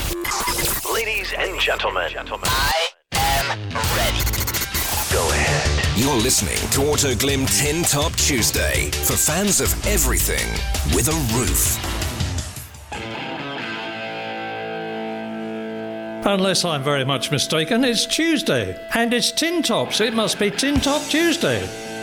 Ladies and gentlemen, I am ready. Go ahead. You're listening to Autoglim Tin Top Tuesday for fans of everything with a roof. Unless I'm very much mistaken, it's Tuesday, and it's Tin Tops. It must be Tin Top Tuesday.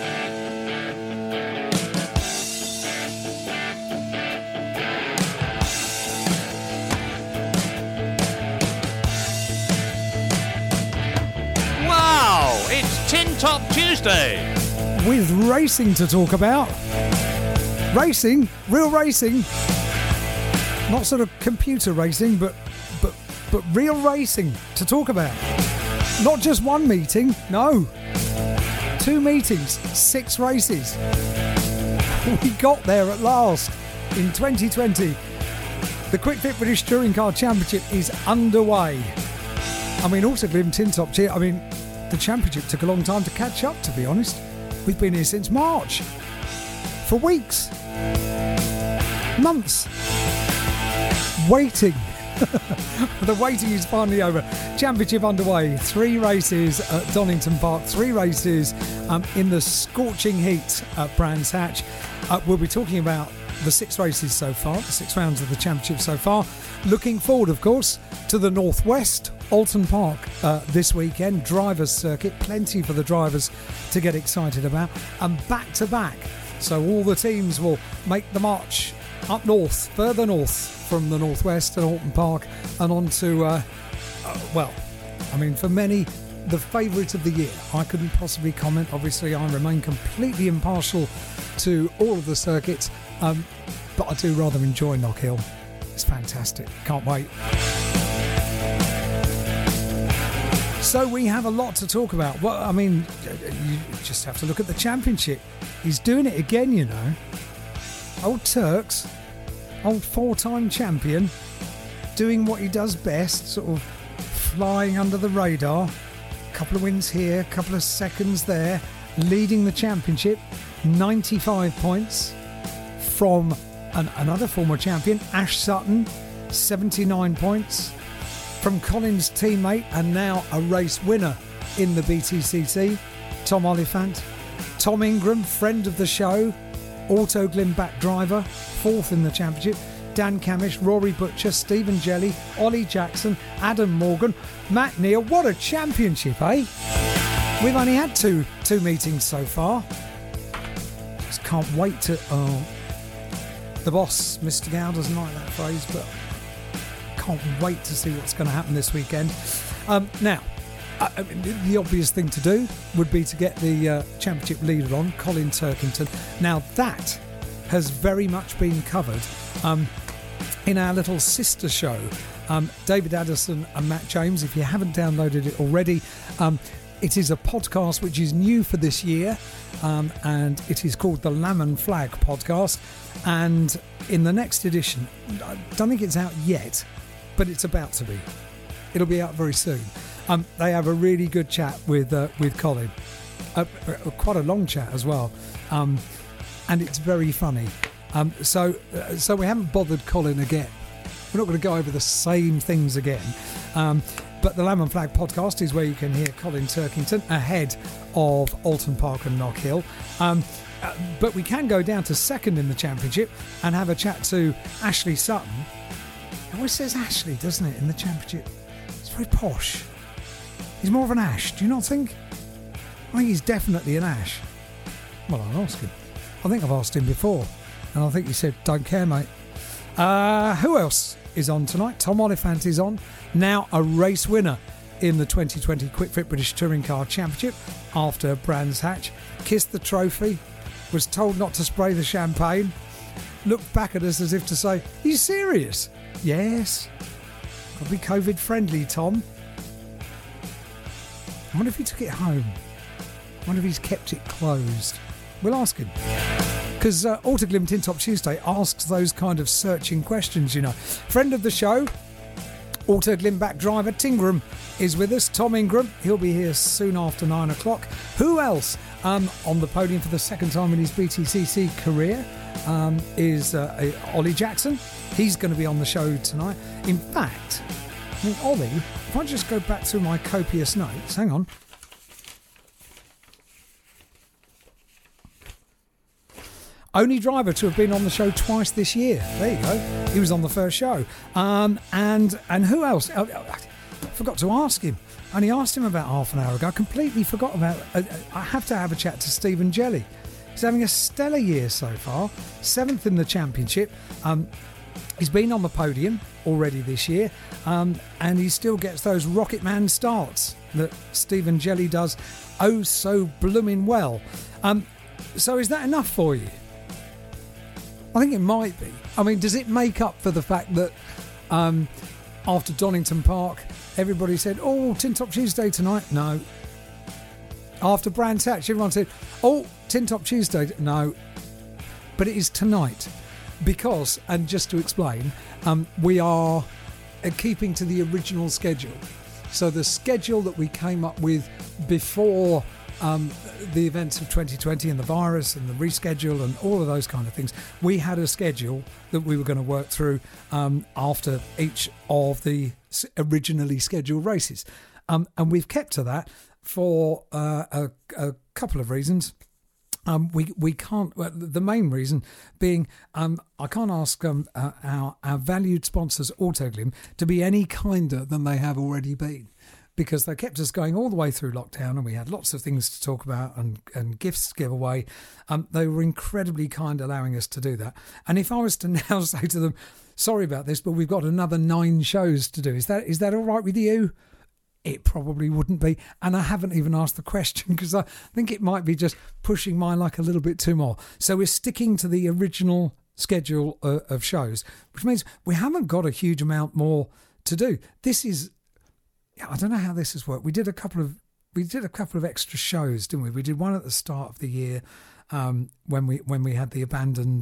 Wow, it's Tin Top Tuesday. With racing to talk about. Racing, real racing. Not sort of computer racing, but real racing to talk about. Not just one meeting, no. 2 meetings, 6 races. We got there at last in 2020. The Quick Fit British Touring Car Championship is underway. I mean, also Glim Tin Top Cheer. I mean, the championship took a long time to catch up, to be honest. We've been here since March. For weeks. Months. Waiting. The waiting is finally over. Championship underway. 3 races at Donington Park. 3 races in the scorching heat at Brands Hatch. We'll be talking about the 6 races so far, the 6 rounds of the championship so far. Looking forward, of course, to the Northwest, Alton Park this weekend. Drivers' circuit. Plenty for the drivers to get excited about. And back-to-back. So all the teams will make the march up north, further north from the Northwest at Alton Park and on to, for many, the favourite of the year. I couldn't possibly comment. Obviously, I remain completely impartial to all of the circuits, but I do rather enjoy Knockhill. It's fantastic. Can't wait. So we have a lot to talk about. Well, I mean, you just have to look at the championship. He's doing it again, you know. Old Turks, old 4-time champion, doing what he does best, sort of flying under the radar. A couple of wins here, a couple of seconds there, leading the championship. 95 points from another former champion, Ash Sutton, 79 points. From Colin's teammate and now a race winner in the BTCC, Tom Oliphant. Tom Ingram, friend of the show, Autoglim back driver, 4th in the championship. Dan Camish, Rory Butcher, Stephen Jelly, Ollie Jackson, Adam Morgan, Matt Neal. What a championship, eh? We've only had two meetings so far. Just can't wait to... the boss, Mr. Gow, doesn't like that phrase, but can't wait to see what's going to happen this weekend. Now, the obvious thing to do would be to get the championship leader on, Colin Turkington. Now, that has very much been covered in our little sister show, David Addison and Matt James. If you haven't downloaded it already, it is a podcast which is new for this year, and it is called the Lamb and Flag Podcast. And in the next edition, I don't think it's out yet, but it's about to be. It'll be out very soon. They have a really good chat with Colin, quite a long chat as well, and it's very funny. So we haven't bothered Colin again. We're not going to go over the same things again. But the Lamb and Flag Podcast is where you can hear Colin Turkington ahead of Alton Park and Knockhill. But we can go down to 2nd in the championship and have a chat to Ashley Sutton. It always says Ashley, doesn't it, in the championship? It's very posh. He's more of an Ash, do you not think? I think he's definitely an Ash. Well, I'll ask him. I think I've asked him before, and I think he said, don't care, mate. Who else is on tonight? Tom Oliphant is on. Now a race winner in the 2020 Quick Fit British Touring Car Championship after Brands Hatch. Kissed the trophy, was told not to spray the champagne, looked back at us as if to say, are you serious? Yes. Got to be COVID friendly, Tom. I wonder if he took it home. I wonder if he's kept it closed. We'll ask him. Because Autoglim Tin Top Tuesday asks those kind of searching questions, you know. Friend of the show, Autoglim back driver Tingram is with us. Tom Ingram, he'll be here soon after 9 o'clock. Who else on the podium for the 2nd time in his BTCC career is Ollie Jackson. He's going to be on the show tonight. In fact, I mean, Ollie, if I just go back through my copious notes, hang on. Only driver to have been on the show twice this year. There you go. He was on the first show. And who else? I forgot to ask him. I only asked him about half an hour ago. I completely forgot about... I have to have a chat to Stephen Jelly. He's having a stellar year so far. 7th in the championship. He's been on the podium already this year. And he still gets those Rocket Man starts that Stephen Jelly does oh so blooming well. So is that enough for you? I think it might be. I mean, does it make up for the fact that after Donington Park, everybody said, oh, Tin Top Tuesday tonight? No. After Brands Hatch, everyone said, oh, Tin Top Tuesday. No. But it is tonight. Because, and just to explain, we are keeping to the original schedule. So the schedule that we came up with before the events of 2020 and the virus and the reschedule and all of those kind of things, we had a schedule that we were going to work through after each of the originally scheduled races. And we've kept to that for a couple of reasons. We can't. Well, the main reason being, I can't ask our valued sponsors, Autoglim, to be any kinder than they have already been, because they kept us going all the way through lockdown, and we had lots of things to talk about and gifts to give away. They were incredibly kind, allowing us to do that. And if I was to now say to them, "Sorry about this, but we've got another 9 shows to do," is that all right with you? It probably wouldn't be, and I haven't even asked the question because I think it might be just pushing my luck a little bit too more. So we're sticking to the original schedule of shows, which means we haven't got a huge amount more to do. This is, I don't know how this has worked. We did a couple of extra shows, didn't we? We did one at the start of the year when we had the abandoned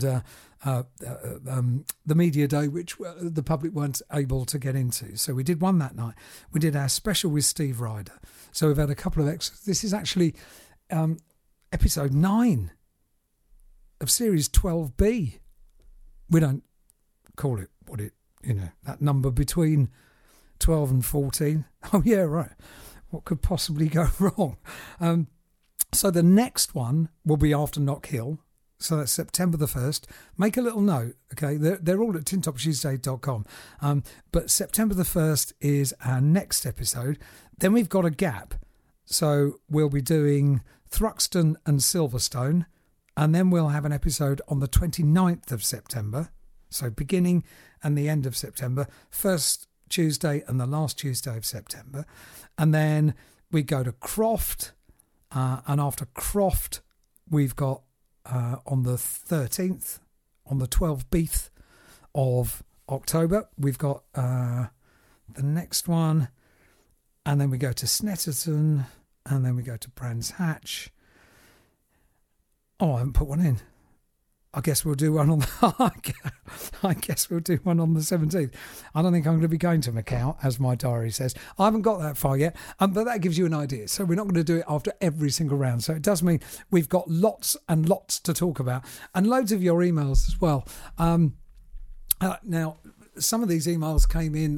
the media day, which the public weren't able to get into. So we did one that night. We did our special with Steve Ryder. So we've had a couple of extras. This is actually episode 9 of series 12B. We don't call it what it, that number between 12 and 14. Oh yeah, right. What could possibly go wrong? So the next one will be after Knock Hill. So that's September the 1st. Make a little note, okay? They're all at tintoptuesday.com. But September the 1st is our next episode. Then we've got a gap. So we'll be doing Thruxton and Silverstone. And then we'll have an episode on the 29th of September. So beginning and the end of September. First Tuesday and the last Tuesday of September. And then we go to Croft. And after Croft, we've got on the 13th, on the 12th of October, we've got the next one. And then we go to Snetterton. And then we go to Brands Hatch. Oh, I haven't put one in. I guess we'll do one on I guess we'll do one on the 17th. I don't think I'm going to be going to Macau, as my diary says. I haven't got that far yet, but that gives you an idea. So we're not going to do it after every single round. So it does mean we've got lots and lots to talk about, and loads of your emails as well. Now, some of these emails came in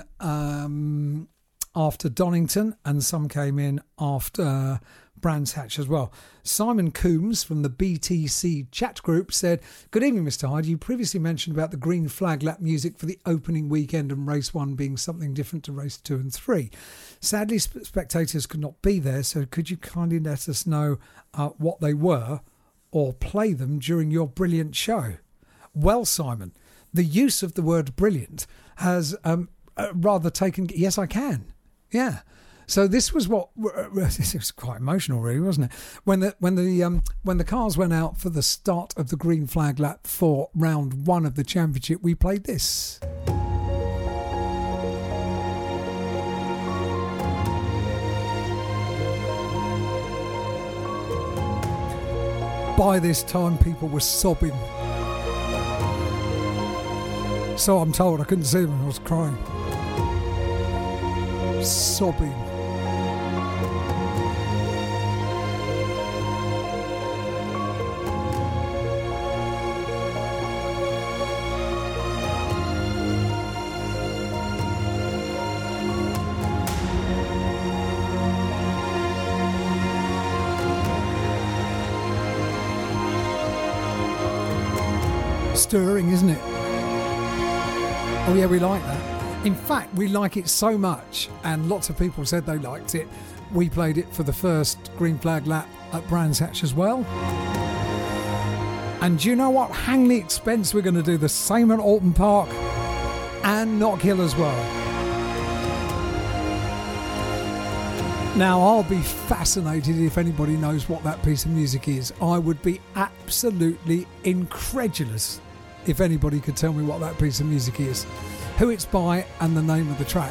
after Donington, and some came in after Brands Hatch as well. Simon Coombs from the BTC chat group said, "Good evening, Mr. Hyde. You previously mentioned about the green flag lap music for the opening weekend and race 1 being something different to race 2 and 3. Sadly, spectators could not be there, so could you kindly let us know what they were or play them during your brilliant show?" Well, Simon, the use of the word brilliant has rather taken... Yes, I can. Yeah. So this was what it was quite emotional, really, wasn't it? When the cars went out for the start of the green flag lap for round 1 of the championship, we played this. By this time, people were sobbing. So I'm told. I couldn't see them. I was crying, sobbing. stirring, isn't it? Oh yeah, we like that. In fact, we like it so much, and lots of people said they liked it, we played it for the first Green Flag lap at Brands Hatch as well. And do you know what? Hang the expense, we're going to do the same at Alton Park and Knock Hill as well. Now, I'll be fascinated if anybody knows what that piece of music is. I would be absolutely incredulous if anybody could tell me what that piece of music is, who it's by, and the name of the track.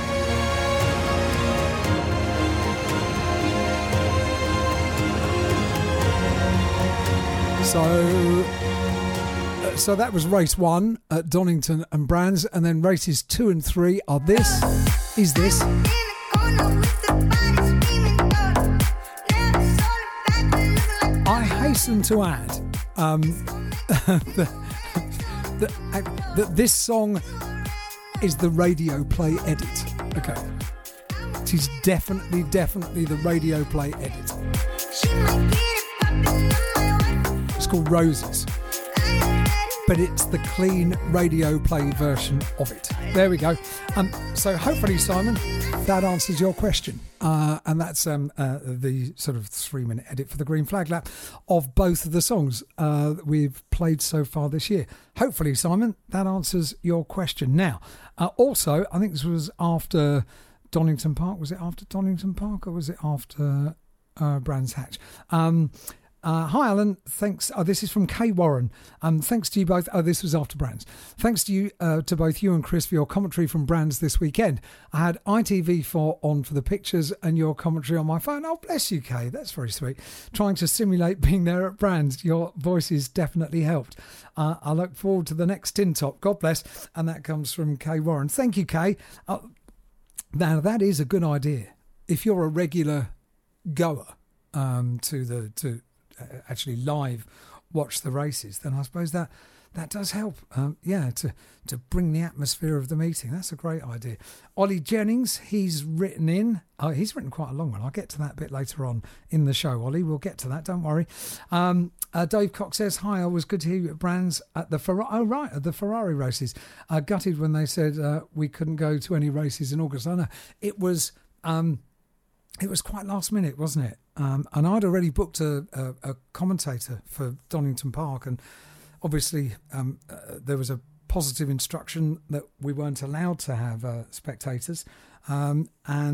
So that was race 1 at Donington and Brands, and then races 2 and 3 are this. I hasten to add that this song is the radio play edit. Okay. It is definitely the radio play edit. It's called Roses, but it's the clean radio play version of it. There we go. So hopefully, Simon, that answers your question. And that's the sort of 3-minute edit for the Green Flag lap of both of the songs that we've played so far this year. Hopefully, Simon, that answers your question. Now, also, I think this was after Donington Park. Was it after Donington Park or was it after Brands Hatch? Hi, Alan. Thanks. This is from Kay Warren. Thanks to you both. This was after Brands. Thanks to you, to both you and Chris for your commentary from Brands this weekend. I had ITV4 on for the pictures and your commentary on my phone. Oh, bless you, Kay. That's very sweet. Trying to simulate being there at Brands. Your voices definitely helped. I look forward to the next Tin Top. God bless. And that comes from Kay Warren. Thank you, Kay. Now, that is a good idea. If you're a regular goer to actually live watch the races, then I suppose that does help. To bring the atmosphere of the meeting. That's a great idea. Ollie Jennings, he's written quite a long one. I'll get to that a bit later on in the show, Ollie. We'll get to that, don't worry. Dave Cox says, hi, I was good to hear you at Brands at the Ferrari races. Gutted when they said we couldn't go to any races in August. I know it was quite last minute, wasn't it? And I'd already booked a commentator for Donington Park, and obviously there was a positive instruction that we weren't allowed to have spectators. I've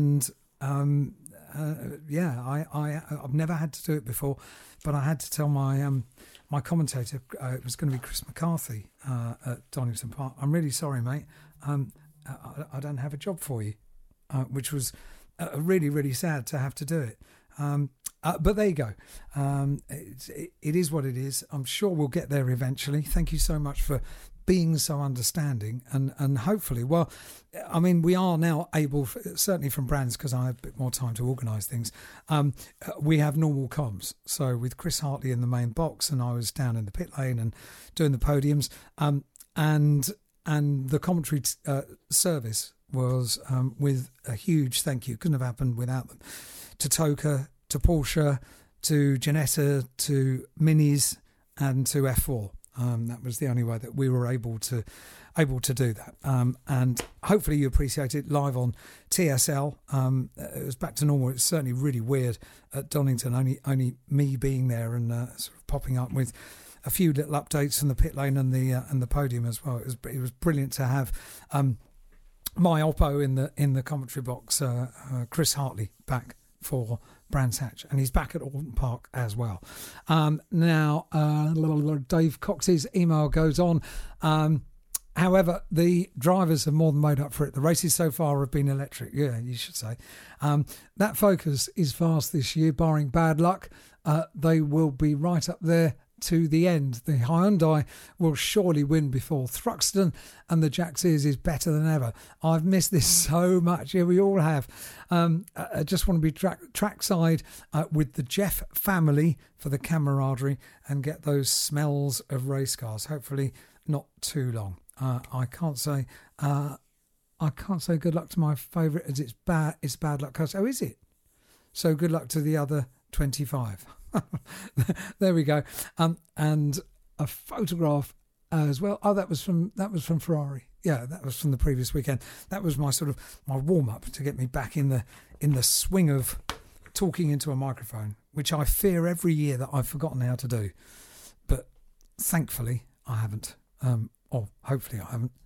never had to do it before, but I had to tell my commentator it was going to be Chris McCarthy at Donington Park. I'm really sorry, mate. I don't have a job for you, which was really, really sad to have to do it. But there you go. It is what it is. I'm sure we'll get there eventually. Thank you so much for being so understanding, and hopefully, well, I mean, we are now able, certainly from Brands, because I have a bit more time to organise things, we have normal comms. So with Chris Hartley in the main box, and I was down in the pit lane and doing the podiums, and the commentary service was with a huge thank you. Couldn't have happened without them. To Toka, to Porsche, to Janetta, to Minis, and to F4. That was the only way that we were able to do that. And hopefully you appreciate it live on TSL. It was back to normal. It was certainly really weird at Donington, only me being there and sort of popping up with a few little updates from the pit lane and the podium as well. It was brilliant to have my Oppo in the commentary box, Chris Hartley, back for Brands Hatch, and he's back at Alton Park as well. Now, Dave Cox's email goes on. However, the drivers have more than made up for it. The races so far have been electric. Yeah, you should say. That Focus is fast this year, barring bad luck. They will be right up there to the end. The Hyundai will surely win before Thruxton, and the Jack Sears is better than ever. I've missed this so much. Yeah, we all have. I just want to be trackside with the Jeff family for the camaraderie and get those smells of race cars. Hopefully not too long. I can't say good luck to my favourite as it's bad luck. Oh, is it? So good luck to the other 25. There we go. And a photograph as well. Oh, that was from Ferrari. Yeah, that was from the previous weekend. That was my warm up to get me back in the swing of talking into a microphone, which I fear every year that I've forgotten how to do. But thankfully, I haven't. Or hopefully, I haven't.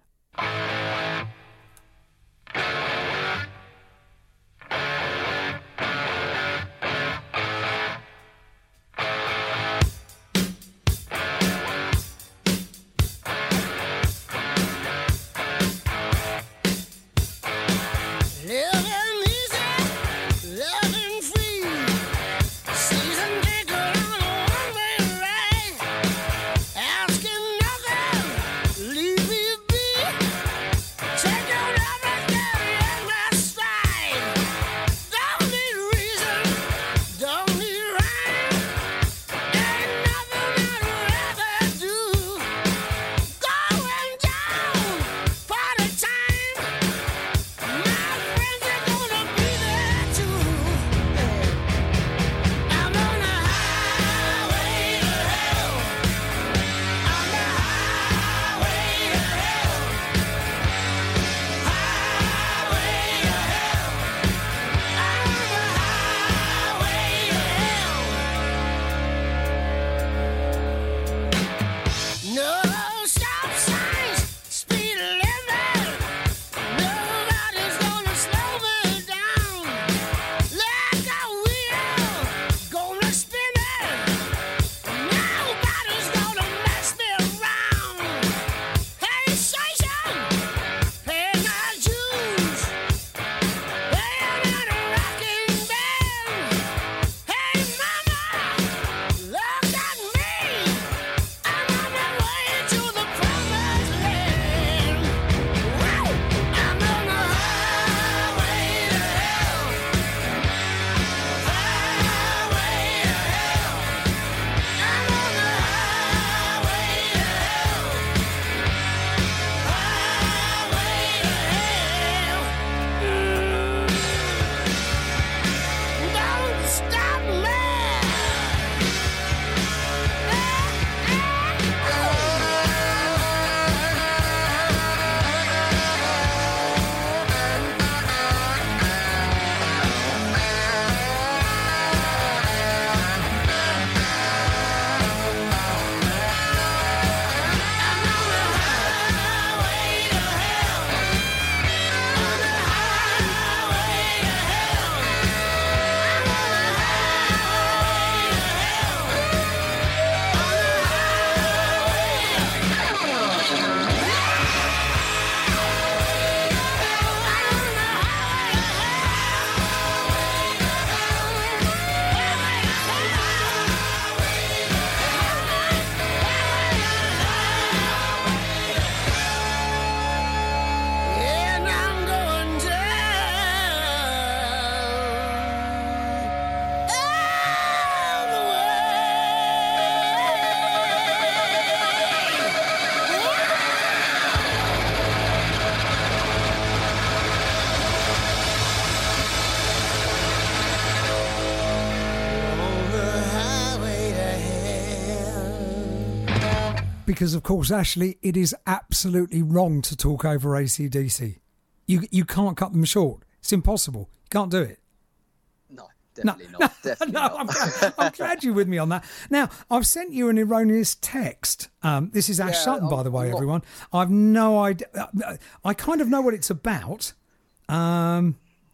Because, of course, Ashley, it is absolutely wrong to talk over AC/DC. You can't cut them short. It's impossible. You can't do it. No, definitely not. Definitely not. I'm glad you're with me on that. Now, I've sent you an erroneous text. This is Ash Sutton, by the way, everyone. I've no idea. I kind of know what it's about. You're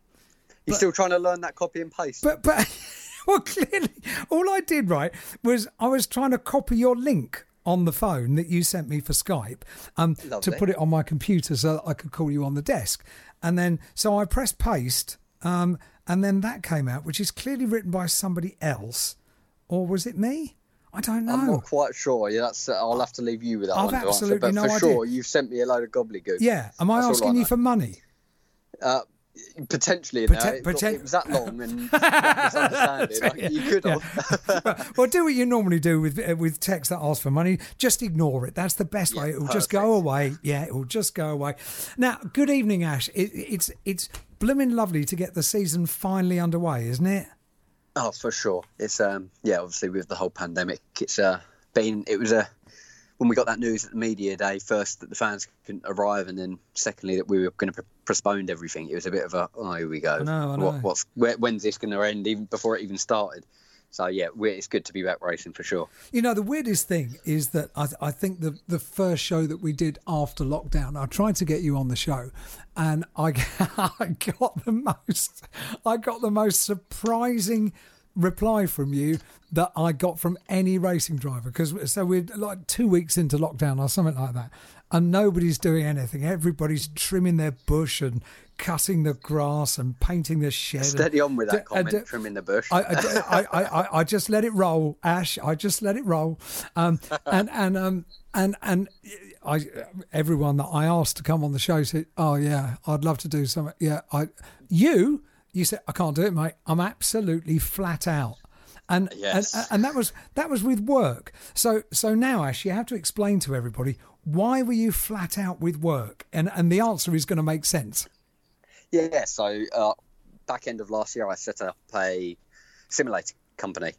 still trying to learn that copy and paste? But well, clearly, all I did, right, was I was trying to copy your link on the phone that you sent me for Skype to put it on my computer so that I could call you on the desk. And then, so I pressed paste, and then that came out, which is clearly written by somebody else. Or was it me? I don't know. I'm not quite sure. Yeah, I'll have to leave you with that one. I've absolutely answer, but no for idea. Sure, you've sent me a load of gobbledygook. Yeah. Am I asking you for money? Potentially, no. It was that long and misunderstanding. You could have. Well, do what you normally do with texts that ask for money. Just ignore it. That's the best way. It will just go away. Yeah, it will just go away. Now, good evening, Ash. It's blooming lovely to get the season finally underway, isn't it? Oh, for sure. It's obviously with the whole pandemic, it was when we got that news at the media day, first that the fans couldn't arrive, and then secondly that we were going to postpone everything, it was a bit of a, oh, here we go. I know. When's this going to end, even before it even started? So, yeah, it's good to be back racing for sure. You know, the weirdest thing is that I think the first show that we did after lockdown, I tried to get you on the show, and I got the most surprising reply from you that I got from any racing driver. So we're like 2 weeks into lockdown or something like that, and nobody's doing anything. Everybody's trimming their bush and cutting the grass and painting the shed. Steady on with that comment, trimming the bush. I just let it roll, Ash. I just let it roll. And everyone that I asked to come on the show said, "Oh yeah, I'd love to do something." Yeah, you said, "I can't do it, mate. I'm absolutely flat out." And that was with work. So now, Ash, you have to explain to everybody, why were you flat out with work? And the answer is going to make sense. Yeah, so back end of last year, I set up a simulator company.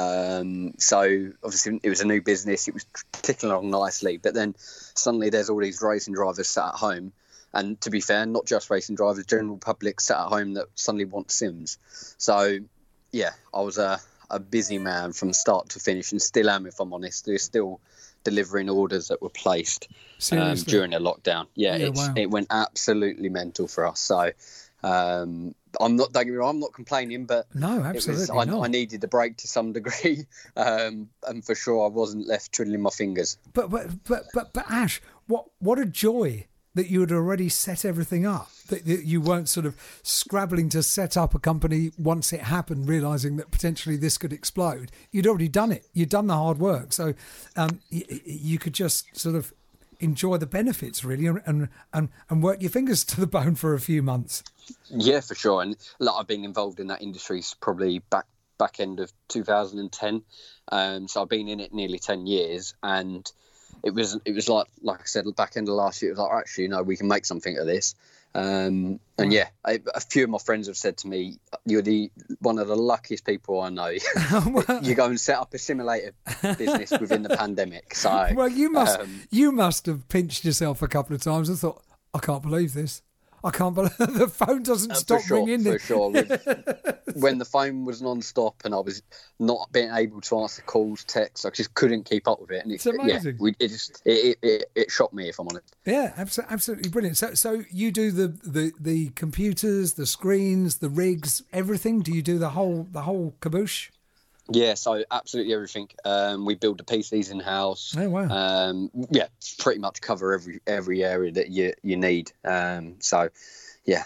So obviously it was a new business. It was ticking along nicely. But then suddenly there's all these racing drivers sat at home. And to be fair, not just racing drivers, general public sat at home that suddenly want sims. So, yeah, I was a busy man from start to finish, and still am, if I'm honest. They're still delivering orders that were placed during the lockdown. Wow. It went absolutely mental for us. So don't get me wrong, I'm not complaining, but no, absolutely not. I needed a break to some degree, and for sure I wasn't left twiddling my fingers. But Ash, what a joy that you had already set everything up, that you weren't sort of scrabbling to set up a company once it happened, realising that potentially this could explode. You'd already done it. You'd done the hard work. So you could just sort of enjoy the benefits, really, and work your fingers to the bone for a few months. Yeah, for sure. And I've been involved in that industry probably back end of 2010. So I've been in it nearly 10 years, and it was like I said, back end of last year, it was like, actually, we can make something of this. And yeah, a few of my friends have said to me, "You're one of the luckiest people I know." You go and set up a simulator business within the pandemic. So, well, you must have pinched yourself a couple of times and thought, "I can't believe this. I can't believe the phone doesn't stop ringing." For sure. When the phone was non-stop and I was not being able to answer calls, texts, I just couldn't keep up with it. And it's amazing. Yeah, it shocked me, if I'm honest. Yeah, absolutely brilliant. So you do the computers, the screens, the rigs, everything? Do you do the whole caboose? Yeah, so absolutely everything. We build the PCs in house. Oh wow! Yeah, pretty much cover every area that you need. So, yeah,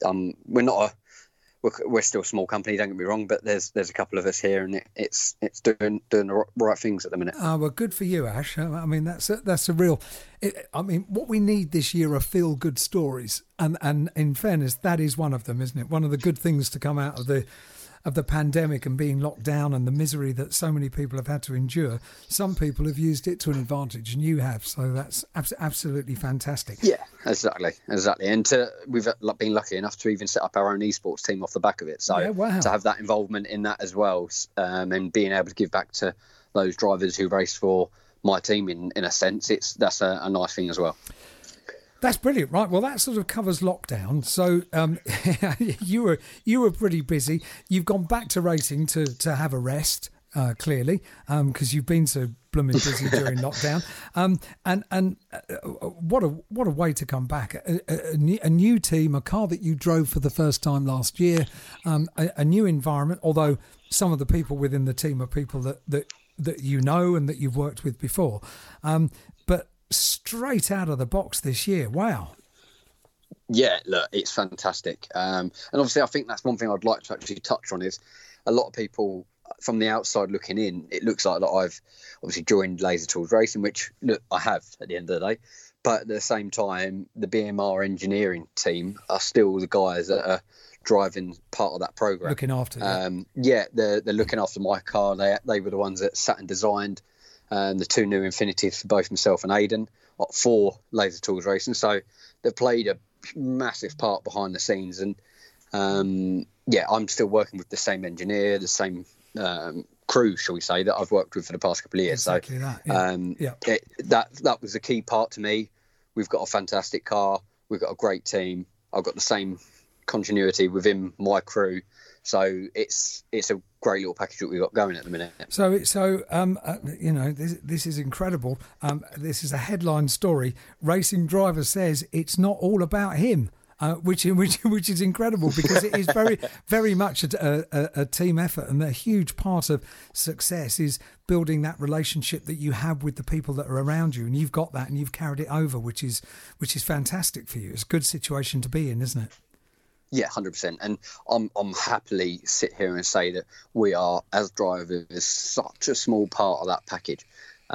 we're still a small company. Don't get me wrong, but there's a couple of us here, and it's doing the right things at the minute. Oh well, good for you, Ash. I mean, that's a real. What we need this year are feel good stories, and in fairness, that is one of them, isn't it? One of the good things to come out of the pandemic and being locked down and the misery that so many people have had to endure. Some people have used it to an advantage, and you have. So that's absolutely fantastic. Yeah, exactly. And we've been lucky enough to even set up our own esports team off the back of it. So to have that involvement in that as well, and being able to give back to those drivers who race for my team in a sense, that's a nice thing as well. That's brilliant, right? Well, that sort of covers lockdown. So you were pretty busy. You've gone back to racing to have a rest, clearly, because you've been so blooming busy during lockdown. And what a way to come back! A new team, a car that you drove for the first time last year, a new environment. Although some of the people within the team are people that you know and that you've worked with before, but straight out of the box this year. Wow. Yeah, look, it's fantastic. And obviously I think that's one thing I'd like to actually touch on is a lot of people from the outside looking in, it looks like that I've obviously joined Laser Tools Racing, which look, I have at the end of the day. But at the same time, the BMR engineering team are still the guys that are driving part of that program. Looking after you. Yeah, they're looking after my car. They were the ones that sat and designed the two new Infinities for both myself and Aidan for Laser Tools Racing. So they've played a massive part behind the scenes. And yeah, I'm still working with the same engineer, the same crew, shall we say, that I've worked with for the past couple of years. Exactly so that was a key part to me. We've got a fantastic car. We've got a great team. I've got the same continuity within my crew. So it's a great little package that we've got going at the minute. So this is incredible. This is a headline story. Racing Driver says it's not all about him. Which is incredible, because it is very, very much a team effort, and a huge part of success is building that relationship that you have with the people that are around you, and you've got that, and you've carried it over, which is fantastic for you. It's a good situation to be in, isn't it? Yeah, 100%. And I'm happily sit here and say that we are, as drivers, such a small part of that package.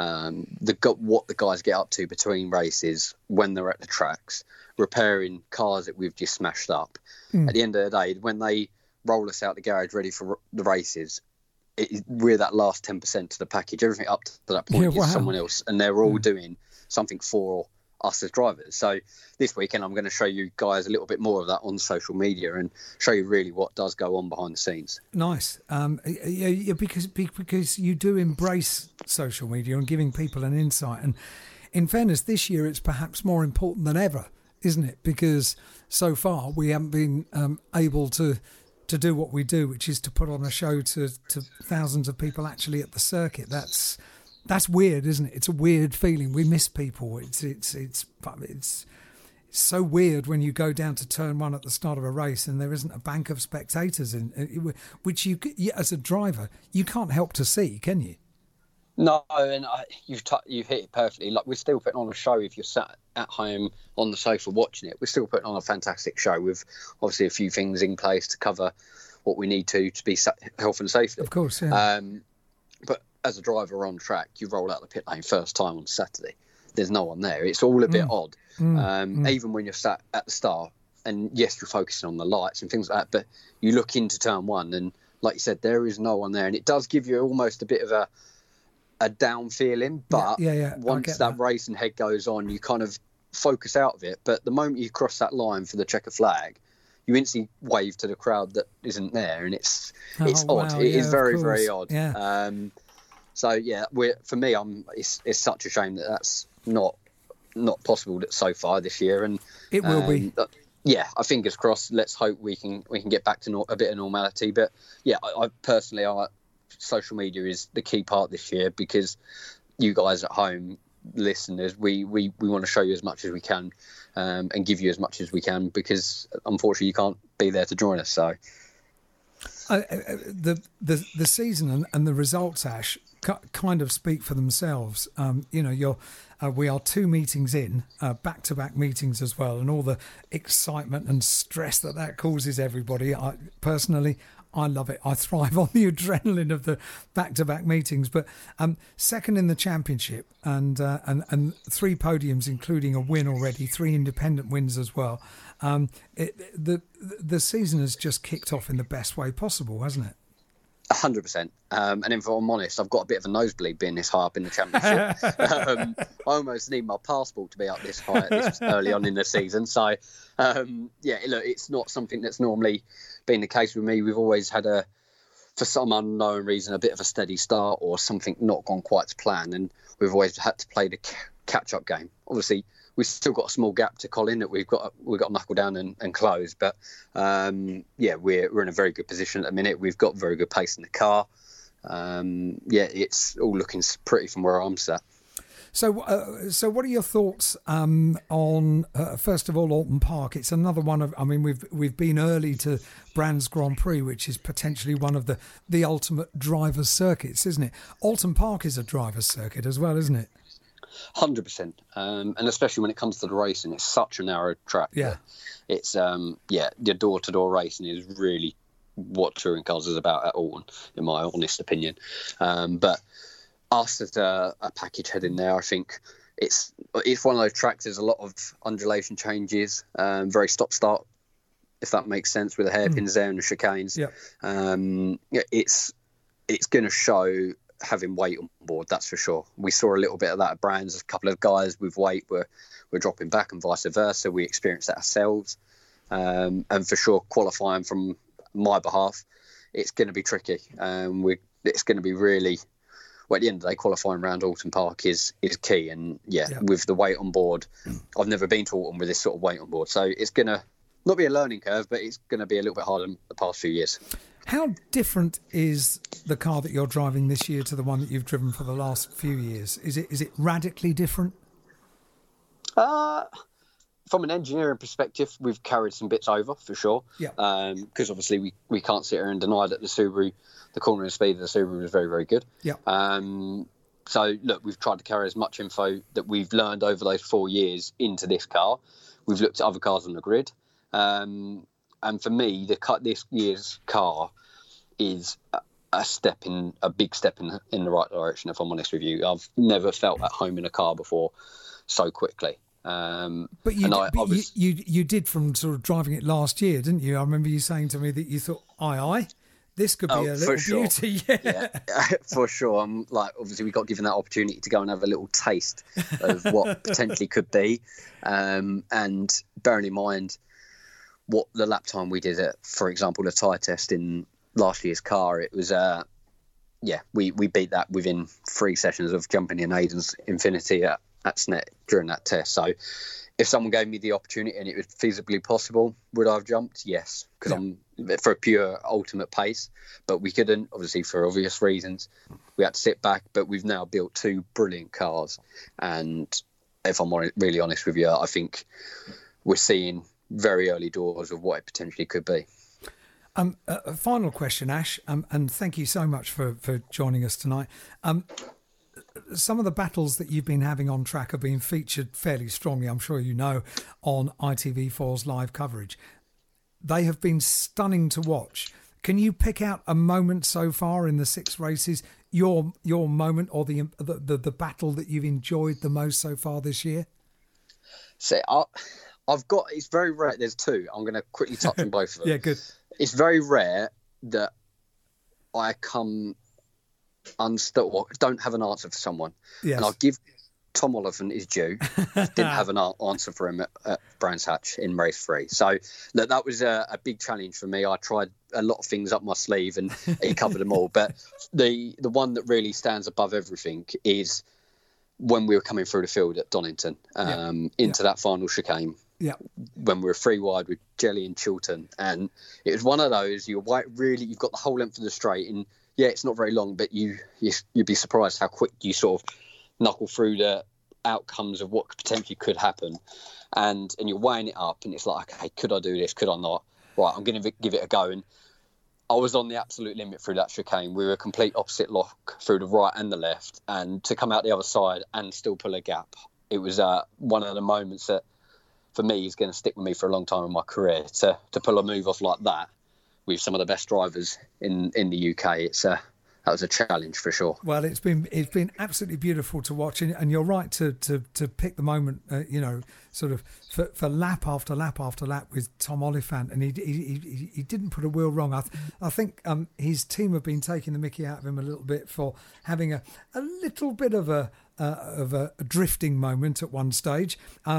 What the guys get up to between races when they're at the tracks, repairing cars that we've just smashed up. At the end of the day, when they roll us out the garage ready for the races, we're that last 10% to the package. Everything up to that point is someone else, and they're all doing something for us as drivers. So this weekend I'm going to show you guys a little bit more of that on social media and show you really what does go on behind the scenes. Nice. Because you do embrace social media and giving people an insight, and in fairness, this year it's perhaps more important than ever, isn't it? Because so far we haven't been able to do what we do, which is to put on a show to thousands of people actually at the circuit. That's weird, isn't it? It's a weird feeling. We miss people. It's so weird when you go down to turn one at the start of a race and there isn't a bank of spectators which you, as a driver, you can't help to see, can you? No, and you've hit it perfectly. Like, we're still putting on a show. If you're sat at home on the sofa watching it, we're still putting on a fantastic show with obviously a few things in place to cover what we need to be health and safety. Of course, yeah. But as a driver on track, you roll out the pit lane first time on Saturday. There's no one there. It's all a bit odd. Even when you're sat at the start, and yes, you're focusing on the lights and things like that, but you look into turn one and, like you said, there is no one there. And it does give you almost a bit of a down feeling, but once that racing head goes on, you kind of focus out of it. But the moment you cross that line for the checker flag, you instantly wave to the crowd that isn't there, and it's odd. Wow, it is very, very odd. Yeah. So yeah, for me, it's such a shame that that's not possible so far this year, and it will be. Yeah, I fingers crossed. Let's hope we can get back to a bit of normality. But yeah, I personally, social media is the key part this year, because you guys at home, listeners, we want to show you as much as we can, and give you as much as we can, because unfortunately you can't be there to join us. So the season and the results, Ash, kind of speak for themselves. We are 2 meetings in, back-to-back meetings as well, and all the excitement and stress that causes everybody. I love it. I thrive on the adrenaline of the back-to-back meetings. But second in the championship, and 3 podiums, including a win already, 3 independent wins as well. The season has just kicked off in the best way possible, hasn't it? 100%. And if I'm honest, I've got a bit of a nosebleed being this high up in the championship. I almost need my passport to be up this high this early on in the season. So, look, it's not something that's normally been the case with me. We've always had for some unknown reason, a bit of a steady start, or something not gone quite to plan, and we've always had to play the catch-up game. Obviously, we've still got a small gap to Colin that we've got to knuckle down and close. But we're in a very good position at the minute. We've got very good pace in the car. It's all looking pretty from where I'm sat. So what are your thoughts on first of all, Alton Park? It's another one of. I mean, we've been early to Brands Grand Prix, which is potentially one of the ultimate drivers' circuits, isn't it? Alton Park is a drivers' circuit as well, isn't it? 100%, and especially when it comes to the racing, it's such a narrow track. Yeah, it's the door-to-door racing is really what touring cars is about at Alton, in my honest opinion. But us as a package heading there, I think it's one of those tracks. There's a lot of undulation changes, very stop-start, if that makes sense, with the hairpins there and the chicanes. Yeah, it's going to show having weight on board, that's for sure. We saw a little bit of that at Brands. A couple of guys with weight were dropping back, and vice versa. We experienced that ourselves, and for sure, qualifying from my behalf, it's going to be tricky. We're it's going to be really. Well, at the end of the day, qualifying around Alton Park is key, and with the weight on board, I've never been to Alton with this sort of weight on board, so it's going to not be a learning curve, but it's going to be a little bit harder than the past few years. How different is the car that you're driving this year to the one that you've driven for the last few years? Is it radically different? From an engineering perspective, we've carried some bits over for sure. Yeah. Because obviously we can't sit here and deny that the cornering speed of the Subaru was very, very good. Yeah. So look, we've tried to carry as much info that we've learned over those 4 years into this car. We've looked at other cars on the grid. And for me, this year's car is a big step in the right direction, if I'm honest with you. I've never felt at home in a car before so quickly. But you did from sort of driving it last year, didn't you? I remember you saying to me that you thought, this could be a little beauty. Yeah, for sure. I'm obviously we got given that opportunity to go and have a little taste of what potentially could be. And bearing in mind what the lap time we did at, for example, the tyre test in last year's car, it was we beat that within 3 sessions of jumping in Aiden's Infinity at SNET during that test. So if someone gave me the opportunity and it was feasibly possible, would I have jumped? Yes, because I'm for a pure ultimate pace, but we couldn't, obviously, for obvious reasons. We had to sit back, but we've now built 2 brilliant cars, and if I'm really honest with you, I think we're seeing very early doors of what it potentially could be. A final question, Ash, and thank you so much for joining us tonight. Some of the battles that you've been having on track are being featured fairly strongly, I'm sure you know, on ITV4's live coverage. They have been stunning to watch. Can you pick out a moment so far in the 6 races, your moment or the battle that you've enjoyed the most so far this year? So it's very rare. There's 2. I'm going to quickly touch on both of them. Yeah, good. It's very rare that I come unstuck or don't have an answer for someone. Yes. And I'll give Tom Oliphant his due. Didn't have an answer for him at Brands Hatch in race 3. So look, that was a big challenge for me. I tried a lot of things up my sleeve and he covered them all. But the one that really stands above everything is when we were coming through the field at Donington into that final chicane. Yeah, when we were 3 wide with Jelly and Chilton, and it was one of those you've got the whole length of the straight, and it's not very long, but you'd be surprised how quick you sort of knuckle through the outcomes of what potentially could happen, and you're weighing it up, and it's like, okay, could I do this? Could I not? Right, I'm going to give it a go, and I was on the absolute limit through that chicane. We were a complete opposite lock through the right and the left, and to come out the other side and still pull a gap, it was one of the moments that, for me, is going to stick with me for a long time in my career. To pull a move off like that with some of the best drivers in the UK, that was a challenge for sure. Well, it's been absolutely beautiful to watch, and you're right to pick the moment, sort of for lap after lap after lap with Tom Oliphant, and he didn't put a wheel wrong. I think his team have been taking the mickey out of him a little bit for having a little bit of a drifting moment at one stage,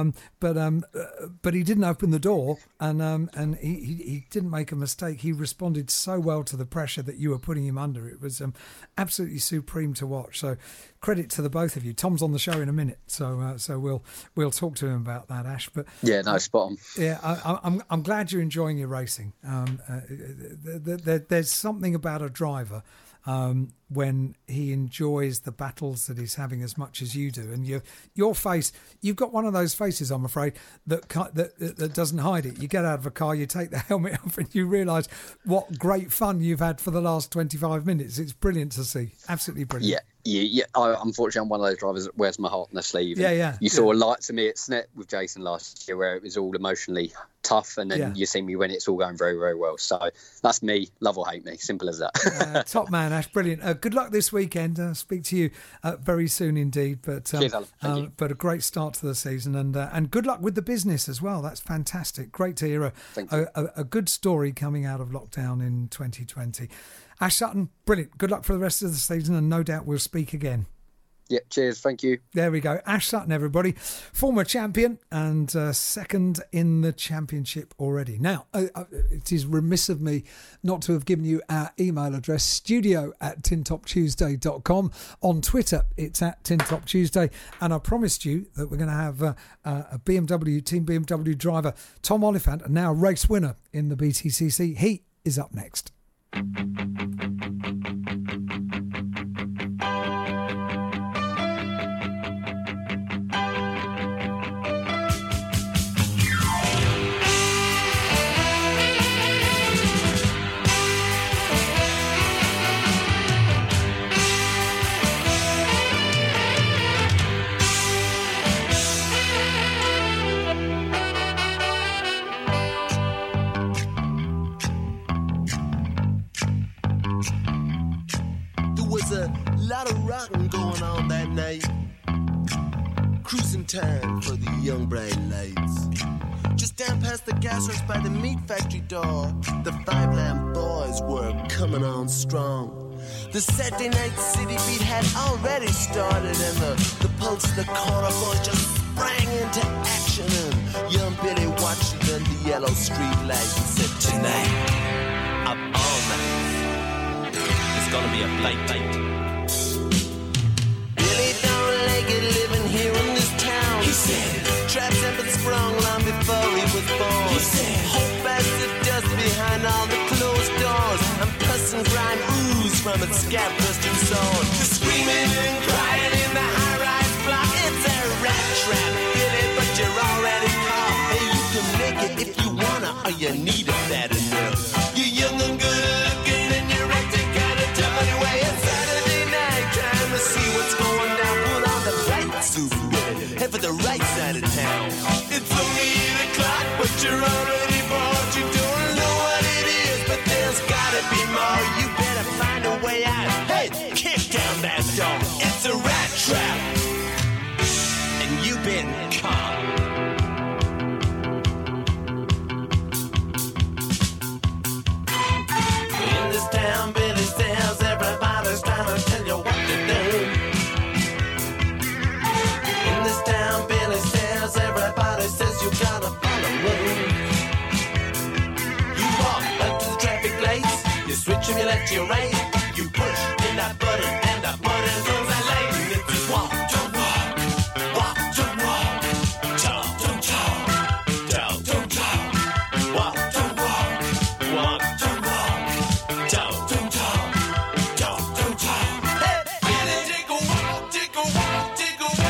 but he didn't open the door, and he didn't make a mistake. He responded so well to the pressure that you were putting him under. It was absolutely supreme to watch. So credit to the both of you. Tom's on the show in a minute, so we'll talk to him about that, Ash. But spot on. Yeah, I'm glad you're enjoying your racing. There's something about a driver when he enjoys the battles that he's having as much as you do, and your face, you've got one of those faces, I'm afraid, that doesn't hide it. You get out of a car, you take the helmet off, and you realise what great fun you've had for the last 25 minutes. It's brilliant to see, absolutely brilliant. Yeah. Unfortunately, I'm one of those drivers that wears my heart on their sleeve. You saw a light to me at SNET with Jason last year where it was all emotionally tough, and then you see me when it's all going very, very well. So that's me, love or hate me, simple as that. Top man, Ash, brilliant. Good luck this weekend. Speak to you very soon indeed. But cheers, Alan. Thank you. But a great start to the season, and good luck with the business as well. That's fantastic. Great to hear a good story coming out of lockdown in 2020. Ash Sutton, brilliant. Good luck for the rest of the season, and no doubt we'll speak again. Yeah, cheers. Thank you. There we go. Ash Sutton, everybody. Former champion and second in the championship already. Now, it is remiss of me not to have given you our email address, studio@tintoptuesday.com. On Twitter, it's @tintoptuesday. And I promised you that we're going to have a BMW, Team BMW driver, Tom Oliphant, and now race winner in the BTCC. He is up next. Lot of rocking going on that night. Cruising time for the young bright lights. Just down past the gas works by the meat factory door, the Five Lamb Boys were coming on strong. The Saturday night city beat had already started, and the pulse of the corner boys just sprang into action. And young Billy watched it under the yellow street lights and said, "Tonight, up all night, it's gonna be a late night." Living here in this town, he said. Traps had been sprung long before he was born. He said. Hope as the dust behind all the closed doors, and pus and grime ooze from its scab-crusted sword. The screaming and crying in the high-rise block, it's a rat trap. Get it, but you're already caught. Hey, you can make it if you wanna, or you need it bad enough. You're young and good looking, and you're acting kinda tough anyway. It's Saturday night, time to see what's going down. Head for the right side of town. It's only 8 o'clock, but you're already bored. You don't know what it is, but there's gotta be more. You better find a way out. Hey, kick down that door. It's a rat trap, and you've been caught. In this town, Billy says everybody's trying to tell you what to do. This town, Billy says, everybody says you gotta follow rules. You walk up to the traffic lights, you switch and you let you right. You push in that button, and that button goes that light. And it's walk, don't walk, walk, don't walk, talk, don't talk, talk, don't talk, walk, don't walk, walk, don't walk, talk, don't talk, talk, don't talk. Hey, Billy, take a walk, take a walk, take a walk.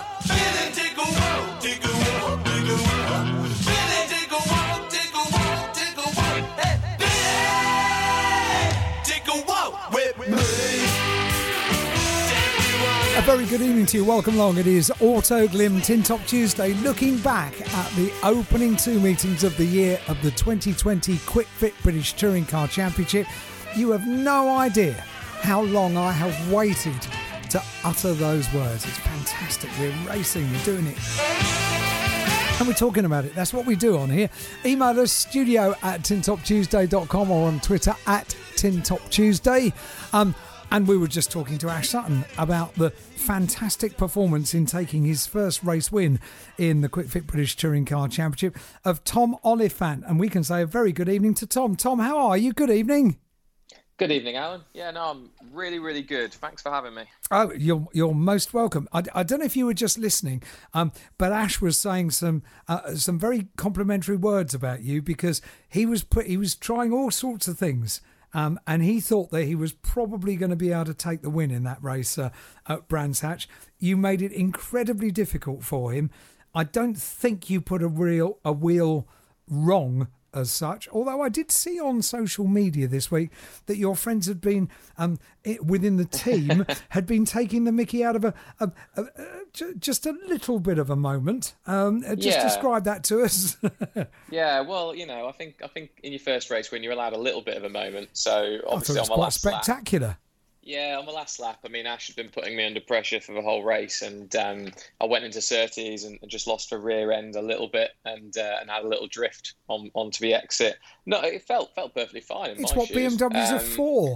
A very good evening to you. Welcome along. It is Auto Glim Tin Top Tuesday, looking back at the opening two meetings of the year of the 2020 Quick Fit British Touring Car Championship. You have no idea how long I have waited to utter those words. It's fantastic. We're racing, we're doing it. And we're talking about it. That's what we do on here. Email us, studio@tintoptuesday.com, or on Twitter @tintoptuesday. And we were just talking to Ash Sutton about the fantastic performance in taking his first race win in the Quick Fit British Touring Car Championship of Tom Oliphant. And we can say a very good evening to Tom. Tom, how are you? Good evening. Good evening, Alan. Yeah, no, I'm really, really good. Thanks for having me. Oh, you're most welcome. I don't know if you were just listening, but Ash was saying some very complimentary words about you, because he was trying all sorts of things. And he thought that he was probably going to be able to take the win in that race at Brands Hatch. You made it incredibly difficult for him. I don't think you put a wheel wrong as such, although I did see on social media this week that your friends had been within the team had been taking the mickey out of just a little bit of a moment. Describe that to us. Yeah, well, I think in your first race when you're allowed a little bit of a moment, so obviously I thought it was quite spectacular. Yeah, on the last lap, Ash had been putting me under pressure for the whole race, and I went into Surtees and just lost the rear end a little bit, and had a little drift onto the exit. No, it felt perfectly fine. It's what BMWs are for.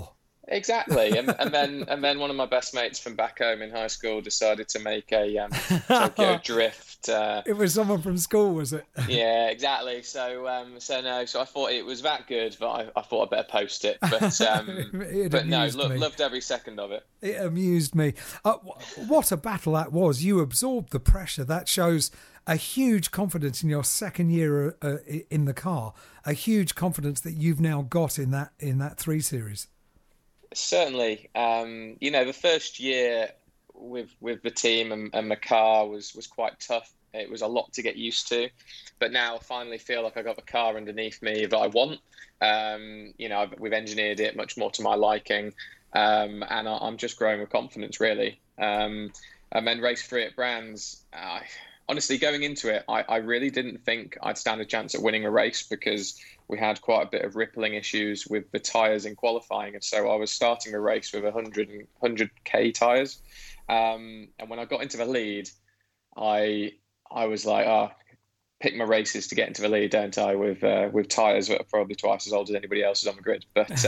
Exactly, and then one of my best mates from back home in high school decided to make a Tokyo Drift. It was someone from school, was it? Yeah, exactly. So I thought it was that good, but I thought I'd better post it. But no, loved every second of it. It amused me. What a battle that was! You absorbed the pressure. That shows a huge confidence in your second year in the car. A huge confidence that you've now got in that 3 Series. Certainly, the first year with the team and the car was quite tough. It was a lot to get used to, but now I finally feel like I got the car underneath me that I want. We've engineered it much more to my liking, and I'm just growing with confidence, really. And then race 3 at Brands. Honestly, going into it, I really didn't think I'd stand a chance at winning a race because we had quite a bit of rippling issues with the tyres in qualifying. And so I was starting the race with 100k tyres. And when I got into the lead, I was like, pick my races to get into the lead, don't I, with tyres that are probably twice as old as anybody else's on the grid. But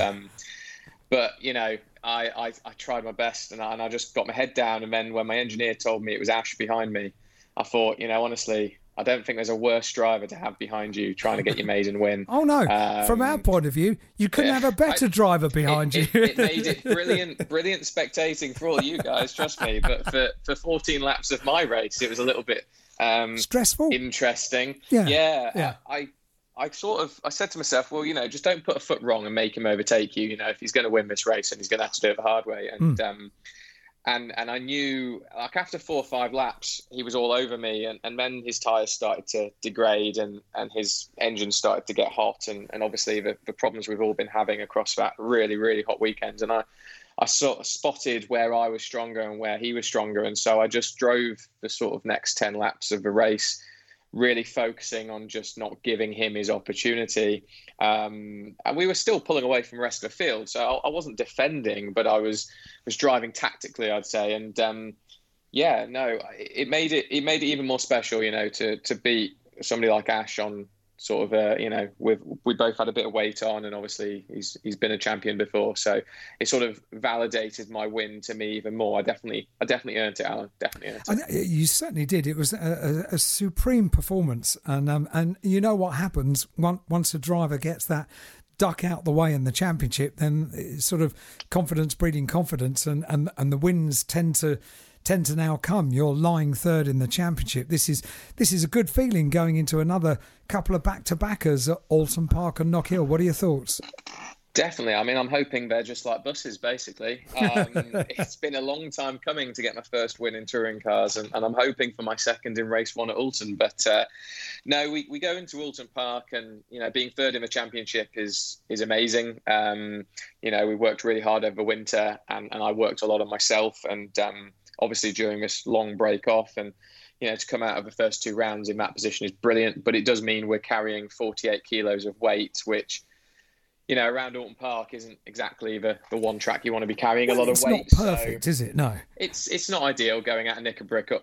I tried my best and I just got my head down. And then when my engineer told me it was Ash behind me, I thought, honestly, I don't think there's a worse driver to have behind you trying to get your maiden win. Oh, no. From our point of view, you couldn't have a better driver behind you. It made it brilliant spectating for all you guys, trust me. But for 14 laps of my race, it was a little bit stressful, interesting. Yeah. I said to myself, well, just don't put a foot wrong and make him overtake you. If he's going to win this race, and he's going to have to do it the hard way. And I knew, like, after 4 or 5 laps, he was all over me. And then his tyres started to degrade and his engine started to get hot. And obviously the problems we've all been having across that really, really hot weekend. And I sort of spotted where I was stronger and where he was stronger. And so I just drove the sort of next 10 laps of the race, really focusing on just not giving him his opportunity. And we were still pulling away from the rest of the field. So I wasn't defending, but I was driving tactically, I'd say. And it made it even more special, to beat somebody like Ash on sort of, we both had a bit of weight on, and obviously he's been a champion before. So it sort of validated my win to me even more. I definitely earned it, Alan. Definitely earned it. You certainly did. It was a supreme performance. And you know what happens once a driver gets that duck out the way in the championship, then it's sort of confidence breeding confidence, and the wins tend to now come. You're lying third in the championship. This is a good feeling going into another couple of back-to-backers at Alton Park and Knockhill. What are your thoughts? Definitely. I mean, I'm hoping they're just like buses, basically. It's been a long time coming to get my first win in touring cars, and I'm hoping for my second in race 1 at Alton. But no, we go into Alton Park, and being third in the championship is amazing. We worked really hard over winter, and I worked a lot on myself, and obviously during this long break off, and to come out of the first 2 rounds in that position is brilliant. But it does mean we're carrying 48 kilos of weight, which around Alton Park isn't exactly the one track you want to be carrying a lot of weight. It's not perfect, is it? No. It's not ideal going out of Knickerbrook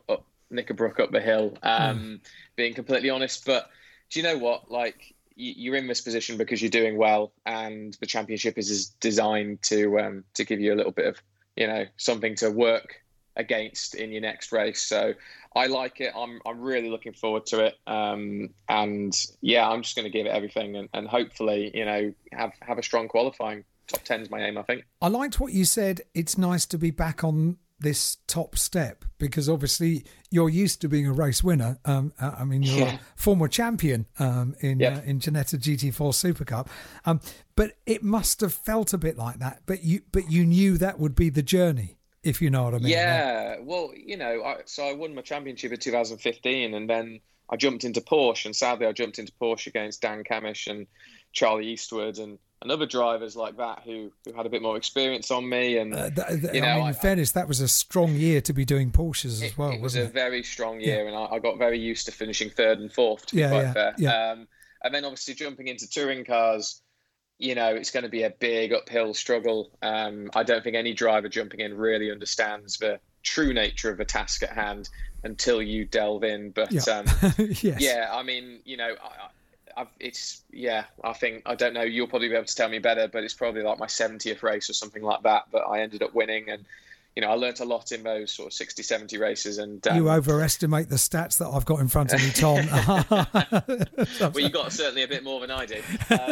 up the hill, being completely honest. But do you know what? Like, you're in this position because you're doing well, and the championship is designed to give you a little bit of, something to work against in your next race. So I like it. I'm really looking forward to it. And yeah, I'm just going to give it everything and hopefully, have a strong qualifying. Top 10's my aim, I think. I liked what you said. It's nice to be back on this top step, because obviously you're used to being a race winner. You're a former champion in Ginetta GT4 Super Cup. But it must have felt a bit like that. But you knew that would be the journey, if you know what I mean. Yeah, well, so I won my championship in 2015, and then I jumped into Porsche, and sadly I jumped into Porsche against Dan Camish and Charlie Eastwood and other drivers like that who had a bit more experience on me. And in fairness, that was a strong year to be doing Porsches as well. It was a very strong year, and I got very used to finishing 3rd and 4th, to be quite fair. Yeah. And then obviously jumping into touring cars, it's going to be a big uphill struggle. I don't think any driver jumping in really understands the true nature of the task at hand until you delve in. But yes. yeah, I mean, I think, I don't know, you'll probably be able to tell me better, but it's probably like my 70th race or something like that. But I ended up winning, and I learnt a lot in those sort of 60, 70 races. And you overestimate the stats that I've got in front of me, Tom. Well, you got certainly a bit more than I did.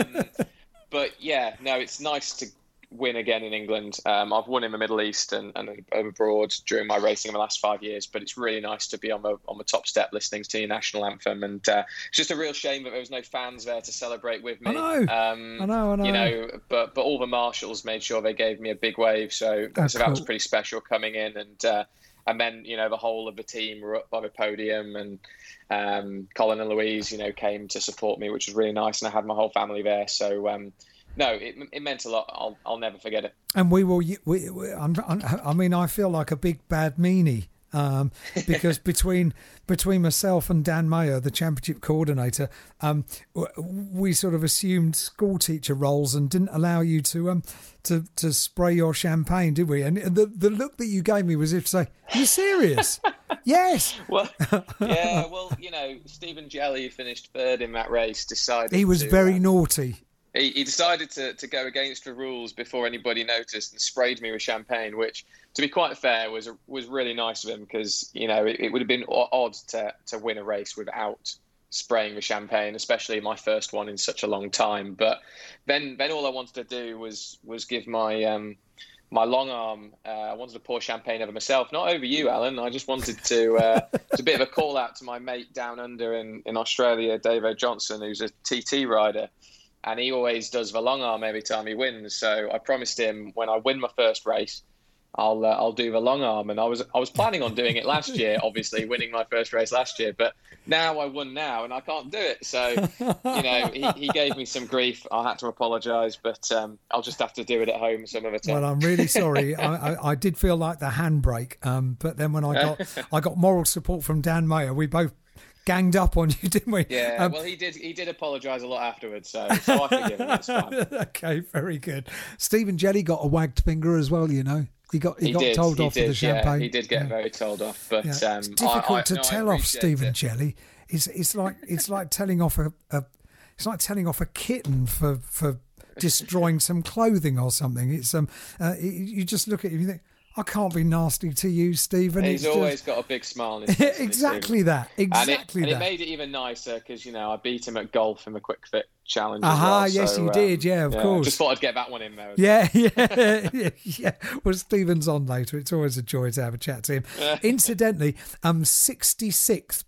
But yeah, no, it's nice to win again in England. I've won in the Middle East and abroad during my racing in the last 5 years, but it's really nice to be on the top step listening to your national anthem. And it's just a real shame that there was no fans there to celebrate with me. I know. But all the marshals made sure they gave me a big wave, so that was pretty special coming in. And then the whole of the team were up by the podium, and Colin and Louise came to support me, which was really nice, and I had my whole family there. So no, it meant a lot. I'll never forget it. And I mean, I feel like a big bad meanie because between myself and Dan Mayer, the championship coordinator, we sort of assumed school teacher roles and didn't allow you to spray your champagne, did we? And the look that you gave me was if to say, "Are you serious?" Yes. Well, yeah. Well, Stephen Jelly, who finished third in that race, decided he was very naughty. He decided to go against the rules before anybody noticed and sprayed me with champagne, which, to be quite fair, was really nice of him, because it would have been odd to win a race without spraying with champagne, especially my first one in such a long time. But then all I wanted to do was give my my long arm. I wanted to pour champagne over myself, not over you, Alan. I just wanted to. It's a bit of a call out to my mate down under in Australia, Dave Johnson, who's a TT rider. And he always does the long arm every time he wins. So I promised him when I win my first race, I'll do the long arm. And I was planning on doing it last year, obviously winning my first race last year. But now I won now, and I can't do it. So he gave me some grief. I had to apologise, but I'll just have to do it at home some other time. Well, I'm really sorry. I did feel like the handbrake, but then when I got moral support from Dan Mayer, we both ganged up on you, didn't we? Yeah, well, he did apologise a lot afterwards, so I forgive him. It's fine. Okay, very good. Stephen Jelly got a wagged finger as well, He got told off for the champagne. Yeah, he did get very told off. But it's difficult to tell off Stephen Jelly. It's like telling off a kitten for destroying some clothing or something. It's you just look at him and you think, I can't be nasty to you, Stephen. He's always got a big smile on his face. Exactly that. And it made it even nicer because, I beat him at golf in the Quick Fit Challenge as well. Yes, you did. Yeah, of course. Just thought I'd get that one in there. Yeah. Well, Stephen's on later. It's always a joy to have a chat to him. Incidentally, 66th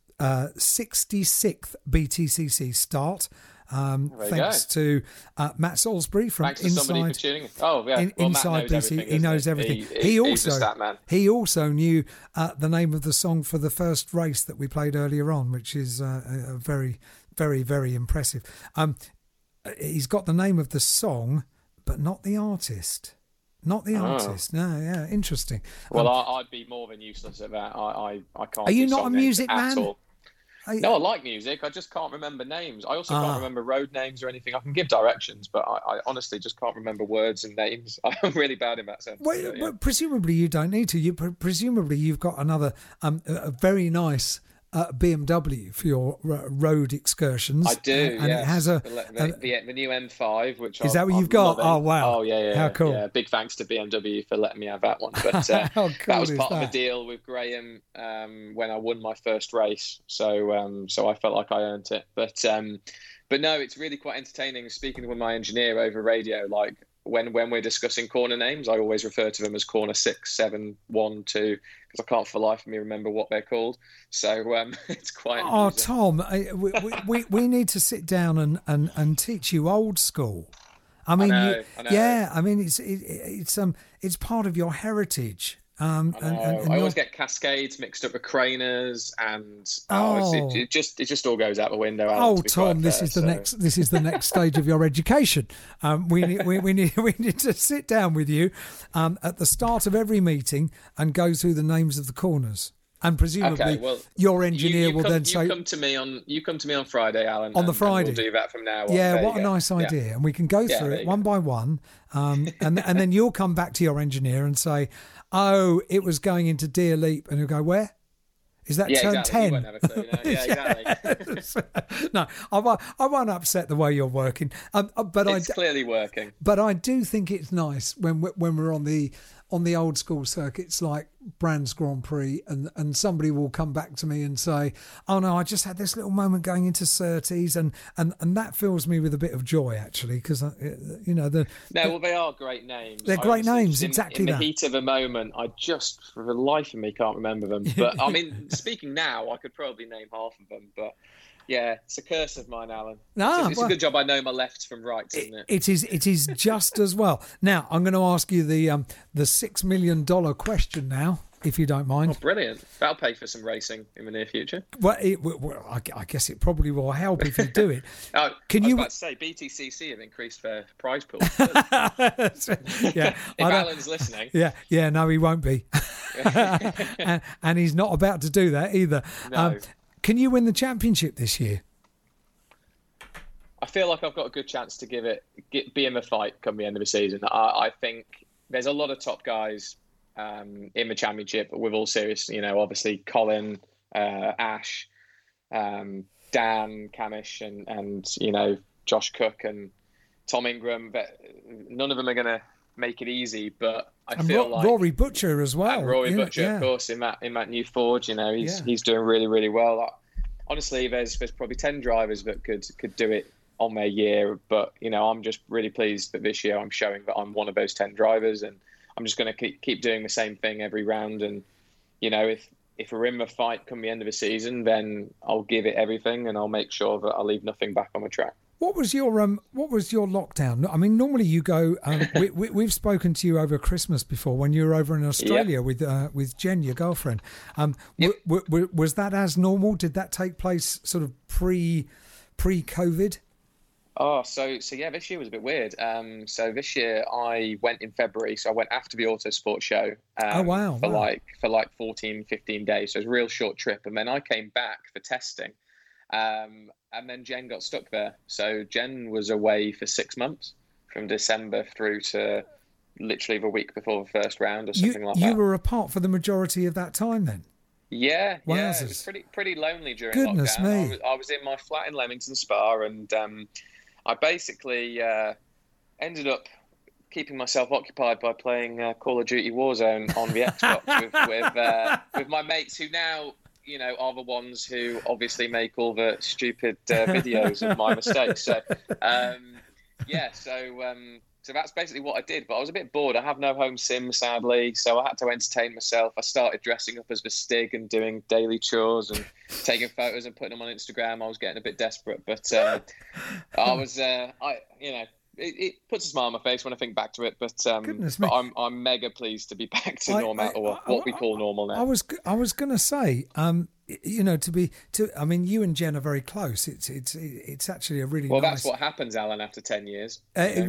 BTCC start. Thanks to Matt Salisbury from Inside. For tuning in. Oh, yeah. Inside BT, he knows everything. He's a stat man. He also knew the name of the song for the first race that we played earlier on, which is a very, very, very impressive. He's got the name of the song, but not the artist. Not the artist. No, yeah, interesting. Well, I'd be more than useless at that. I can't. Are you not a music man? All. No, I like music. I just can't remember names. I also can't remember road names or anything. I can give directions, but I honestly just can't remember words and names. I'm really bad in that sense. Well, presumably you don't need to. Presumably you've got another a very nice BMW for your road excursions. I do, and yes. It has the new M5, which is that what you've got? Loving. Oh wow! Oh yeah. How cool! Yeah, big thanks to BMW for letting me have that one. But How cool that was part is of a deal with Graham when I won my first race. So I felt like I earned it. But no, it's really quite entertaining speaking with my engineer over radio. Like when we're discussing corner names, I always refer to them as corner 6, 7, 1, 2. Because I can't for the life of me remember what they're called. So it's quite amusing. Oh, Tom, we need to sit down and teach you old school. I mean, I know. Yeah, I mean it's part of your heritage. I always get Cascades mixed up with Craners, and it just all goes out the window. Alan, Tom, this is the next stage of your education. We need to sit down with you at the start of every meeting and go through the names of the corners. And presumably, your engineer will then say, "You come to me on Friday, Alan." On the Friday, and we'll do that from now on. Yeah, what a nice idea! Yeah. And we can go through it one by one, and then you'll come back to your engineer and say, "Oh, it was going into Deer Leap," and he'll go, "Where?" Is that Yeah, turn exactly. 10? You won't have a clue, no. Yeah, exactly. No, I won't upset the way you're working. But It's clearly working. But I do think it's nice when we're on the old school circuits like Brands Grand Prix, and somebody will come back to me and say, "Oh no, I just had this little moment going into Surtees," and that fills me with a bit of joy actually, because well, they are great names. They're great names, exactly in that. the heat of a moment, I just, for the life of me, can't remember them. But I mean, speaking now, I could probably name half of them. But yeah, it's a curse of mine, Alan. It's a good job I know my lefts from rights, isn't it? It is just as well. Now I'm going to ask you the $6 million question now, if you don't mind. Oh, brilliant! That'll pay for some racing in the near future. Well, I guess it probably will help if you do it. I was about to say, BTCC have increased their prize pool. Yeah, if Alan's listening. Yeah, no, he won't be, and he's not about to do that either. No. Can you win the championship this year? I feel like I've got a good chance to be in the fight come the end of the season. I think there's a lot of top guys in the championship, with all seriousness, obviously Colin, Ash, Dan, Camish, and Josh Cook and Tom Ingram. But none of them are going to make it easy. But I feel like Rory Butcher as well. And Rory Butcher, of course, in that new Forge. He's doing really, really well. Honestly, there's probably 10 drivers that could do it on their year. But I'm just really pleased that this year I'm showing that I'm one of those 10 drivers, and I'm just going to keep doing the same thing every round. And if we're in the fight come the end of the season, then I'll give it everything, and I'll make sure that I leave nothing back on the track. What was your lockdown? I mean, normally you go. We've spoken to you over Christmas before when you were over in Australia with Jen, your girlfriend. Yep. Was that as normal? Did that take place sort of pre-COVID? Oh, so yeah, this year was a bit weird. So this year I went in February, so I went after the Autosport show. For like 14, 15 days. So it was a real short trip, and then I came back for testing. And then Jen got stuck there. So Jen was away for 6 months, from December through to literally the week before the first round or something like that. You were apart for the majority of that time then? Yeah, it was pretty lonely during Goodness lockdown. Me. I was in my flat in Leamington Spa, and I basically ended up keeping myself occupied by playing Call of Duty Warzone on the Xbox with my mates who now are the ones who obviously make all the stupid videos of my mistakes. So, so that's basically what I did. But I was a bit bored. I have no home sim, sadly, so I had to entertain myself. I started dressing up as the Stig and doing daily chores and taking photos and putting them on Instagram. I was getting a bit desperate, but it puts a smile on my face when I think back to it. But I'm mega pleased to be back to normal, or what we call normal now. I was going to say, you and Jen are very close. It's actually a really nice... that's what happens, Alan, after 10 years. Yeah,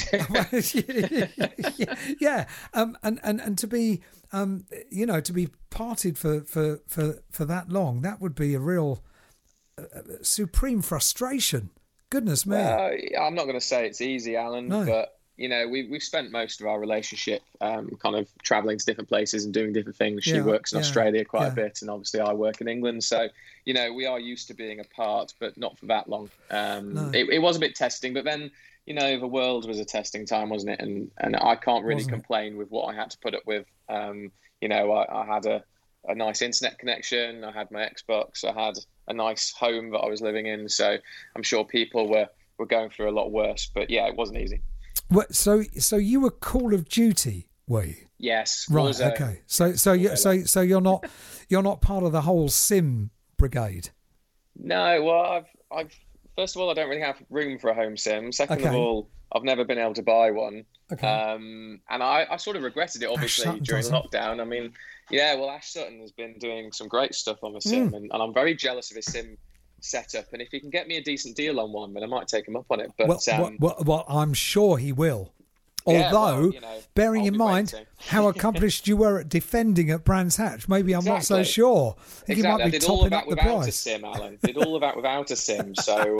and to be to be parted for that long, that would be a real supreme frustration. Goodness me. I'm not going to say it's easy, Alan, but we've spent most of our relationship kind of traveling to different places and doing different things. She works in Australia quite a bit, and obviously I work in England. So, we are used to being apart, but not for that long. It was a bit testing, but then, the world was a testing time, wasn't it? And I can't really complain with what I had to put up with. I had a nice internet connection. I had my Xbox. I had a nice home that I was living in. So I'm sure people were going through a lot worse. But yeah, it wasn't easy. Well, so you were Call of Duty, were you? Yes. Right. Okay. So you're not part of the whole sim brigade. No. Well, I've first of all, I don't really have room for a home sim. Second of all, I've never been able to buy one. Okay. And I sort of regretted it, obviously, during lockdown. I mean, Ash Sutton has been doing some great stuff on the sim, and I'm very jealous of his sim setup. And if he can get me a decent deal on one, then I might take him up on it. But well, I'm sure he will. Although, bearing in mind how accomplished you were at defending at Brands Hatch, maybe I'm not so sure. I think you might be topping up the price. A sim, Alan. Did all of that without a sim. So,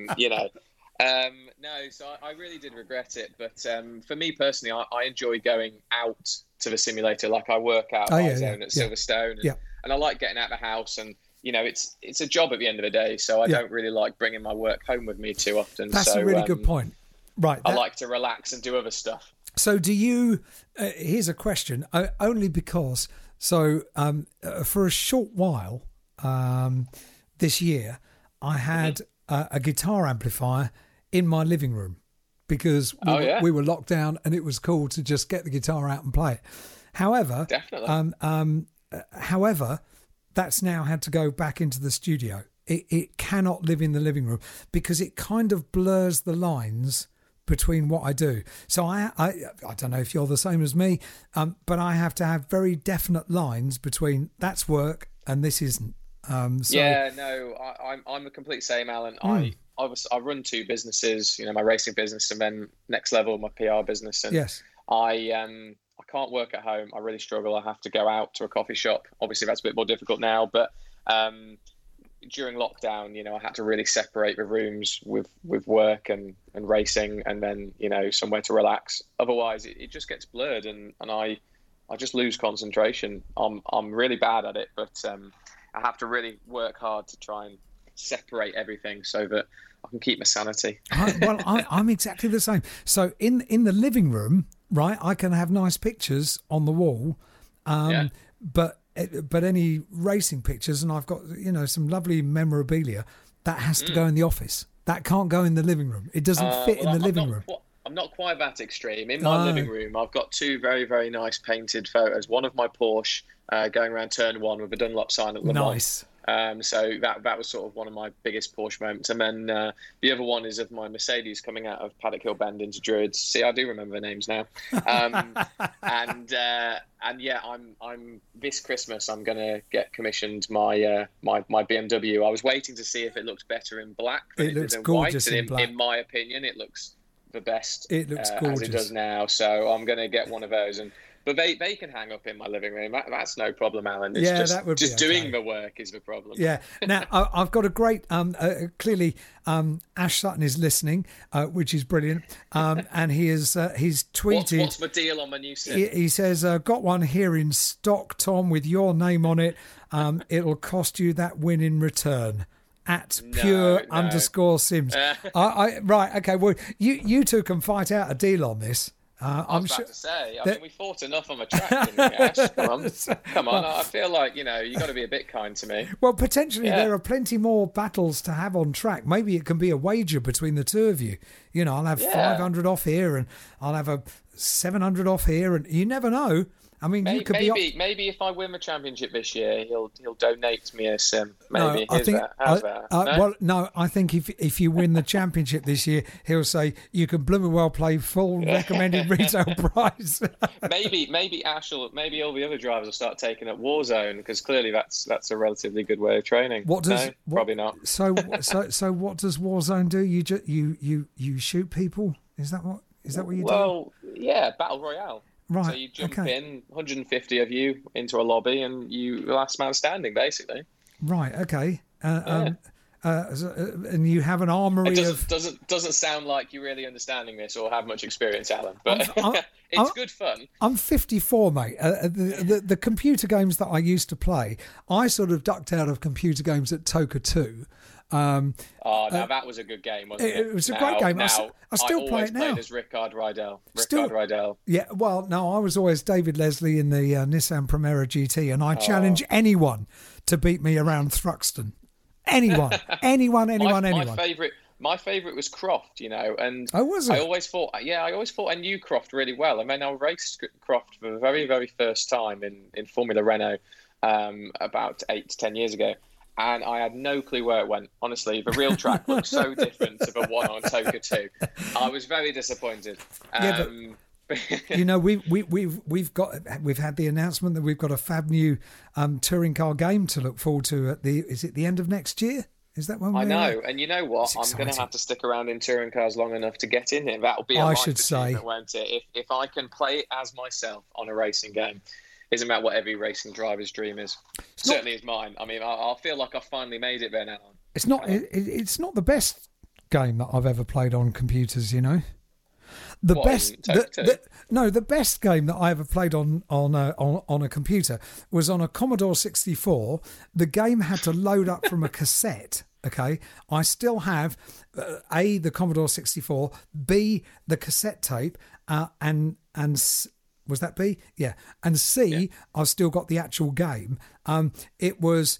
no, so I really did regret it. But for me personally, I enjoy going out to the simulator. Like I work out at Silverstone. and I like getting out of the house, and it's a job at the end of the day, so I don't really like bringing my work home with me too often. That's a really good point. Right, I like to relax and do other stuff. So do you? Here's a question, only because for a short while this year, I had a guitar amplifier in my living room because we were locked down, and it was cool to just get the guitar out and play it. However, however, that's now had to go back into the studio. It cannot live in the living room because it kind of blurs the lines between what I do. So I don't know if you're the same as me, but I have to have very definite lines between that's work and this isn't. I'm the complete same, Alan. I run two businesses, my racing business and then Next Level, my PR business. And yes. I can't work at home. I really struggle. I have to go out to a coffee shop. Obviously, that's a bit more difficult now, but during lockdown, I had to really separate the rooms with work and racing, and then somewhere to relax. Otherwise, it just gets blurred, and I just lose concentration. I'm really bad at it, but I have to really work hard to try and separate everything so that I can keep my sanity. I'm exactly the same. So in the living room, right, I can have nice pictures on the wall, but any racing pictures, and I've got some lovely memorabilia, that has to go in the office. That can't go in the living room. It doesn't fit in the living room. I'm not quite that extreme. In my living room, I've got two very, very nice painted photos. One of my Porsche going around turn 1 with a Dunlop sign at Le Mans. Nice. So that was sort of one of my biggest Porsche moments. And then the other one is of my Mercedes coming out of Paddock Hill Bend into Druids. See, I do remember the names now. And I'm this Christmas I'm going to get commissioned my BMW. I was waiting to see if it looked better in black. It looks gorgeous in black. In my opinion, it looks the best. It looks gorgeous as it does now. So I'm going to get one of those. But they can hang up in my living room. That's no problem, Alan. It's that would be just doing the work is the problem. Yeah. Now, I've got a great, clearly, Ash Sutton is listening, which is brilliant. And he's tweeted. What's the deal on my new set? He says, got one here in stock, Tom, with your name on it. It'll cost you that win in return. At pure_Sims. Right, okay. Well, you two can fight out a deal on this. I was about to say, we fought enough on the track, didn't we, Ash? Come on. I feel like, you got to be a bit kind to me. Well, potentially there are plenty more battles to have on track. Maybe it can be a wager between the two of you. I'll have 500 off here and I'll have a 700 off here, and you never know. I mean, you could maybe if I win the championship this year, he'll donate me a sim. Maybe. No, I think if you win the championship this year, he'll say you can blooming well play full recommended retail price. maybe Ash maybe all the other drivers will start taking up Warzone, because clearly that's a relatively good way of training. Probably not. So what does Warzone do? You shoot people? Is that what you do? Well, yeah, battle royale. Right. So you jump in, 150 of you into a lobby, and you last man standing, basically. Right. Okay. And you have an armory of. Doesn't sound like you're really understanding this or have much experience, Alan. But it's good fun. I'm 54, mate. The computer games that I used to play, I sort of ducked out of computer games at Toka 2. Now that was a good game, wasn't it? It was a great game. I still play it now. I always played as Ricard Rydell. Yeah, well, no, I was always David Leslie in the Nissan Primera GT, and I challenge anyone to beat me around Thruxton. Anyone. My favourite was Croft, and was it? I always thought I knew Croft really well, and then I raced Croft for the very, very first time in Formula Renault about 8 to 10 years ago. And I had no clue where it went. Honestly, the real track looked so different to the one on Toka 2. I was very disappointed. We've had the announcement that we've got a fab new touring car game to look forward to at the end of next year? Is that one? I know, and you know what? I'm going to have to stick around in touring cars long enough to get in it. That'll be a life achievement, won't it? If I can play it as myself on a racing game. Isn't that what every racing driver's dream is? Certainly is mine. I mean, I'll feel like I've finally made it there now. It's not the best game that I've ever played on computers, The What, best, in Take-Two? the best game that I ever played on a computer was on a Commodore 64. The game had to load up from a cassette. Okay, I still have A, the Commodore 64, B, the cassette tape, and was that B? Yeah, and C, yeah. I've still got the actual game. It was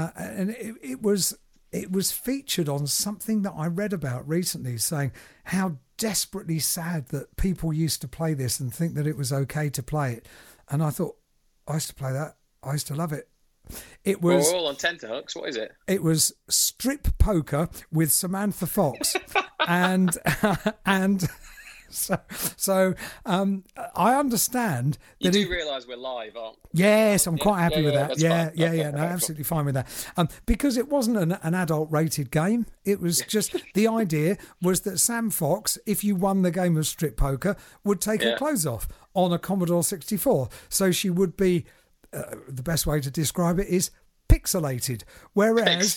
featured on something that I read about recently, saying how desperately sad that people used to play this and think that it was okay to play it. And I thought, I used to play that. I used to love it. It was. We're all on tenterhooks. What is it? It was strip poker with Samantha Fox, and so I understand that. You do realise we're live, aren't we? Yes, I'm quite happy with that. That's Yeah, fine. yeah, Okay, yeah. No, okay, absolutely fine with that. Because it wasn't an adult-rated game. It was just the idea was that Sam Fox, if you won the game of strip poker, would take her clothes off on a Commodore 64. So she would be. The best way to describe it is pixelated. Whereas,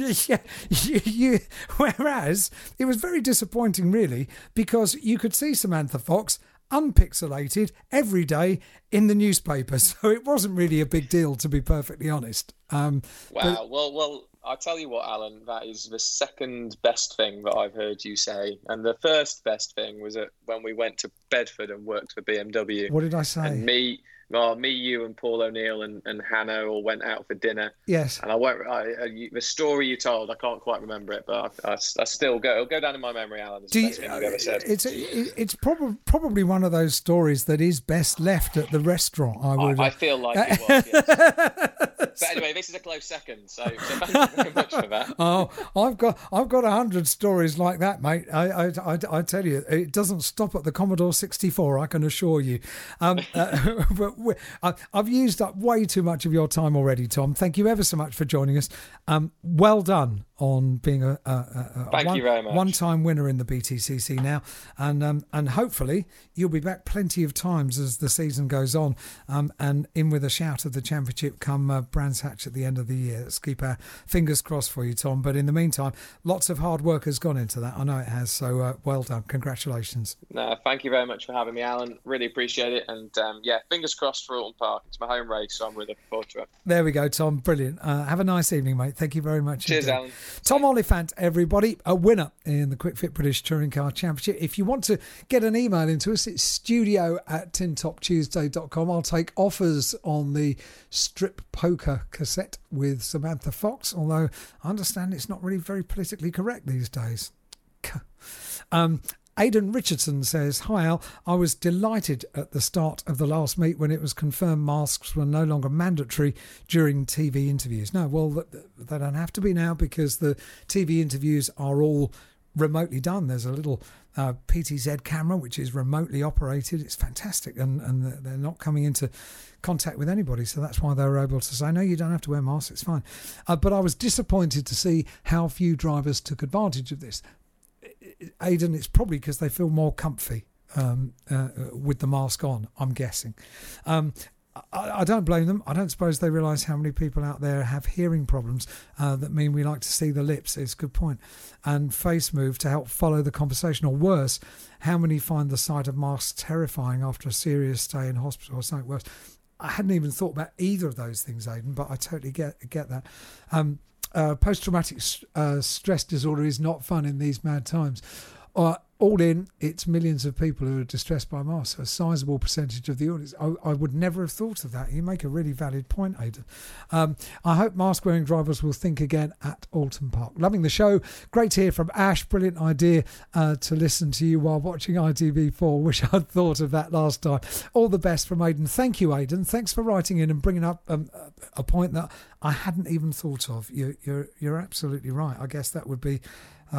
whereas it was very disappointing, really, because you could see Samantha Fox unpixelated every day in the newspaper. So it wasn't really a big deal, to be perfectly honest. Wow. Well, I'll tell you what, Alan, that is the second best thing that I've heard you say. And the first best thing was when we went to Bedford and worked for BMW. What did I say? And me, you and Paul O'Neill and Hannah all went out for dinner. Yes. And the story you told, I can't quite remember it, but I still it'll go down in my memory, Alan. It's the best thing you've ever said. It's probably one of those stories that is best left at the restaurant. I feel like it was, yes. But anyway, this is a close second, so thank you very much for that. Oh, I've got 100 stories like that, mate. I tell you, it doesn't stop at the Commodore 64. I can assure you. But I've used up way too much of your time already, Tom. Thank you ever so much for joining us. Well done on being a Thank you very much. One-time winner in the BTCC now, and hopefully you'll be back plenty of times as the season goes on, and in with a shout of the championship come Brands Hatch at the end of the year. Let's keep our fingers crossed for you, Tom. But in the meantime, lots of hard work has gone into that. I know it has. So well done. Congratulations. No, thank you very much for having me, Alan. Really appreciate it. And fingers crossed for Alton Park. It's my home race, so I'm really looking forward to it. There we go, Tom. Brilliant. Have a nice evening, mate. Thank you very much. Cheers, Alan. Tom Oliphant, everybody, a winner in the Quick Fit British Touring Car Championship. If you want to get an email into us, it's studio@tintoptuesday.com. I'll take offers on the strip poker cassette with Samantha Fox, although I understand it's not really very politically correct these days. Aidan Richardson says, "Hi Al, I was delighted at the start of the last meet when it was confirmed masks were no longer mandatory during TV interviews." No, well, they don't have to be now because the TV interviews are all remotely done. There's a little PTZ camera which is remotely operated. It's fantastic, and they're not coming into contact with anybody, so that's why they were able to say, no, you don't have to wear masks, it's fine. But I was disappointed to see how few drivers took advantage of this. Aidan, it's probably because they feel more comfy with the mask on, I'm guessing. I don't blame them. I don't suppose they realise how many people out there have hearing problems that mean we like to see the lips. It's a good point. And face move to help follow the conversation. Or worse, how many find the sight of masks terrifying after a serious stay in hospital or something worse? I hadn't even thought about either of those things, Aidan, but I totally get that. Post-traumatic stress disorder is not fun in these mad times. All in, it's millions of people who are distressed by masks, a sizable percentage of the audience. I would never have thought of that. You make a really valid point, Aidan. I hope mask-wearing drivers will think again at Alton Park. Loving the show. Great to hear from Ash. Brilliant idea to listen to you while watching ITV4. Wish I'd thought of that last time. All the best from Aidan. Thank you, Aidan. Thanks for writing in and bringing up a point that I hadn't even thought of. You're absolutely right. I guess that would be...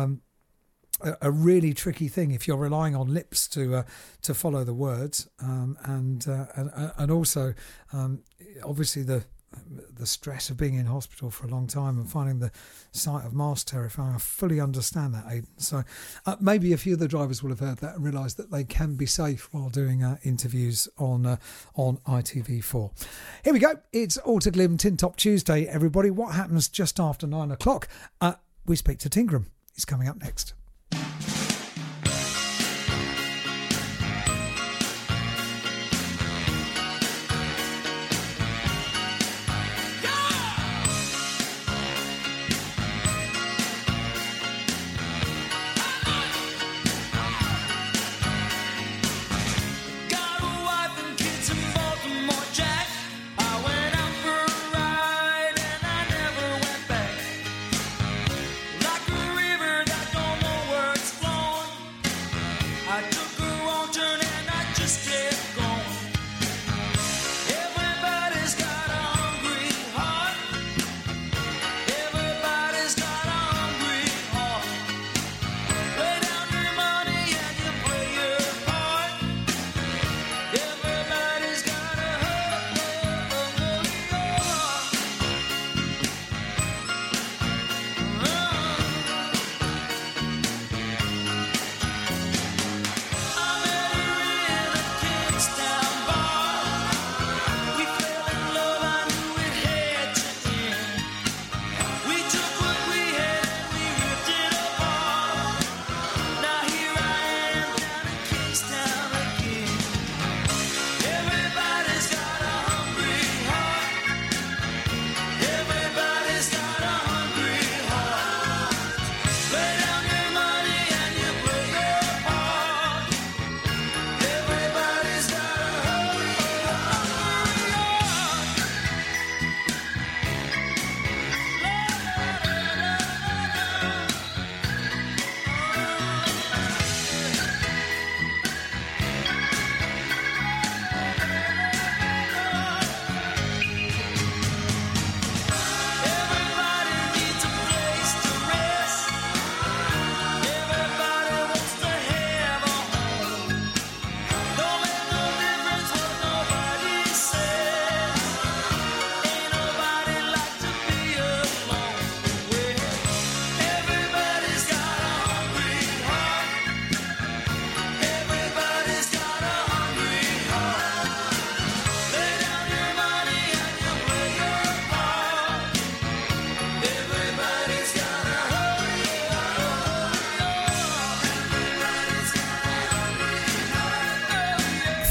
a really tricky thing if you're relying on lips to follow the words, and also obviously the stress of being in hospital for a long time and finding the sight of masks terrifying. I fully understand that, Aidan. So maybe a few of the drivers will have heard that and realised that they can be safe while doing interviews on ITV4. Here we go. It's Autoglim Tin Top Tuesday, everybody. What happens just after 9 o'clock? We speak to Tingram. He's coming up next.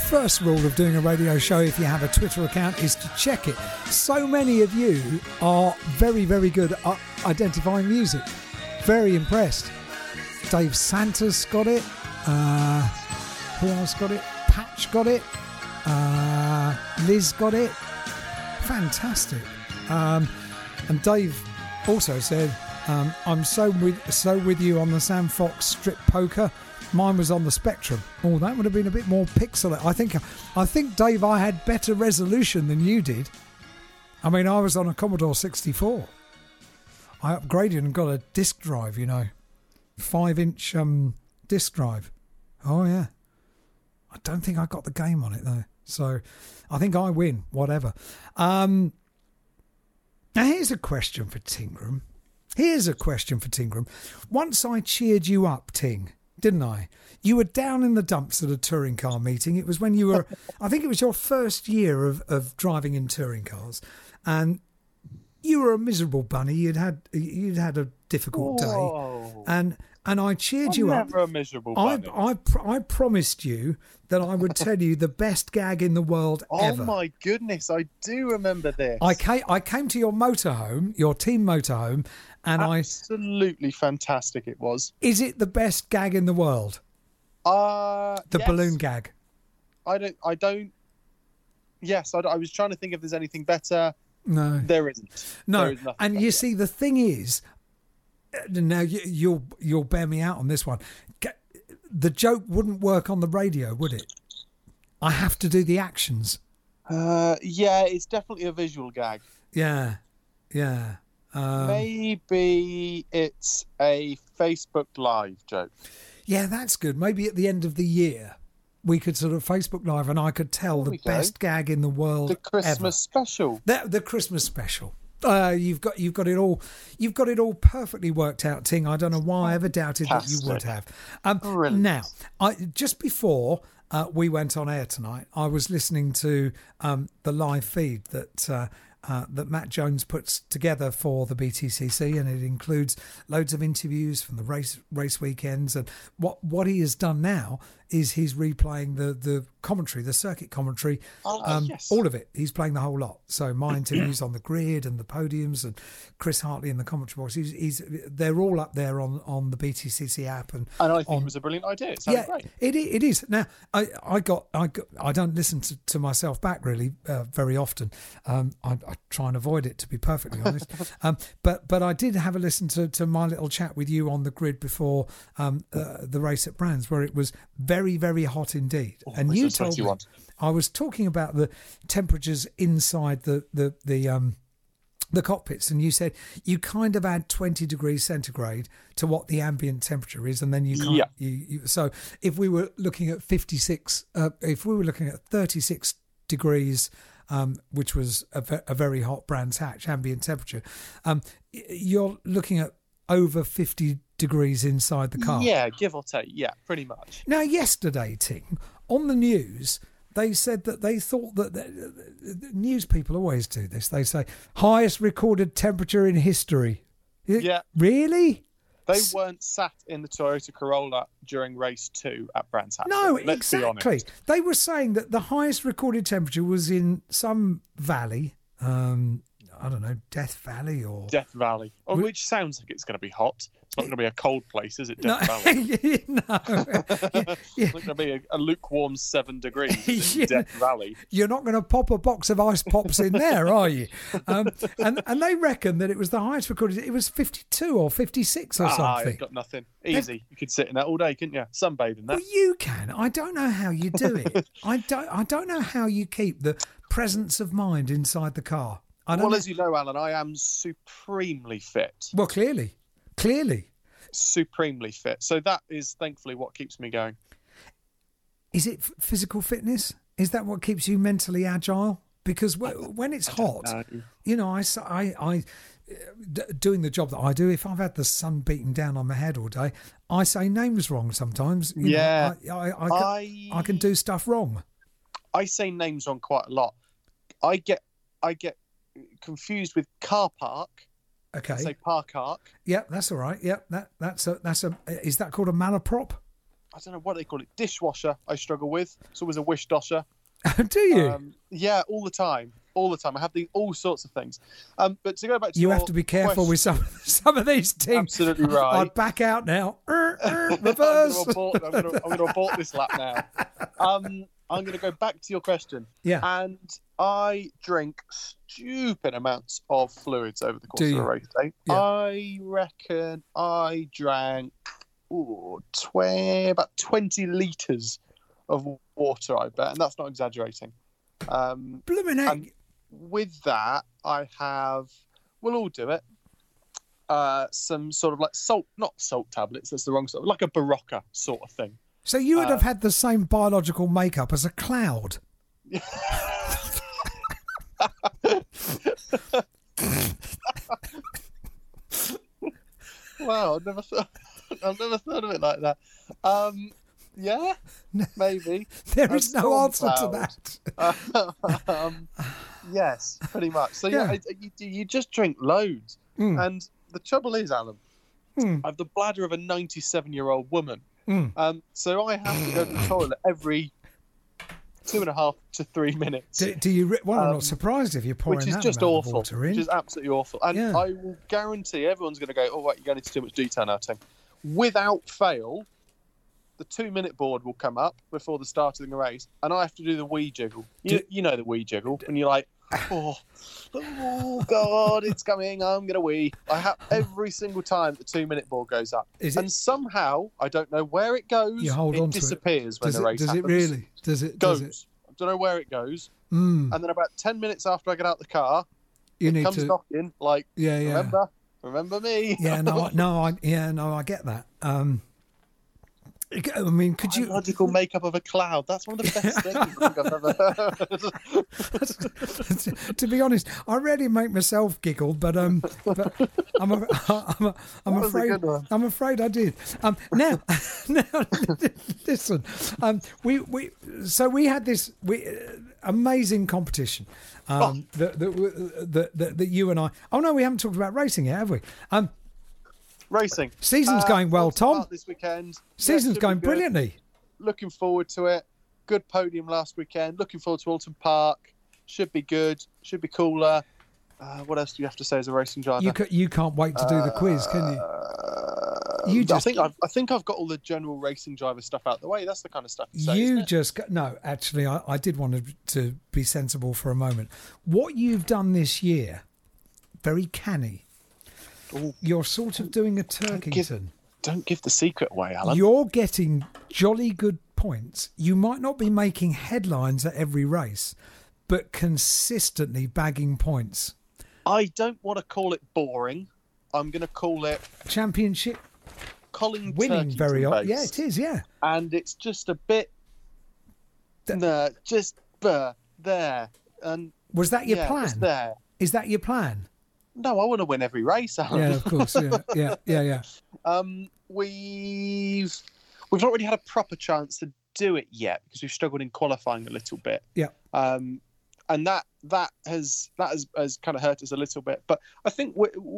first rule of doing a radio show, if you have a Twitter account, is to check it. So many of you are very, very good at identifying music. Very impressed. Dave Santos got it. Who else got it? Patch got it. Liz got it. Fantastic. And Dave also said, I'm so with you on the Sam Fox strip poker. Mine was on the Spectrum. Oh, that would have been a bit more pixelated. I think, Dave, I had better resolution than you did. I mean, I was on a Commodore 64. I upgraded and got a disc drive, 5-inch disc drive. Oh, yeah. I don't think I got the game on it, though. So I think I win, whatever. Now, here's a question for Tingram. Once I cheered you up, Ting, didn't I? You were down in the dumps at a touring car meeting. It was when you were, I think it was your first year of driving in touring cars. And you were a miserable bunny. You'd had a difficult day. And I cheered you up. Never a miserable bunny. I promised you that I would tell you the best gag in the world ever. Oh my goodness, I do remember this. I came to your motorhome, your team motorhome, and absolutely fantastic it was. Is it the best gag in the world? The yes. balloon gag. I don't. Yes, I was trying to think if there's anything better. No, there isn't. No, there is nothing and better. you see, the thing is, now you'll bear me out on this one. The joke wouldn't work on the radio, would it? I have to do the actions. Yeah, it's definitely a visual gag. Yeah. Maybe it's a Facebook Live joke. Yeah, that's good. Maybe at the end of the year, we could sort of Facebook Live and I could tell the best gag in the world. The Christmas ever. special. The Christmas special. You've got it all. You've got it all perfectly worked out, Ting. I don't know why I ever doubted that you would have. Now, just before we went on air tonight, I was listening to the live feed that Matt Jones puts together for the BTCC, and it includes loads of interviews from the race weekends. And what he has done now is he's replaying the commentary, the circuit commentary, yes. all of it. He's playing the whole lot. So my interviews on the grid and the podiums, and Chris Hartley in the commentary box. They're all up there on the BTCC app. And I think it was a brilliant idea. It sounded great. It is. Now I don't listen to myself back really very often. I try and avoid it, to be perfectly honest. But I did have a listen to my little chat with you on the grid before the race at Brands, where it was very, very hot indeed. And you told me, I was talking about the temperatures inside the cockpits, and you said you kind of add 20 degrees centigrade to what the ambient temperature is, and then you can't. Yeah. So if we were looking at 56, if we were looking at 36 degrees, which was a very hot Brands Hatch ambient temperature, you're looking at over 50 degrees inside the car. Yeah, give or take. Yeah, pretty much. Now, yesterday, Ting, on the news, they said that they thought that the news people always do this. They say highest recorded temperature in history. Yeah. Really? They weren't sat in the Toyota Corolla during race 2 at Brands Hatch. No, Let's be exactly. honest. They were saying that the highest recorded temperature was in some valley. I don't know, Death Valley. Which sounds like it's going to be hot. It's not going to be a cold place, is it, Death Valley? No. It's not going to be a lukewarm 7 degrees in Death Valley. You're not going to pop a box of ice pops in there, are you? And they reckon that it was the highest recorded. It was 52 or 56 or something. You've got nothing. Easy. You could sit in that all day, couldn't you? Sunbathe in that. Well, you can. I don't know how you do it. I don't know how you keep the presence of mind inside the car. As you know, Alan, I am supremely fit. Well, clearly. Supremely fit. So that is thankfully what keeps me going. Is it physical fitness? Is that what keeps you mentally agile? Because when it's hot, I doing the job that I do, if I've had the sun beating down on my head all day, I say names wrong sometimes. I can do stuff wrong. I say names wrong quite a lot. I get confused with car park. Okay. I say park arc. Yeah, that's all right. Yeah, that's a. Is that called a malaprop? I don't know what they call it, dishwasher I struggle with. It's always a wish dosher. Do you? Yeah, all the time. I have all sorts of things. But to go back to you have to be careful with some of these teams. Absolutely right. I'd back out now. Reverse. I'm going to abort this lap now. I'm going to go back to your question. Yeah. And I drink stupid amounts of fluids over the course of a race day. Yeah. I reckon I drank about 20 litres of water, I bet, and that's not exaggerating. Blooming egg. With that, I have, we'll all do it, some sort of like not salt tablets, that's the wrong sort, like a Barocca sort of thing. So you would have had the same biological makeup as a cloud. Wow, I've never thought of it like that. Yeah, maybe. There is no answer to that. Yes, pretty much. So yeah, you just drink loads. And the trouble is, Alan, I have the bladder of a 97-year-old woman. So I have to go to the toilet every 2.5 to 3 minutes. Do you? Well, I'm not surprised if you're pouring which is that just amount awful. of water in. Which is absolutely awful. And I will guarantee everyone's going to go, "Oh, right, you're going into too much detail now, Tim." Without fail, the 2-minute board will come up before the start of the race, and I have to do the wee jiggle. You know the wee jiggle, and you're like, oh God, it's coming. I'm going to wee. I have every single time the 2-minute board goes up. And somehow, I don't know where it goes. You hold on to disappears when the race happens. Does it really? Does it? Goes. I don't know where it goes. And then about 10 minutes after I get out the car, it comes knocking like, remember me? Yeah, I get that. I mean, could you... Biological makeup of a cloud. That's one of the best things I've ever heard. To be honest, I rarely make myself giggle, but I'm afraid I did. Now, listen. We had this amazing competition that you and I... Oh, no, we haven't talked about racing yet, have we? Racing. Season's going well, Tom. This weekend. Season's going brilliantly. Looking forward to it. Good podium last weekend. Looking forward to Alton Park. Should be good. Should be cooler. What else do you have to say as a racing driver? You can't wait to do the quiz, can you? I think I've got all the general racing driver stuff out the way. That's the kind of stuff to say, No, actually, I did want to be sensible for a moment. What you've done this year, very canny. Ooh. You're sort of doing a Turkington. Don't give the secret away, Alan. You're getting jolly good points. You might not be making headlines at every race, but consistently bagging points. I don't want to call it boring. I'm going to call it... Championship. Colin winning very often. based. Yeah, it is, yeah. And it's just a bit... there. And was that your plan? Just there. Is that your plan? No, I want to win every race, Alan. Yeah, of course. Yeah. We've not really had a proper chance to do it yet because we've struggled in qualifying a little bit. Yeah. And that has kind of hurt us a little bit. But I think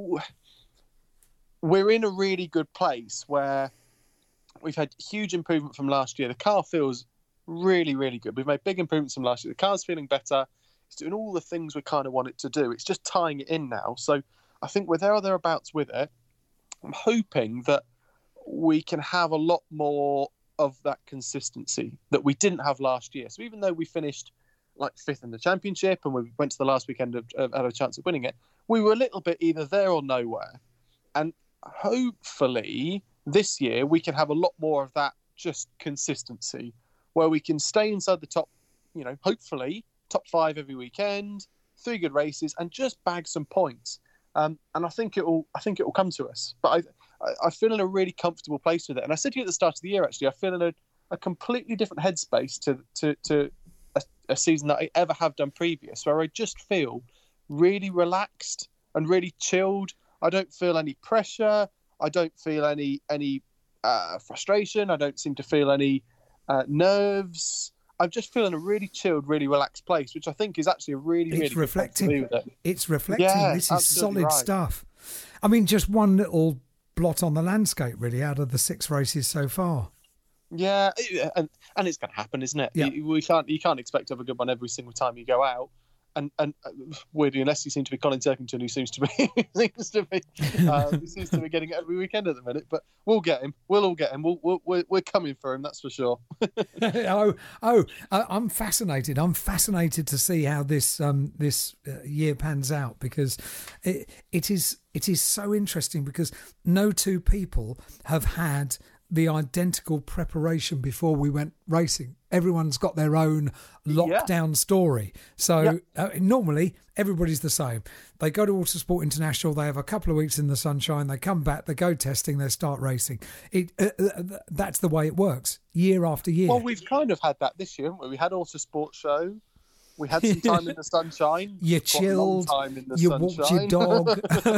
we're in a really good place where we've had huge improvement from last year. The car feels really, really good. We've made big improvements from last year. The car's feeling better. It's doing all the things we kind of want it to do. It's just tying it in now. So I think we're there or thereabouts with it. I'm hoping that we can have a lot more of that consistency that we didn't have last year. So even though we finished like 5th in the championship and we went to the last weekend of had a chance of winning it, we were a little bit either there or nowhere. And hopefully this year we can have a lot more of that just consistency where we can stay inside the top, hopefully top 5 every weekend, 3 good races, and just bag some points. And I think it will come to us. But I feel in a really comfortable place with it. And I said to you at the start of the year, actually, I feel in a completely different headspace to a season that I ever have done previous, where I just feel really relaxed and really chilled. I don't feel any pressure. I don't feel any frustration. I don't seem to feel any nerves. I'm just feeling a really chilled, really relaxed place, which I think is actually a really It's reflecting. It's reflecting. Yeah, this is solid right. stuff. I mean, just one little blot on the landscape, really, out of the 6 races so far. Yeah, and it's going to happen, isn't it? Yeah. You can't expect to have a good one every single time you go out. And weirdly, unless you seem to be Colin Turkington, who seems to be getting it every weekend at the minute. But we'll get him. We'll all get him. We're coming for him. That's for sure. I'm fascinated. I'm fascinated to see how this year pans out, because it is so interesting, because no two people have had the identical preparation before we went racing. Everyone's got their own lockdown story. So normally everybody's the same. They go to Autosport International, they have a couple of weeks in the sunshine, they come back, they go testing, they start racing. That's the way it works, year after year. Well, we've kind of had that this year, haven't we? We had Autosport Show. We had some time in the sunshine. You chilled. You walked your dog.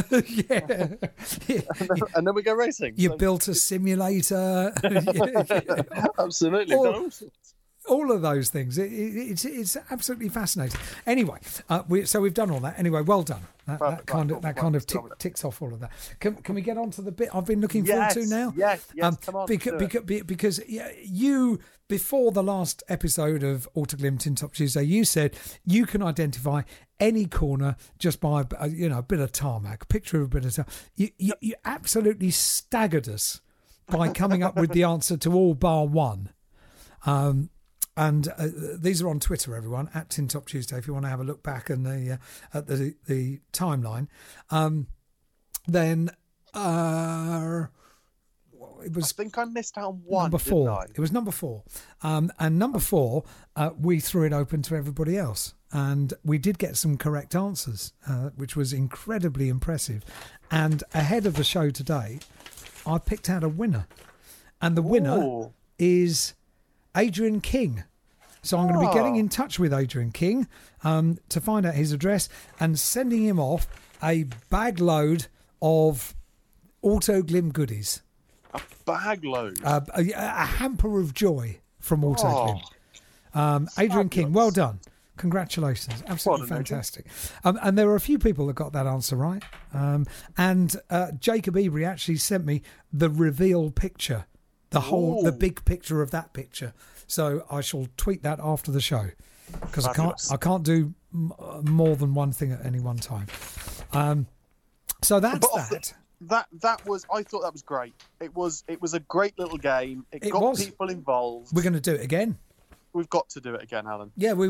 And then we go racing. You built a simulator. Absolutely. All of those things. It's absolutely fascinating. Anyway, so we've done all that. Anyway, well done. That kind of ticks off all of that. Can we get on to the bit I've been looking forward to now? Yes. Come on. Because you, before the last episode of Autoglim Tin Top Tuesday, you said you can identify any corner just by a bit of tarmac, a picture of a bit of tarmac. You absolutely staggered us by coming up with the answer to all bar one. And these are on Twitter, everyone, at Tin Top Tuesday, if you want to have a look back and at the timeline. Then it was. I think I missed out on one. Number 4. Didn't I? It was number 4, and number 4, we threw it open to everybody else, and we did get some correct answers, which was incredibly impressive. And ahead of the show today, I picked out a winner, and the winner is Adrian King. So I'm going to be getting in touch with Adrian King to find out his address and sending him off a bag load of Autoglim goodies. A bag load? A hamper of joy from Autoglim. Adrian King, well done. Congratulations. Absolutely fantastic. And there were a few people that got that answer right. And Jacob Ebery actually sent me the reveal picture. The big picture of that picture. So I shall tweet that after the show, because I can't do more than one thing at any one time. So that's that. I thought that was great. It was a great little game. It got people involved. We're going to do it again. We've got to do it again, Alan.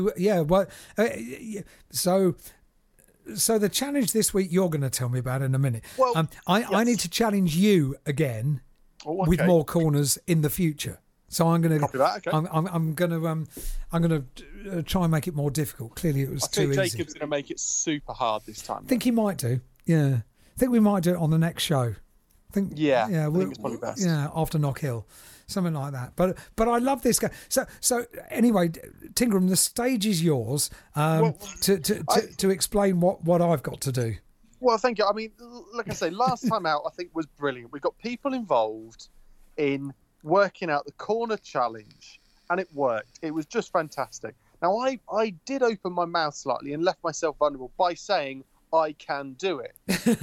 So the challenge this week you're going to tell me about in a minute. Well, I need to challenge you again. With more corners in the future, so I'm going to. Copy that, okay. I'm going to try and make it more difficult. Clearly, it was too easy. Jacob's going to make it super hard this time. I think he might do. Yeah, I think we might do it on the next show. I think it's probably best. Yeah, after Knock Hill, something like that. But I love this guy. So anyway, Tingram, the stage is yours to explain what I've got to do. Well, thank you. I mean, like I say, last time out, I think was brilliant. We got people involved in working out the corner challenge, and it worked. It was just fantastic. Now, I did open my mouth slightly and left myself vulnerable by saying I can do it.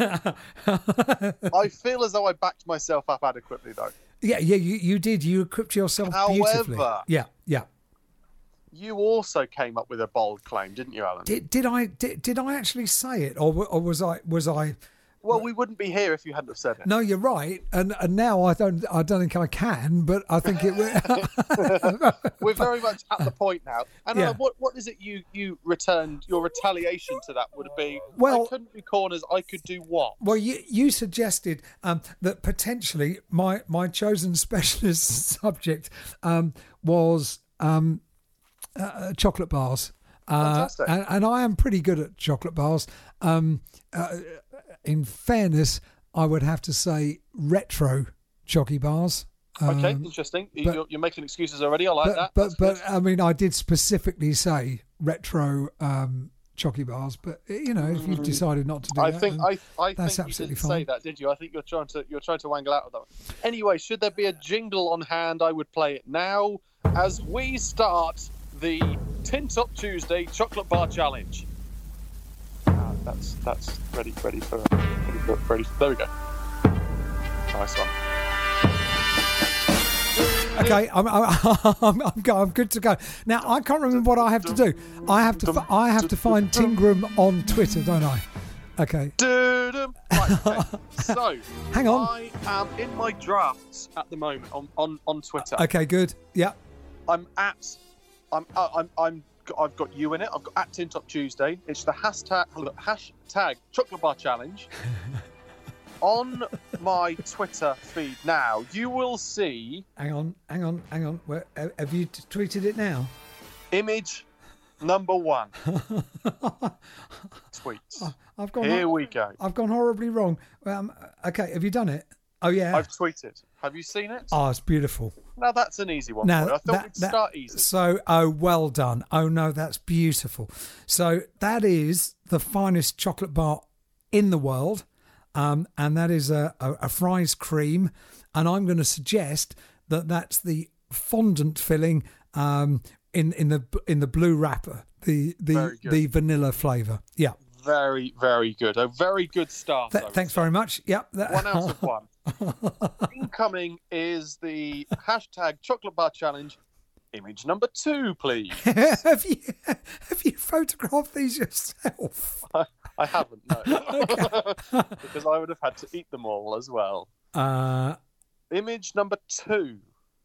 I feel as though I backed myself up adequately, though. Yeah, you did. You equipped yourself beautifully. However, yeah. You also came up with a bold claim, didn't you, Alan? Did I actually say it, or was I? Well, we wouldn't be here if you hadn't have said it. No, you're right, and now I don't think I can, but I think it. We're very much at the point now. And Alan, what is it you returned? Your retaliation to that would be, I couldn't do corners. I could do what? Well, you suggested that potentially my chosen specialist subject was. Chocolate bars. Fantastic. And I am pretty good at chocolate bars. In fairness, I would have to say retro chocky bars. Okay, interesting. You're making excuses already. I like that. But I mean, I did specifically say retro chocky bars. But if you've decided not to do I think that's you absolutely didn't fine. say that, did you? I think you're trying to wangle out of that one. Anyway, should there be a jingle on hand, I would play it now as we start the Tin Top Tuesday Chocolate Bar Challenge. That's ready for. There we go. Nice one. Okay, I'm good to go. Now I can't remember what I have to do. I have to find Tingram on Twitter, don't I? Okay. Right, okay. So, hang on. I am in my drafts at the moment on Twitter. Okay, good. Yeah. I've got you in it. I've got at Tin Top Tuesday. It's the hashtag Chocolate Bar Challenge. On my Twitter feed now, you will see. Hang on. Where, have you tweeted it now? Image number 1. Tweets. Here we go. I've gone horribly wrong. Okay, have you done it? Oh yeah. I've tweeted. Have you seen it? Oh, it's beautiful. Now that's an easy one. Now, I thought we'd start easy. So, well done. Oh no, that's beautiful. So that is the finest chocolate bar in the world. And that is a Fry's cream, and I'm going to suggest that that's the fondant filling in the blue wrapper, the vanilla flavour. Yeah, very, very good. A very good start. Thanks very much. Yep. 1 out of 1. Incoming is the hashtag Chocolate Bar Challenge. Image number 2, please. Have you photographed these yourself? I haven't, no. Because I would have had to eat them all as well. Image number 2.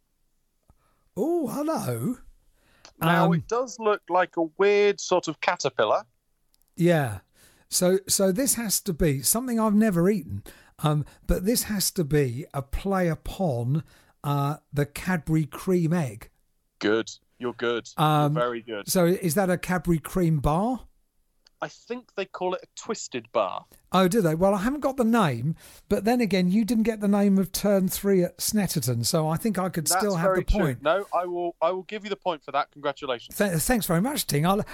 Oh, hello. Now, it does look like a weird sort of caterpillar. Yeah. So this has to be something I've never eaten, but this has to be a play upon the Cadbury cream egg. Good. You're good. You're very good. So is that a Cadbury cream bar? I think they call it a twisted bar. Oh, do they? Well, I haven't got the name, but then again, you didn't get the name of Turn 3 at Snetterton, so I think I could still have the point. True. No, I will give you the point for that. Congratulations. Thanks very much, Ting. I'm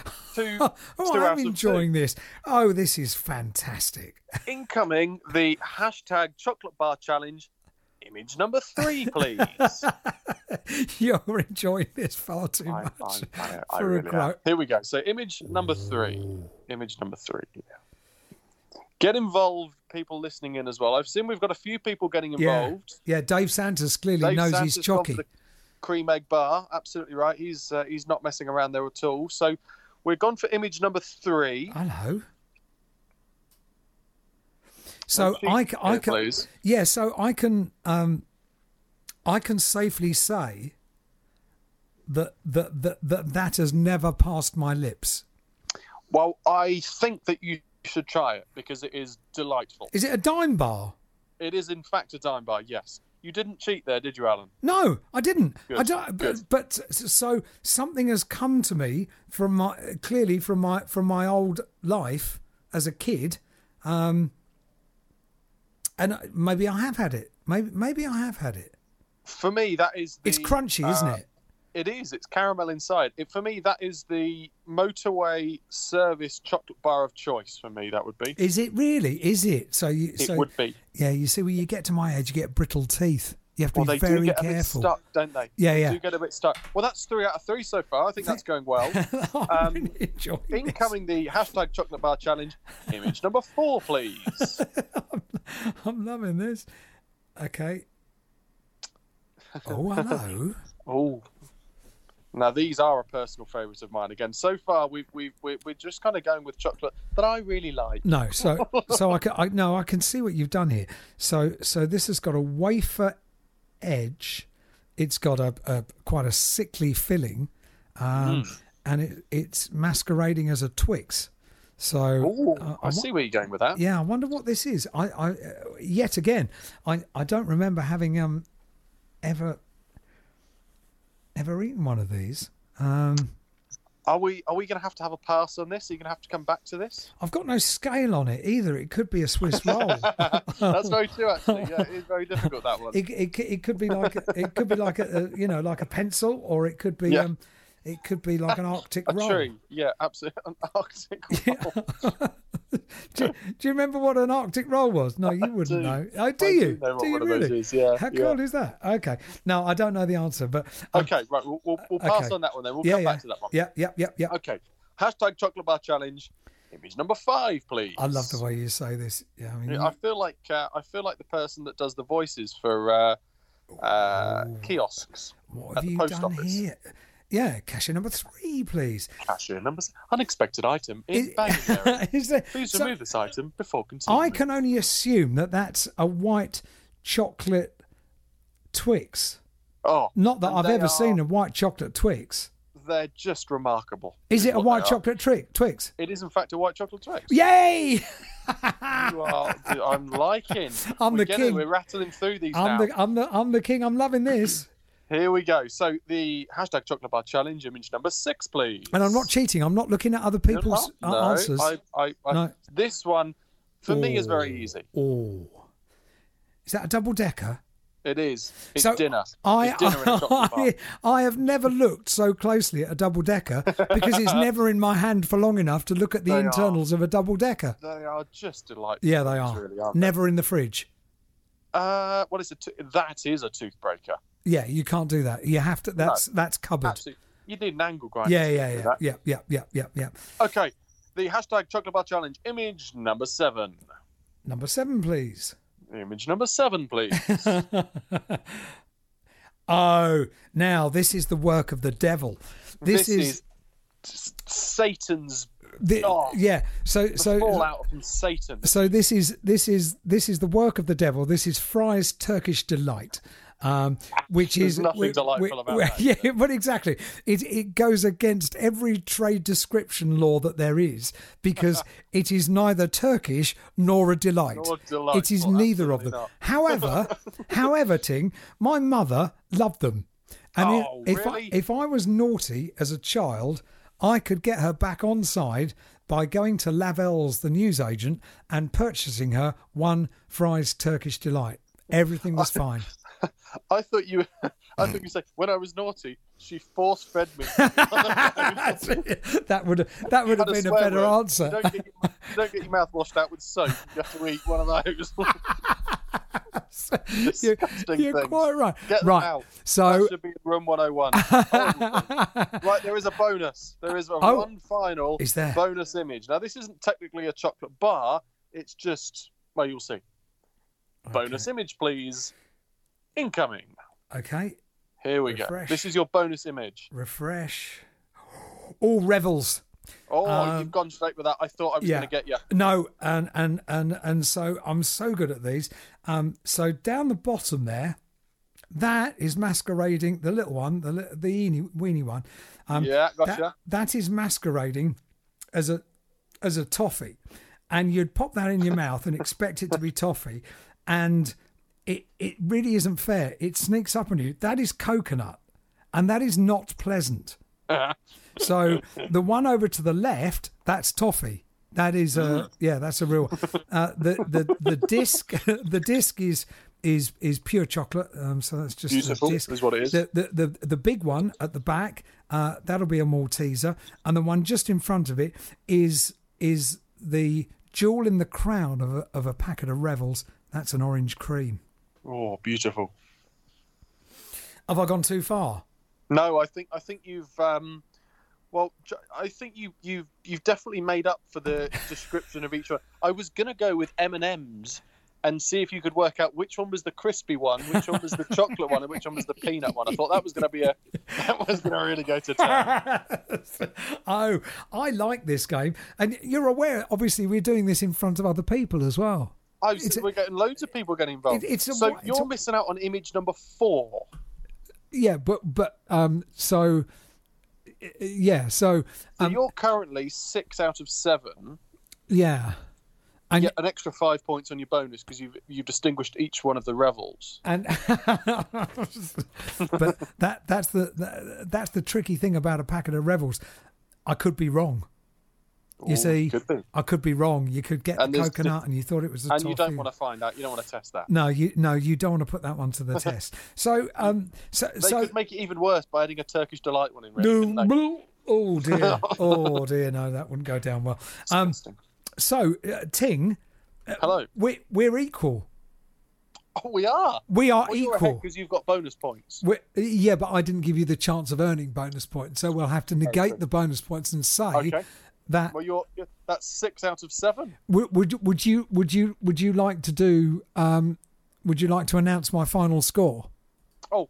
enjoying this. Oh, this is fantastic. Incoming, the hashtag Chocolate Bar Challenge. Image number 3, please. You're enjoying this far too much. I really am. Here we go. So image number 3. Image number 3. Yeah. Get involved, people listening in as well. I've seen we've got a few people getting involved. Yeah, Dave Santos clearly knows his chocky. The cream egg bar, absolutely right. He's not messing around there at all. So we're gone for image number 3. Hello. So I can safely say that has never passed my lips. Well, I think that you should try it because it is delightful. Is it a dime bar? It is in fact a dime bar. Yes. You didn't cheat there, did you, Alan? No, I didn't. Good. I don't. But so something has come to me from my old life as a kid. And maybe I have had it. Maybe I have had it. For me, that is. It's crunchy, isn't it? It is. It's caramel inside. For me, that is the motorway service chocolate bar of choice. For me, that would be. Is it really? Is it? It would be. Yeah, you see, when you get to my age, you get brittle teeth. You have to be very careful. They do get a bit stuck, don't they? Yeah. They do get a bit stuck. Well, that's 3 out of 3 so far. I think that's going well. I'm really enjoying incoming the hashtag Chocolate Bar Challenge. Image number 4, please. I'm loving this. Okay. Oh, hello. Oh. Now these are a personal favourite of mine. Again, so far we're just kind of going with chocolate that I really like. No, so I can see what you've done here. So this has got a wafer edge. It's got a quite a sickly filling, and it's masquerading as a Twix. So I see where you're going with that. Yeah, I wonder what this is. I yet again, I don't remember having ever eaten one of these. Are we going to have a pass on this? Are you going to have to come back to this? I've got no scale on it either. It could be a Swiss roll. That's very true, actually. Yeah, it is very difficult, that one. It could be like like a pencil, or it could be it could be like an Arctic roll. A tree, yeah, absolutely, an Arctic roll. Do you remember what an Arctic roll was? No, you wouldn't know. Oh, do you? Do you really? How cool is that? Okay. No, I don't know the answer, but okay, right. We'll pass on that one then. We'll come back to that one. Yeah. Okay. Hashtag Chocolate Bar Challenge. Image number 5, please. I love the way you say this. Yeah, I feel like the person that does the voices for kiosks What at have the you post done office. here? Yeah, cashier number 3, please. Cashier numbers. Unexpected item in bagging area. Is there, Please so remove this item before continuing. I can only assume that that's a white chocolate Twix. Oh, Not that and I've they ever are- seen a white chocolate Twix. They're just remarkable. Is it a what white they are. chocolate Twix? It is, in fact, a white chocolate Twix. Yay! I'm liking. I'm the king. We're rattling through these I'm now. the king. I'm loving this. Here we go. So the hashtag chocolate bar challenge, image number 6, please. And I'm not cheating. I'm not looking at other people's answers. No. This one, for me, is very easy. Oh, is that a double decker? It is. It's So dinner. It's dinner in a chocolate bar. I have never looked so closely at a double decker because it's never in my hand for long enough to look at the They internals of a double decker. They are just delightful. Yeah, they things, are. Really, aren't Never in the fridge. they? What is it? That is a tooth breaker. Yeah, you can't do that. You have to. That's cupboard. Absolutely. You need an angle grinder. Yeah, to do yeah. that. Okay. The hashtag chocolate bar challenge, image number 7. Number 7, please. Image number 7, please. Oh, now this is the work of the devil. This is Satan's. yeah. So fallout from Satan. So this is the work of the devil. This is Fry's Turkish Delight, which There's is nothing delightful about that. Yeah, but exactly, it goes against every trade description law that there is because it is neither Turkish nor a delight. Nor delightful, It is neither of them. absolutely not. However, Ting, my mother loved them, and Oh, if really? if I was naughty as a child, I could get her back on side by going to Lavelles, the newsagent, and purchasing her one Fry's Turkish Delight. Everything was fine. I thought you said when I was naughty, she force fed me. that would have been a better answer. You don't get your mouth washed out with soap. You have to eat one of those. You're things. quite right. Get them Right. out. So That should be in room 101. Right, there is a bonus. There is one final is there? bonus image. Now, this isn't technically a chocolate bar. It's just, well, you'll see. Bonus image, please. Incoming. Okay. Here we Refresh. go. This is your bonus image. Refresh. All revels. Oh, you've gone straight with that. I thought I was going to get you. No, and so I'm so good at these. So down the bottom there, that is masquerading the little one, the weeny one. Yeah, gotcha. That is masquerading as a toffee, and you'd pop that in your mouth and expect it to be toffee, and it really isn't fair. It sneaks up on you. That is coconut, and that is not pleasant. So the one over to the left, that's toffee. That is that's a real. The disc is pure chocolate. So that's just beautiful. a disc. Is what it is. The big one at the back, that'll be a Malteser, and the one just in front of it is the jewel in the crown of a packet of Revels. That's an orange cream. Oh, beautiful. Have I gone too far? No, I think you've. I think you've definitely made up for the description of each one. I was gonna go with M&Ms and see if you could work out which one was the crispy one, which one was the chocolate one, and which one was the peanut one. I thought that was gonna really go to town. Oh, I like this game, and you're aware. Obviously, we're doing this in front of other people as well. We're getting loads of people getting involved. You're missing out on image number 4. Yeah, so you're currently 6 out of 7. Yeah, and you get an extra 5 points on your bonus because you've distinguished each one of the Revels. And but that's the tricky thing about a packet of Revels. I could be wrong. You see, I could be wrong. You could get the coconut, and you thought it was a toffee. And you don't want to find out. You don't want to test that. No, you don't want to put that one to the test. So, they could make it even worse by adding a Turkish Delight one in. Oh dear, no, that wouldn't go down well. So, Ting, hello. We're equal. Oh, we are. We are equal because you've got bonus points. Yeah, but I didn't give you the chance of earning bonus points, so we'll have to negate the bonus points and say that. Well, that's 6 out of 7. Would you like to do? Would you like to announce my final score? Oh.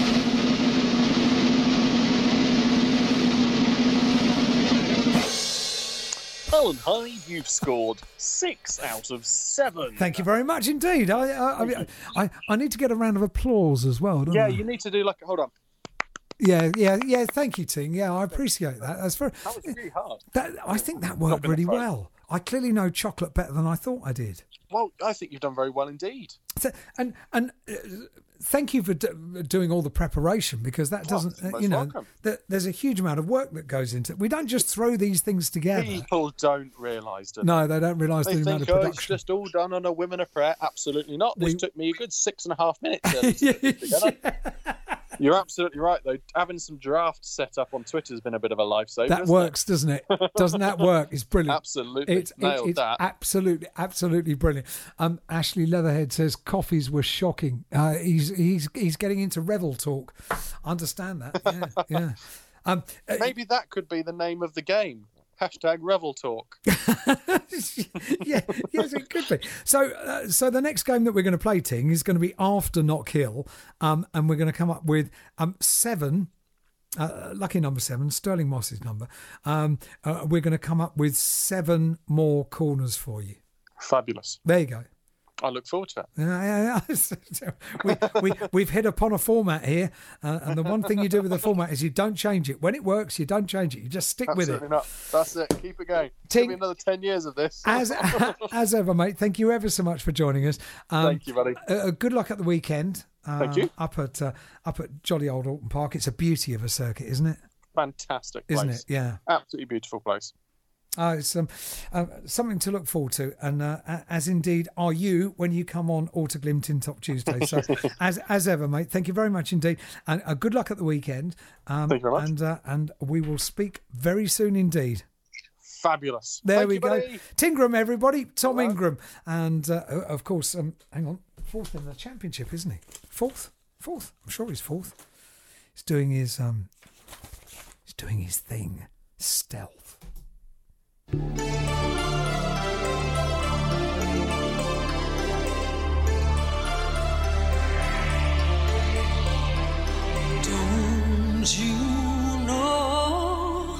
Alan Hyde, you've scored 6 out of 7. Thank you very much indeed. I need to get a round of applause as well, don't I? Yeah, you need to do like... Hold on. Yeah. Thank you, Ting. Yeah, I appreciate that. That was really hard. I think that worked really well. I clearly know chocolate better than I thought I did. Well, I think you've done very well indeed. So, and thank you for doing all the preparation, because that doesn't, there's a huge amount of work that goes into it. We don't just throw these things together. People don't realise, do they? No, they don't realise the amount of production. It's just all done on a whim and a prayer. Absolutely not. This took me a good 6.5 minutes to put this together. You're absolutely right, though. Having some drafts set up on Twitter has been a bit of a lifesaver. That works, doesn't it? Doesn't that work? It's brilliant. Absolutely. It's that. Absolutely brilliant. Ashley Leatherhead says coffees were shocking. He's getting into Revel talk. I understand that. Yeah. Maybe that could be the name of the game. #Revel Talk. Yes, it could be. So the next game that we're going to play, Ting, is going to be after Knock Hill, and we're going to come up with 7. Lucky number 7, Sterling Moss's number. We're going to come up with 7 more corners for you. Fabulous. There you go. I look forward to it. We've hit upon a format here, and the one thing you do with the format is you don't change it. When it works, you don't change it. You just stick with it. Absolutely not. That's it. Keep it going. Ting, give me another 10 years of this. As ever, mate, thank you ever so much for joining us. Thank you, buddy. Good luck at the weekend. Thank you. Up at jolly old Alton Park. It's a beauty of a circuit, isn't it? Fantastic place. Isn't it? Yeah. Absolutely beautiful place. It's something to look forward to, and as indeed are you when you come on Autoglim Tin Top Tuesday. So, as ever, mate, thank you very much indeed, and good luck at the weekend. Thank you very much. And we will speak very soon indeed. Fabulous. There we go. Tingram, everybody. Tom Ingram, and of course, hang on, 4th in the championship, isn't he? Fourth. I'm sure he's 4th. He's doing his thing. Stealth. Don't you know,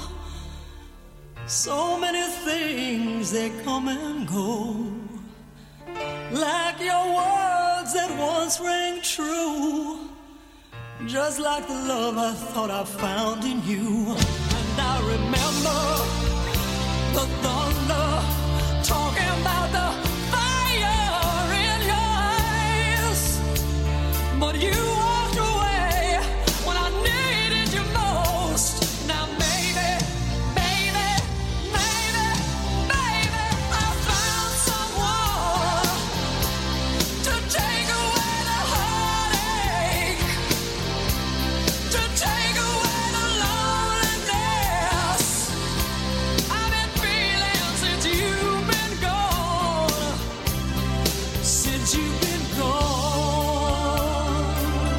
so many things they come and go, like your words that once rang true, just like the love I thought I found in you. And I remember the thunder, talking about the fire in your eyes, but you walked away when I needed you most. Now maybe I found someone to take away the heartache, to take away the loneliness. I've been feeling since you've been gone. Since you've been gone.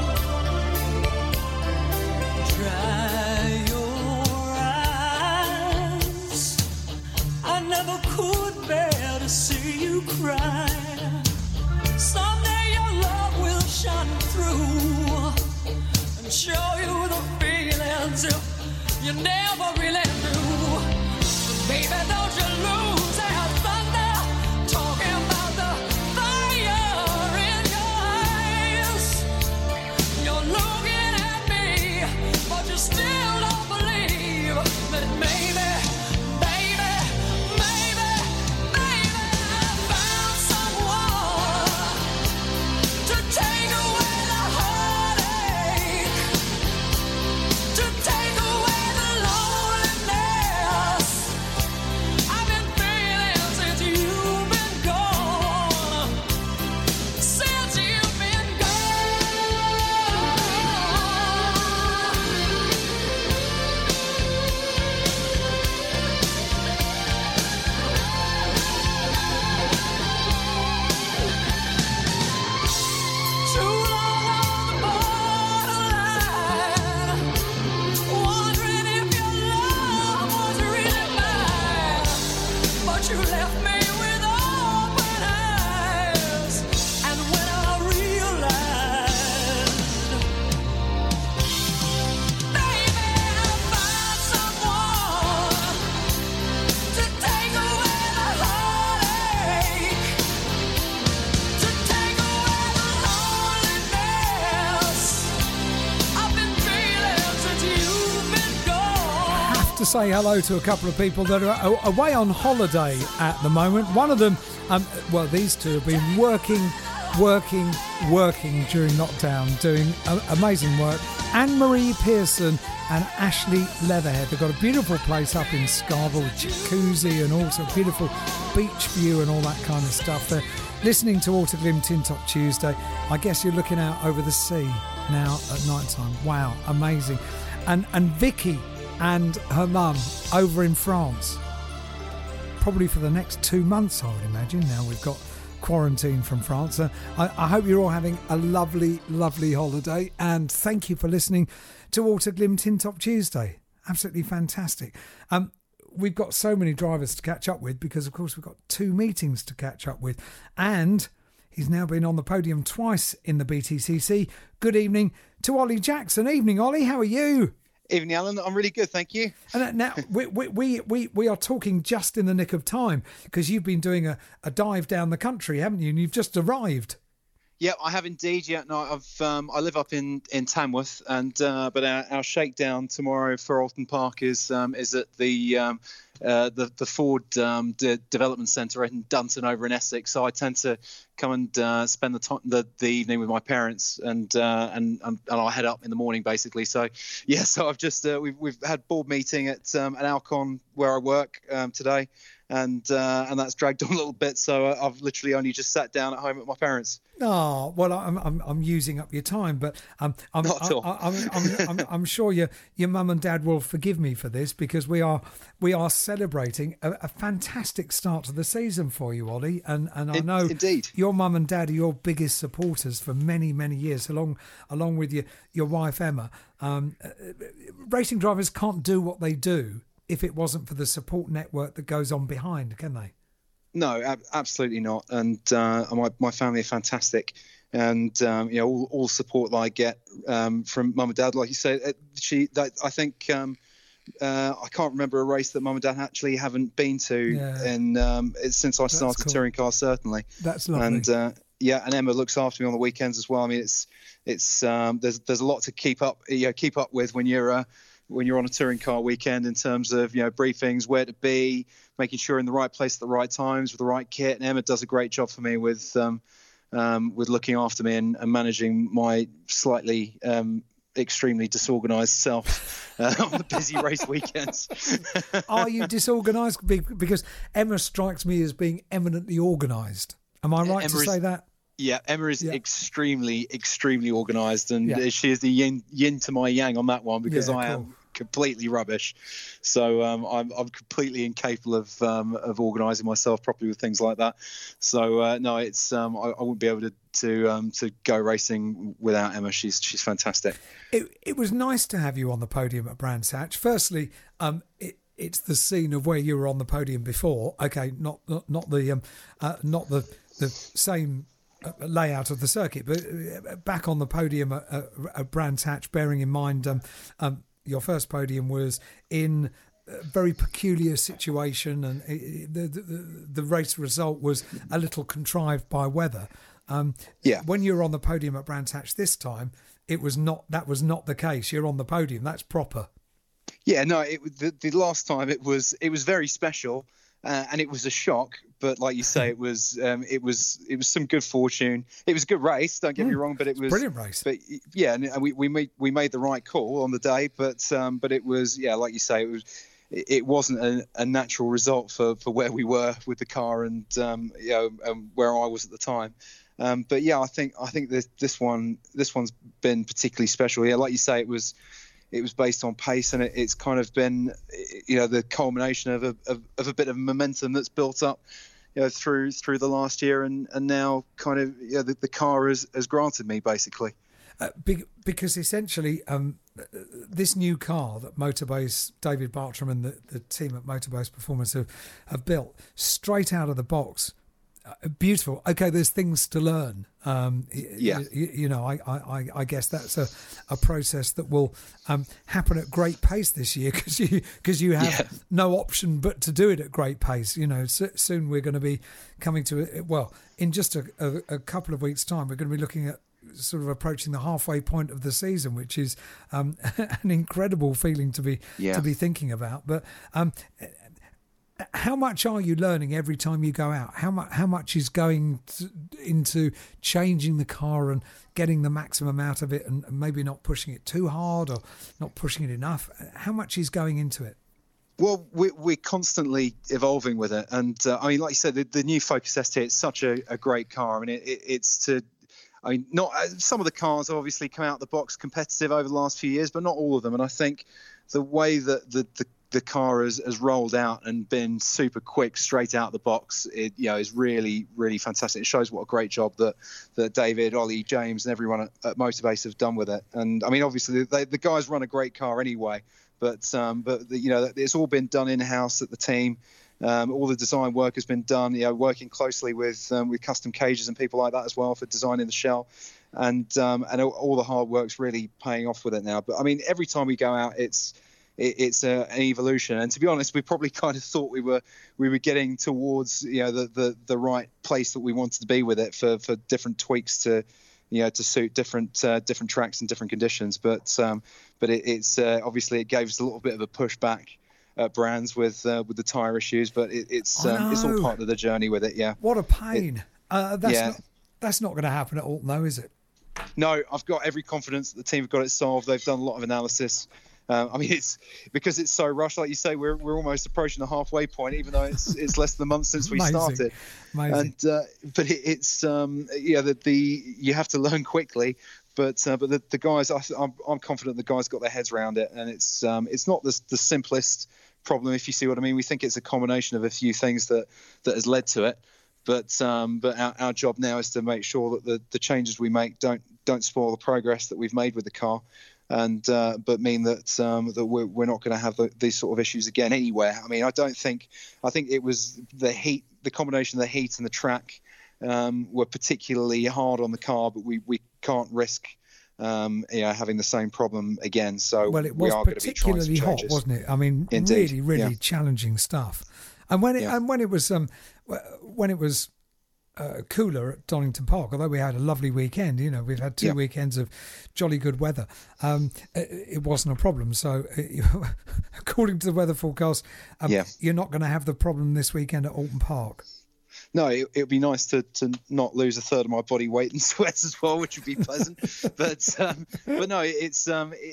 Dry your eyes. I never could bear to see you cry. Someday your love will shine through and show you the feelings you never really knew. Baby, don't you lose that thunder, talking about the fire in your eyes. You're looking at me, but you still don't believe that maybe I found someone to take away the heartache, to take away the loneliness. I've to say hello to a couple of people that are away on holiday at the moment. One of them, these two have been working during lockdown, doing amazing work. Anne-Marie Pearson and Ashley Leatherhead. They've got a beautiful place up in Scarborough with jacuzzi and also a beautiful beach view and all that kind of stuff. They're listening to Autoglim Tin Top Tuesday. I guess you're looking out over the sea now at night time. Wow, amazing. And Vicky and her mum over in France, probably for the next 2 months, I would imagine. Now we've got quarantine from France. I hope you're all having a lovely, lovely holiday, and thank you for listening to Autoglim Tin Top Tuesday. Absolutely fantastic. We've got so many drivers to catch up with because, of course, we've got 2 meetings to catch up with, and he's now been on the podium twice in the BTCC. Good evening to Ollie Jackson. Evening, Ollie. How are you? Evening, Alan. I'm really good, thank you. And now we are talking just in the nick of time because you've been doing a dive down the country, haven't you? And you've just arrived. Yeah, I have indeed. Yeah, no, I live up in Tamworth, and but our shakedown tomorrow for Alton Park is at the Ford Development Centre in Dunton over in Essex. So I tend to come and spend the evening with my parents, and I'll head up in the morning basically. So yeah, so I've just we've had board meeting at an Alcon where I work today, and that's dragged on a little bit. So I've literally only just sat down at home at my parents'. Oh well, I'm using up your time, but Not at all. I'm sure your mum and dad will forgive me for this because we are celebrating a fantastic start to the season for you, Ollie, and I know indeed your mum and dad are your biggest supporters for many years, along with your wife Emma. Racing drivers can't do what they do if it wasn't for the support network that goes on behind, can they? No, absolutely not. And my family are fantastic, and all support that I get from mum and dad. Like you say, I think I can't remember a race that mum and dad actually haven't been to since I started touring cars. Certainly, that's lovely. And and Emma looks after me on the weekends as well. I mean, it's there's a lot to keep up with when you're on a touring car weekend in terms of briefings, where to be, making sure in the right place at the right times with the right kit. And Emma does a great job for me with looking after me and managing my slightly extremely disorganised self on the busy race weekends. Are you disorganised? Because Emma strikes me as being eminently organised. Am I right to say that? Yeah, Emma is extremely, extremely organised, and she is the yin to my yang on that one because I am completely rubbish. So I'm completely incapable of organising myself properly with things like that. So no, it's I wouldn't be able to go racing without Emma. She's fantastic. It was nice to have you on the podium at Brands Hatch. Firstly, it's the scene of where you were on the podium before. Okay, not the same layout of the circuit, but back on the podium at Brands Hatch, bearing in mind your first podium was in a very peculiar situation, and the race result was a little contrived by weather. When you were on the podium at Brands Hatch this time, that was not the case. You're on the podium. That's proper. Yeah, no, the last time it was very special. And it was a shock, but like you say, it was some good fortune. It was a good race. Don't get me wrong, but it was brilliant race. But yeah, and we made the right call on the day, but it was like you say, it wasn't a natural result for where we were with the car and where I was at the time. But yeah, I think this one's been particularly special. Yeah, like you say, it was based on pace, and it's kind of been, the culmination of a bit of momentum that's built up, through the last year, and now kind of the car has granted me basically. Because essentially, this new car that Motorbase, David Bartram and the team at Motorbase Performance have built straight out of the box. Beautiful. Okay, there's things to learn. I guess that's a process that will happen at great pace this year because you have no option but to do it at great pace. Soon we're going to be coming to it. Well, in just a couple of weeks' time, we're going to be looking at sort of approaching the halfway point of the season, which is an incredible feeling to be thinking about. But how much are you learning every time you go out? How much is going into changing the car and getting the maximum out of it, and maybe not pushing it too hard or not pushing it enough? How much is going into it? Well, we're constantly evolving with it, and I mean, like you said, the new Focus ST, it's such a great car. I mean, not some of the cars have obviously come out of the box competitive over the last few years, but not all of them. And I think the way that the car has rolled out and been super quick straight out of the box, is really, really fantastic. It shows what a great job that David, Ollie, James, and everyone at Motorbase have done with it. And I mean, obviously, the guys run a great car anyway. But it's all been done in house at the team. All the design work has been done. Working closely with Custom Cages and people like that as well for designing the shell, and all the hard work's really paying off with it now. But I mean, every time we go out, it's an evolution. And to be honest, we probably kind of thought we were getting towards the right place that we wanted to be with it for different tweaks to suit different tracks and different conditions. But it's obviously it gave us a little bit of a pushback at Brands with the tyre issues. But it's all part of the journey with it. Yeah. What a pain. That's not going to happen at Alton, though, is it? No, I've got every confidence that the team have got it solved. They've done a lot of analysis. I mean, it's because it's so rushed. Like you say, we're almost approaching the halfway point, even though it's less than a month since we started. Amazing. And but it's you have to learn quickly. But the guys, I'm confident the guys got their heads around it, and it's not the simplest problem, if you see what I mean. We think it's a combination of a few things that has led to it. But our job now is to make sure that the changes we make don't spoil the progress that we've made with the car. And but mean that we're not going to have these sort of issues again anywhere. I mean, I think it was the combination of the heat and the track were particularly hard on the car, but we can't risk having the same problem again. So it was particularly hot, wasn't it? I mean, indeed, really challenging stuff. And when it was cooler at Donington Park, although we had a lovely weekend, we've had 2 weekends of jolly good weather, it wasn't a problem. So according to the weather forecast, you're not going to have the problem this weekend at Alton Park. No, it would be nice to not lose a third of my body weight in sweat as well, which would be pleasant. but no, it's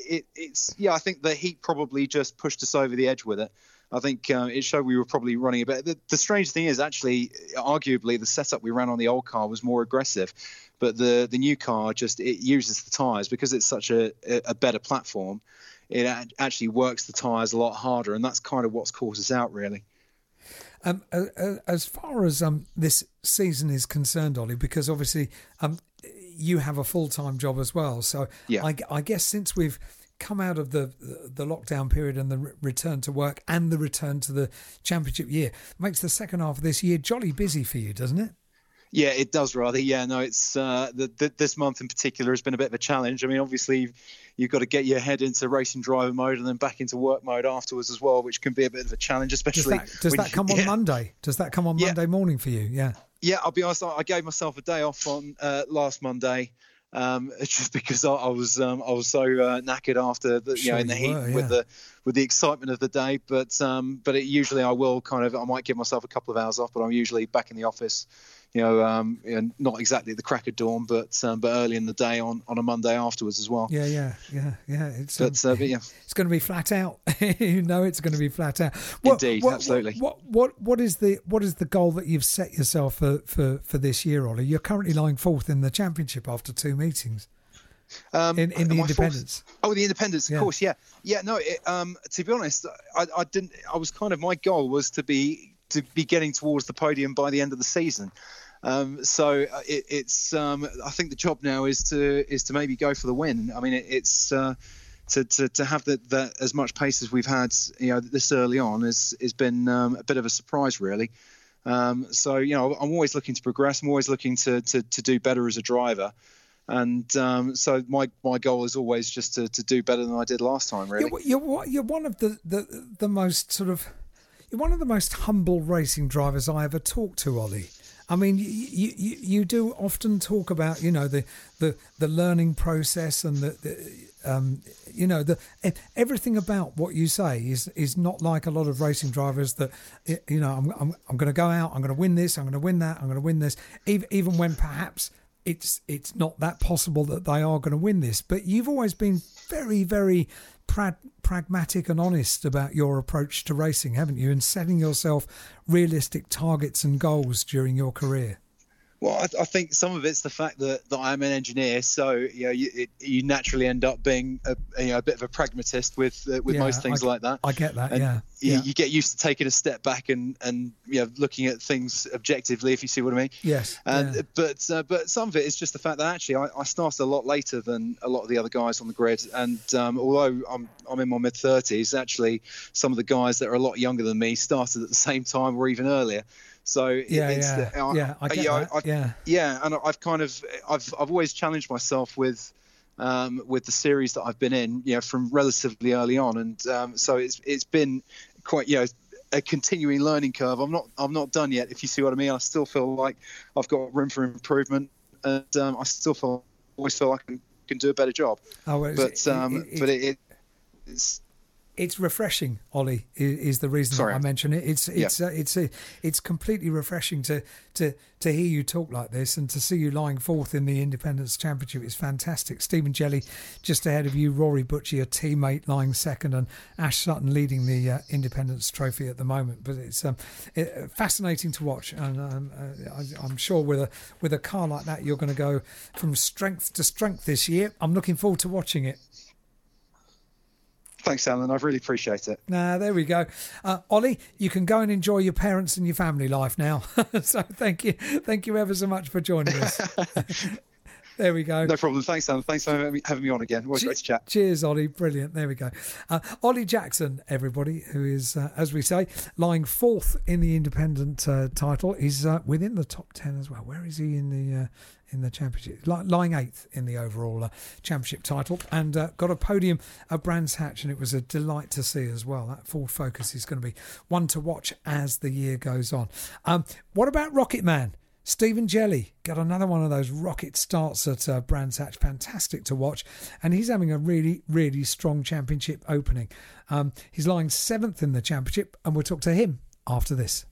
I think the heat probably just pushed us over the edge with it. I think it showed we were probably running a bit. The strange thing is, actually, arguably, the setup we ran on the old car was more aggressive, but the new car it uses the tyres because it's such a better platform. It actually works the tyres a lot harder, and that's kind of what's caused us out, really. As far as this season is concerned, Ollie, because obviously you have a full-time job as well, so I guess since we've come out of the lockdown period and the return to work and the return to the championship year, makes the second half of this year jolly busy for you, doesn't it? Yeah, it does, rather. Yeah, no, it's this month in particular has been a bit of a challenge. I mean, obviously, you've got to get your head into racing driver mode and then back into work mode afterwards as well, which can be a bit of a challenge, especially. Does that come on Monday? Does that come on Monday morning for you? Yeah. Yeah, I'll be honest. I gave myself a day off on last Monday. Just because I was so knackered after in the heat with the excitement of the day, but usually I might give myself a couple of hours off, but I'm usually back in the office, not exactly at the crack of dawn, but early in the day on a Monday afterwards as well. Yeah. It's it's going to be flat out. It's going to be flat out. Indeed, absolutely. What is the goal that you've set yourself for this year, Ollie? You're currently lying fourth in the championship after 2 meetings. In the independents. The independents, of course, yeah. No, to be honest, I didn't. I was kind of, my goal was to be getting towards the podium by the end of the season. So it's I think the job now is to maybe go for the win. I mean, it's to have that as much pace as we've had, this early on has been a bit of a surprise, really. So I'm always looking to progress. I'm always looking to do better as a driver. And so my goal is always just to do better than I did last time, really. You're one of the most sort of, you're one of the most humble racing drivers I ever talked to, Ollie. I mean, you do often talk about, the learning process and everything about what you say is not like a lot of racing drivers that, I'm going to go out, I'm going to win this, I'm going to win that, I'm going to win this, even when perhaps it's not that possible that they are going to win this. But you've always been very, very pragmatic and honest about your approach to racing, haven't you? And setting yourself realistic targets and goals during your career. Well, I think some of it's the fact that I'm an engineer, so you naturally end up being a bit of a pragmatist with most things like that. I get that, and you get used to taking a step back and looking at things objectively, if you see what I mean. Yes. But some of it is just the fact that actually I started a lot later than a lot of the other guys on the grid, and although I'm in my mid-30s, actually some of the guys that are a lot younger than me started at the same time or even earlier. So I get that. And I've always challenged myself with the series that I've been in, from relatively early on, and so it's been quite a continuing learning curve. I'm not done yet, if you see what I mean. I still feel like I've got room for improvement, and I still always feel like I can do a better job. It's refreshing, Ollie, is the reason that I mention it. It's completely refreshing to hear you talk like this and to see you lying fourth in the Independence Championship. It's fantastic. Stephen Jelley just ahead of you, Rory Butcher, your teammate, lying second, and Ash Sutton leading the Independence Trophy at the moment. But it's fascinating to watch, and I'm sure with a car like that, you're going to go from strength to strength this year. I'm looking forward to watching it. Thanks, Alan. I really appreciate it. There we go. Ollie, you can go and enjoy your parents and your family life now. So thank you ever so much for joining us. There we go. No problem. Thanks, Alan. Thanks for having me on again. Always great to chat. Cheers, Ollie. Brilliant. There we go. Ollie Jackson, everybody, who is, as we say, lying fourth in the independent title. He's within the top 10 as well. Where is he in the championship? Lying eighth in the overall championship title, and got a podium at Brands Hatch, and it was a delight to see as well. That Ford Focus is going to be one to watch as the year goes on. What about Rocket Man? Stephen Jelley got another one of those rocket starts at Brands Hatch. Fantastic to watch. And he's having a really, really strong championship opening. He's lying seventh in the championship, and we'll talk to him after this.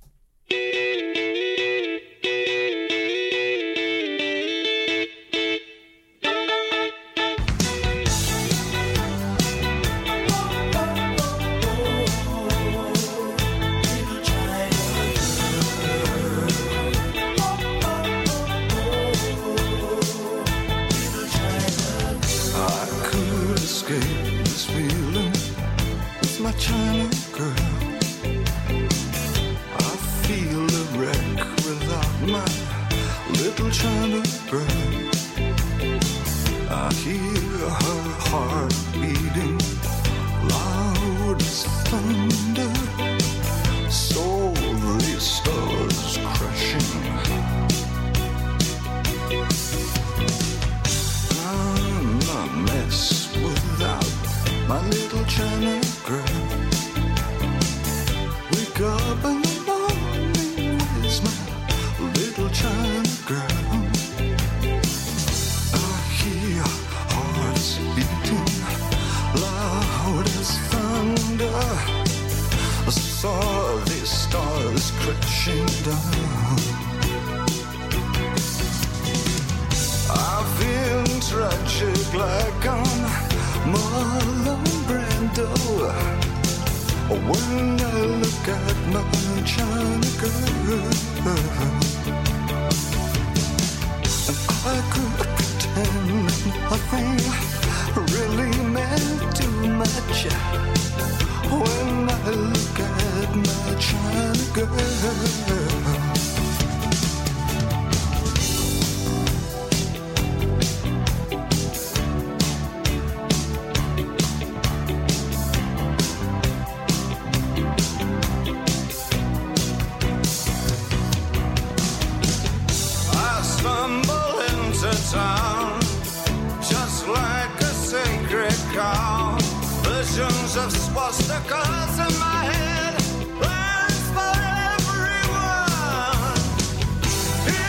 Plans for everyone.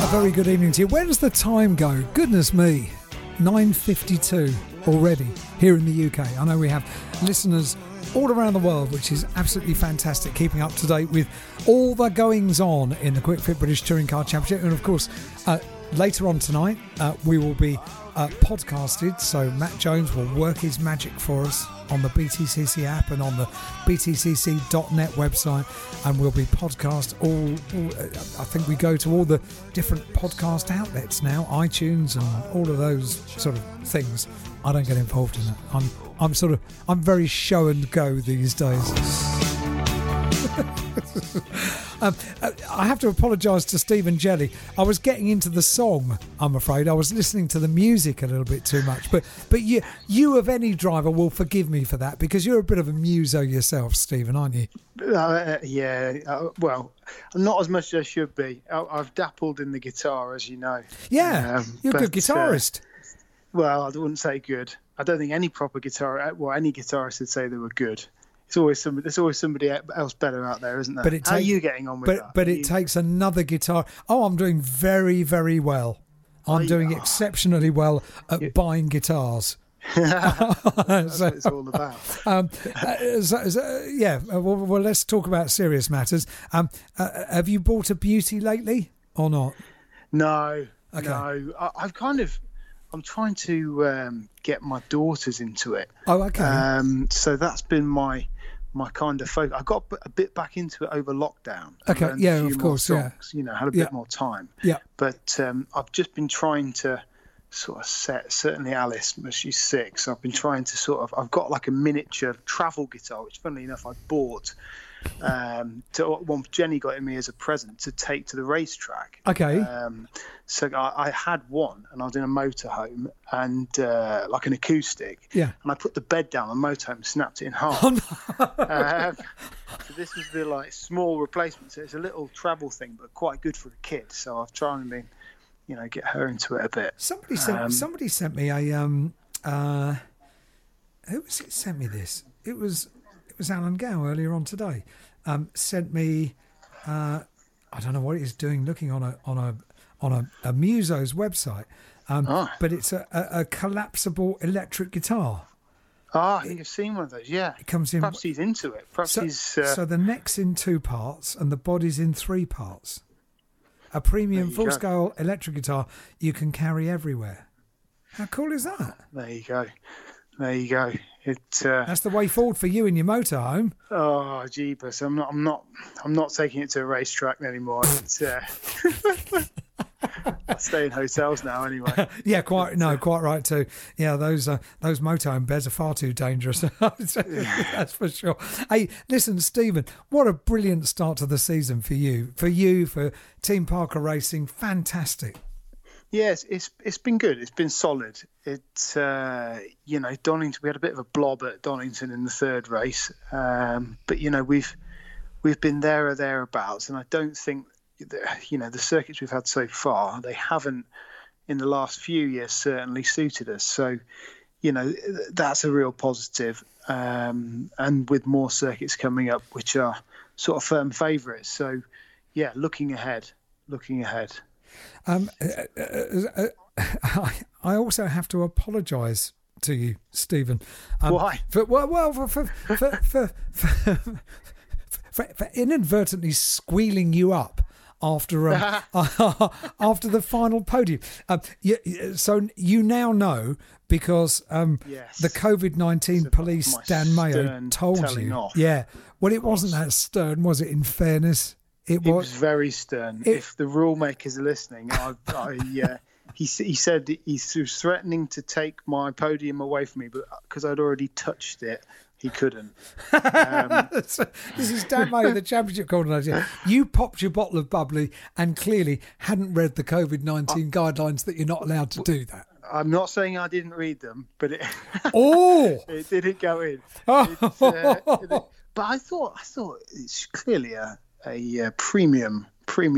A very good evening to you. Where does the time go? Goodness me, 9:52 already here in the UK. I know we have listeners all around the world, which is absolutely fantastic, keeping up to date with all the goings on in the Quick Fit British Touring Car Championship. And of course, later on tonight, we will be podcasted, so Matt Jones will work his magic for us on the BTCC app and on the btcc.net website, and we'll be podcast all I think we go to all the different podcast outlets now, iTunes and all of those sort of things. I don't get involved in it. I'm very show and go these days. I have to apologise to Stephen Jelly. I was getting into the song, I'm afraid. I was listening to the music a little bit too much. But you of any driver will forgive me for that, because you're a bit of a muso yourself, Stephen, aren't you? Well, not as much as I should be. I've dappled in the guitar, as you know. Yeah, you're a good guitarist. Well, I wouldn't say good. I don't think any proper any guitarist would say they were good. There's always somebody else better out there, isn't there? How are you getting on with that? But it takes another guitar. Oh, I'm doing very, very well. I'm doing exceptionally well at buying guitars. That's what it's all about. Well, let's talk about serious matters. Have you bought a beauty lately or not? No. Okay. No. I'm trying to get my daughters into it. Oh, okay. So that's been my kind of focus. I got a bit back into it over lockdown. Okay, yeah, of course, songs, had a bit more time. Yeah. But I've just been trying to sort of set, certainly Alice, she's 6, I've been trying to I've got like a miniature travel guitar, which funnily enough I bought. Jenny got it me as a present to take to the racetrack. Okay. So I had one, and I was in a motorhome, and like an acoustic. Yeah. And I put the bed down on the motorhome and snapped it in half. Oh, no. So this was the small replacement. So it's a little travel thing, but quite good for a kid. So I've tried and get her into it a bit. Somebody sent me a who was it sent me this? It was Alan Gow earlier on today. Sent me I don't know what he's doing, looking on a Muso's website. But it's a collapsible electric guitar. I think I've seen one of those. Yeah, it comes in. Perhaps he's into it. So the neck's in 2 parts and the body's in 3 parts. A premium full-scale electric guitar you can carry everywhere. How cool is that? There you go. That's the way forward for you in your motorhome. Oh, jeepers! I'm not taking it to a racetrack anymore. I stay in hotels now anyway. Yeah, quite right too. Yeah, those motorhome beds are far too dangerous. That's for sure. Hey, listen, Stephen, what a brilliant start to the season for you, for Team Parker Racing. Fantastic. Yes, it's been good. It's been solid. It's Donington. We had a bit of a blob at Donington in the 3rd race, but we've been there or thereabouts, and I don't think the circuits we've had so far, they haven't in the last few years certainly suited us. So that's a real positive, and with more circuits coming up, which are sort of firm favourites. So yeah, looking ahead. I also have to apologise to you, Stephen. Why? For inadvertently squealing you up after after the final podium. So you now know, because the COVID-19 police, Dan Mayo, told you. Off. Yeah. Well, it wasn't that stern, was it, in fairness? It was very stern. If the rule makers are listening, he said he was threatening to take my podium away from me, but because I'd already touched it, he couldn't. This is Dan Mayo, the championship coordinator. You popped your bottle of bubbly and clearly hadn't read the COVID-19 guidelines that you're not allowed to do that. I'm not saying I didn't read them, but it didn't go in. But I thought it's clearly a premium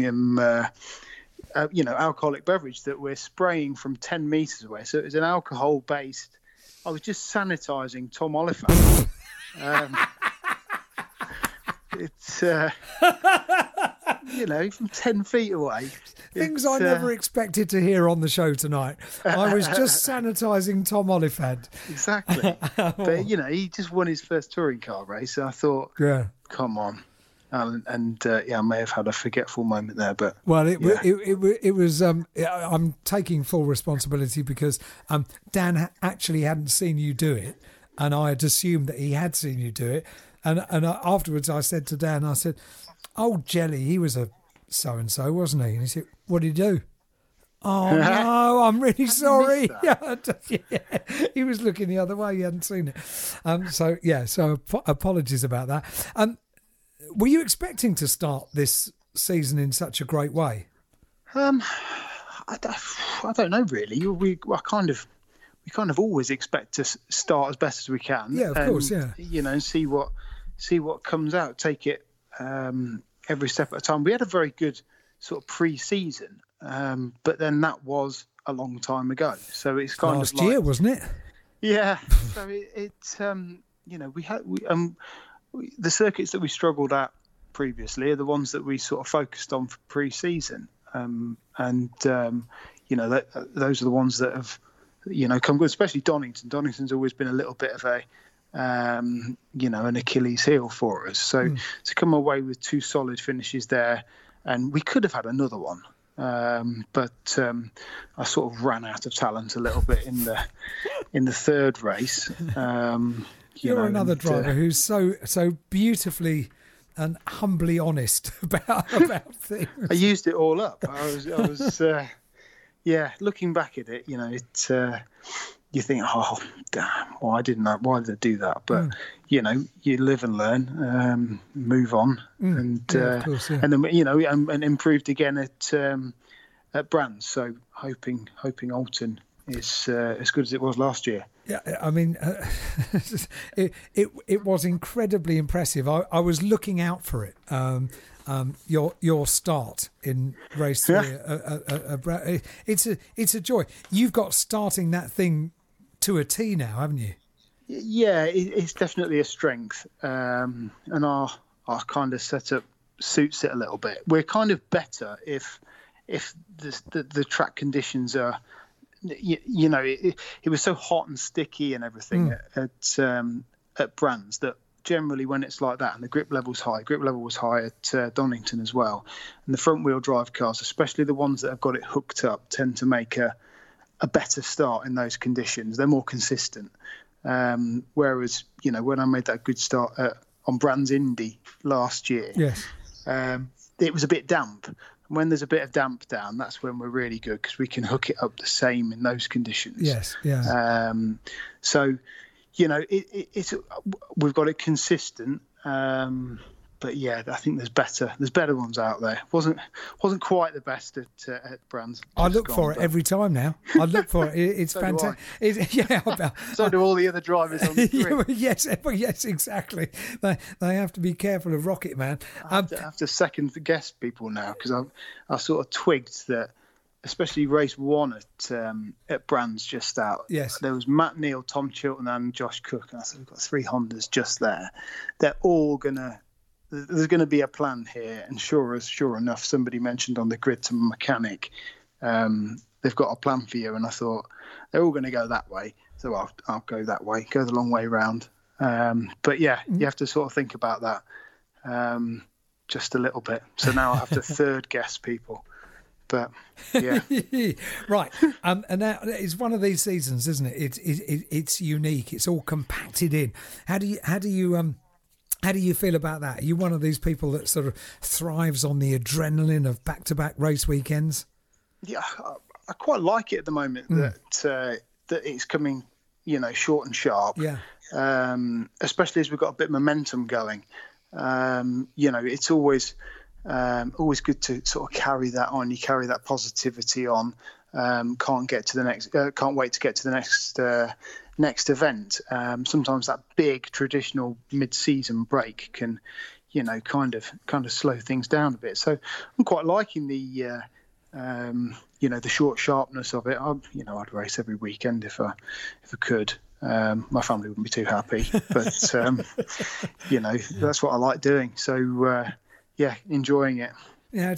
alcoholic beverage that we're spraying from 10 meters away. So it's an alcohol based. I was just sanitizing Tom Oliphant. from 10 feet away. Things I never expected to hear on the show tonight. I was just sanitising Tom Oliphant. Exactly. But, he just won his first touring car race. So I thought, come on. And I may have had a forgetful moment there, but it was. I'm taking full responsibility because Dan actually hadn't seen you do it, and I had assumed that he had seen you do it. And afterwards, I said to Dan, I said, "Oh, Jelly, he was a so and so, wasn't he?" And he said, "What did he do?" "Oh no, I'm really sorry." He was looking the other way; he hadn't seen it. So apologies about that. Were you expecting to start this season in such a great way? I don't know really. We kind of always expect to start as best as we can. Yeah, of course. Yeah. And see what comes out. Take it every step at a time. We had a very good sort of pre-season, but then that was a long time ago. So it's kind last of like, year, wasn't it? Yeah. So it's the circuits that we struggled at previously are the ones that we sort of focused on for pre-season, those are the ones that have come good, especially Donington. Donington's always been a little bit of a an Achilles heel for us, so to come away with 2 solid finishes there, and we could have had another one, but I sort of ran out of talent a little bit in the third race. You're another driver who's so beautifully and humbly honest about things. I used it all up. I was looking back at it, you think, oh, damn, why did I do that? But, you live and learn, move on. And then, and improved again at Brands. So hoping Alton is as good as it was last year. Yeah, I mean, it was incredibly impressive. I was looking out for it. Your start in race 3, it's a joy. You've got starting that thing to a T now, haven't you? Yeah, it's definitely a strength, and our kind of setup suits it a little bit. We're kind of better if the track conditions are. It was so hot and sticky and everything at Brands that generally when it's like that and the grip level was high at Donington as well, and the front wheel drive cars, especially the ones that have got it hooked up, tend to make a better start in those conditions. They're more consistent, whereas when I made that good start on Brands Indy last year, it was a bit damp. When there's a bit of damp down, that's when we're really good because we can hook it up the same in those conditions. Yes, yeah. We've got it consistent. But yeah, I think there's better ones out there. Wasn't quite the best at Brands. I look for it every time now. I look for it. It's so fantastic. So do all the other drivers on the grid. yes, exactly. They have to be careful of Rocket Man. I have to second guess people now because I sort of twigged that, especially race 1 at Brands just out. Yes, there was Matt Neal, Tom Chilton, and Josh Cook, and I said we've got 3 Hondas just there. They're all gonna. There's going to be a plan here, and sure enough, somebody mentioned on the grid to a mechanic, they've got a plan for you, and I thought they're all going to go that way, so I'll go that way, go the long way round. But yeah, you have to sort of think about that just a little bit. So now I have to third guess people, but yeah, right. And now it's one of these seasons, isn't it? It's unique. It's all compacted in. How do you feel about that? Are you one of these people that sort of thrives on the adrenaline of back-to-back race weekends? Yeah, I quite like it at the moment that it's coming, short and sharp. Yeah. Especially as we've got a bit of momentum going. It's always good to sort of carry that on. You carry that positivity on. Can't wait to get to the next event. Sometimes that big traditional mid-season break can, kind of slow things down a bit. So I'm quite liking the short sharpness of it. I'd race every weekend if I could. My family wouldn't be too happy, but that's what I like doing. So enjoying it. Yeah,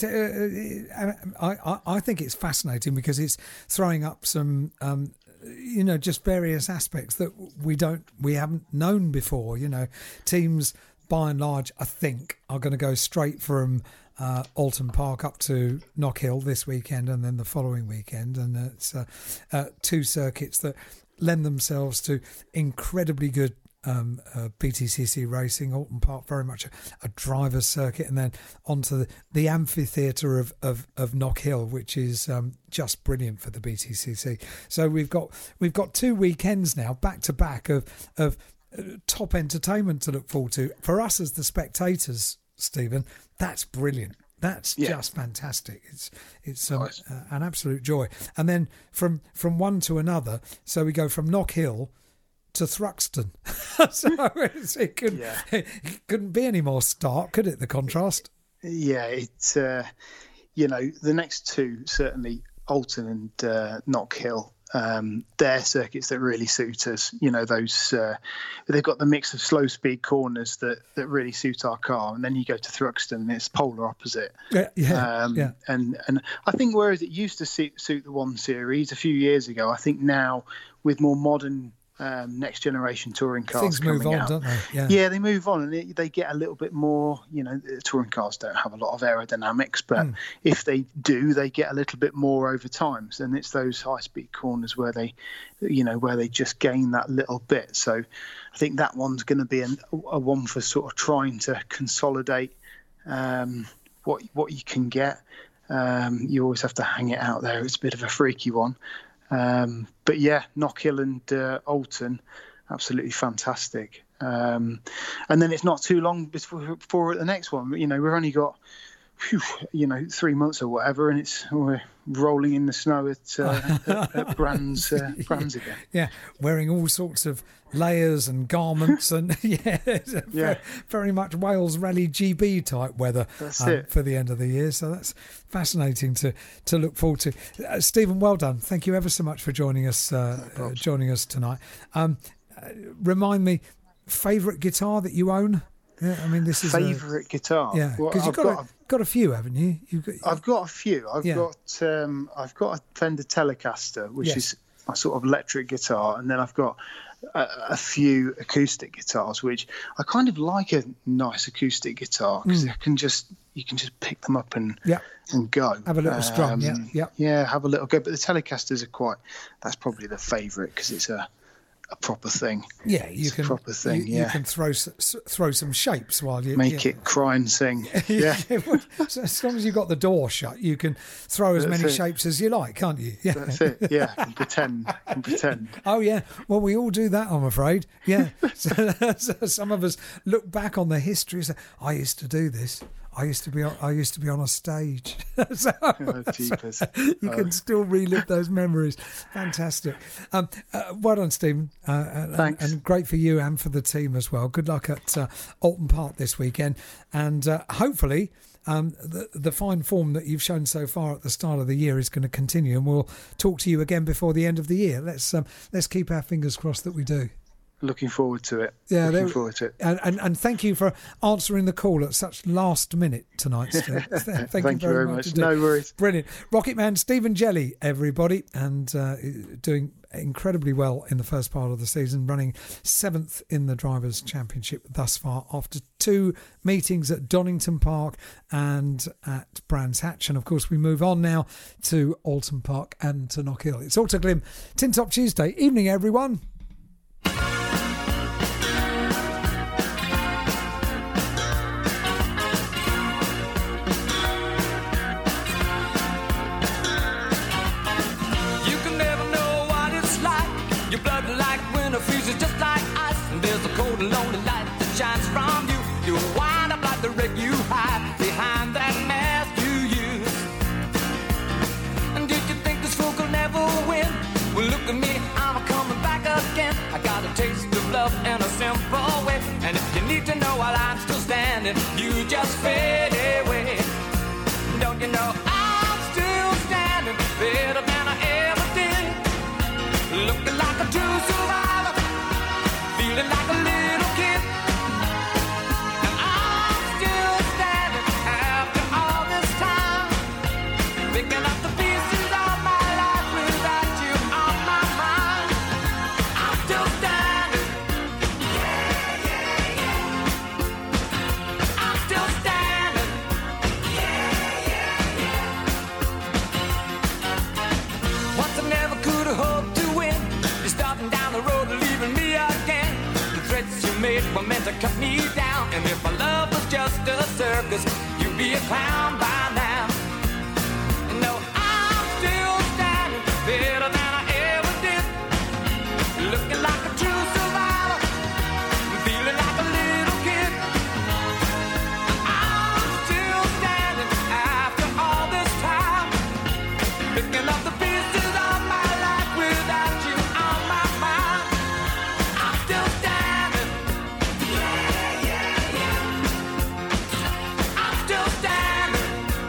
I think it's fascinating because it's throwing up some, just various aspects that we haven't known before. Teams by and large, I think, are going to go straight from Alton Park up to Knockhill this weekend and then the following weekend, and it's two circuits that lend themselves to incredibly good BTCC racing. Alton Park very much a driver's circuit, and then onto the amphitheatre of Knockhill, which is just brilliant for the BTCC. So we've got 2 weekends now back to back of top entertainment to look forward to for us as the spectators. Stephen, that's brilliant. That's just fantastic. It's nice. An absolute joy. And then from one to another, so we go from Knockhill to Thruxton. So it couldn't be any more stark, could it, the contrast? Yeah, it's, the next two, certainly Alton and Knockhill, they're circuits that really suit us. Those they've got the mix of slow speed corners that really suit our car, and then you go to Thruxton and it's polar opposite. And I think whereas it used to suit the 1 Series a few years ago, I think now with more modern next generation touring cars things move on, out, don't they? Yeah, they move on, and they get a little bit more. The touring cars don't have a lot of aerodynamics, but if they do, they get a little bit more over time. And it's those high speed corners where they just gain that little bit. So I think that one's going to be a one for sort of trying to consolidate what you can get. You always have to hang it out there. It's a bit of a freaky one. But yeah, Knockhill and Alton, absolutely fantastic. And then it's not too long before the next one. We've only got, 3 months or whatever, and we're rolling in the snow at Brands again. Yeah, wearing all sorts of layers and garments, and very much Wales Rally GB type weather for the end of the year. So that's fascinating to look forward to. Stephen, well done. Thank you ever so much for joining us tonight. Remind me, favourite guitar that you own? Yeah, I mean, this is favourite guitar. Yeah, because you've got a few, haven't you? I've got a few. I've got a Fender Telecaster, which is my sort of electric guitar, and then I've got a few acoustic guitars, which I kind of like a nice acoustic guitar because you can just pick them up and go. Have a little strum, have a little go. But the Telecasters that's probably the favourite because it's a proper thing. Yeah, you can proper thing. You can throw some shapes while you make it cry and sing. Yeah, so as long as you've got the door shut, you can throw as many shapes as you like, can't you? Yeah, that's it. Yeah, and pretend. Oh yeah, well we all do that, I'm afraid. Yeah, so some of us look back on the history and say, I used to do this. I used to be on a stage. So you can still relive those memories. Fantastic. Well done, Stephen. Thanks. And great for you and for the team as well. Good luck at Alton Park this weekend. And hopefully the fine form that you've shown so far at the start of the year is going to continue. And we'll talk to you again before the end of the year. Let's keep our fingers crossed that we do. Looking forward to it. Yeah, looking forward to it. And thank you for answering the call at such last minute tonight, Steve. Thank you very much. No worries. Brilliant. Rocket Man Stephen Jelly, everybody, and doing incredibly well in the first part of the season, running 7th in the Drivers' Championship thus far after 2 meetings at Donington Park and at Brands Hatch. And of course, we move on now to Alton Park and to Knockhill. It's Auto Glim, Tin Top Tuesday. Evening, everyone. Just like ice, and there's a cold and lonely light that shines from you. You wind up like the wreck you hide behind that mask you use. And did you think this fool could never win? Well, look at me, I'm coming back again. I got a taste of love in a simple way. And if you need to know while I'm still standing, you just fade away. Don't you know I'm still standing better than I ever did? Looking like a true survivor, feeling like a little kid. And I'm still standing after all this time. cut me down. And if my love was just a circus, you'd be a clown by now. No, I'm still standing better than I ever did. Looking like a true survivor, feeling like a little kid. I'm still standing after all this time, picking up the pieces of my life without you on my mind. I'm still standing. Yeah, yeah, yeah. I'm still standing.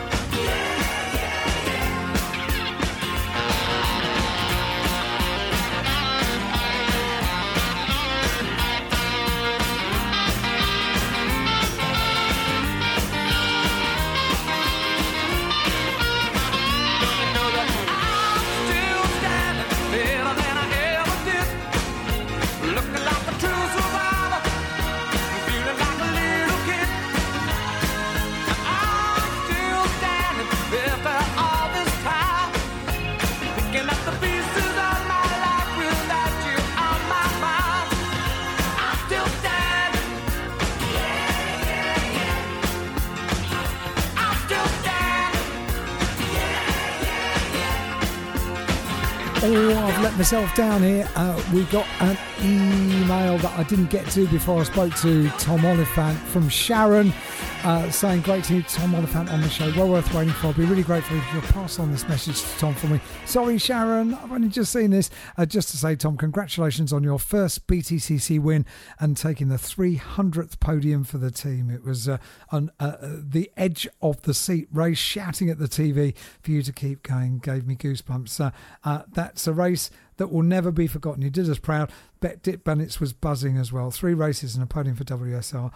Oh, I've let myself down here. We got an email that I didn't get to before I spoke to Tom Oliphant from Sharon, saying, great to hear Tom Oliphant on the show. Well worth waiting for. I'll be really grateful if you'll pass on this message to Tom for me. Sorry, Sharon, I've only just seen this. Just to say, Tom, congratulations on your first BTCC win and taking the 300th podium for the team. It was on the edge of the seat race, shouting at the TV for you to keep going. Gave me goosebumps. That's a race that will never be forgotten. You did us proud. Dick Bennett's was buzzing as well. 3 races and a podium for WSR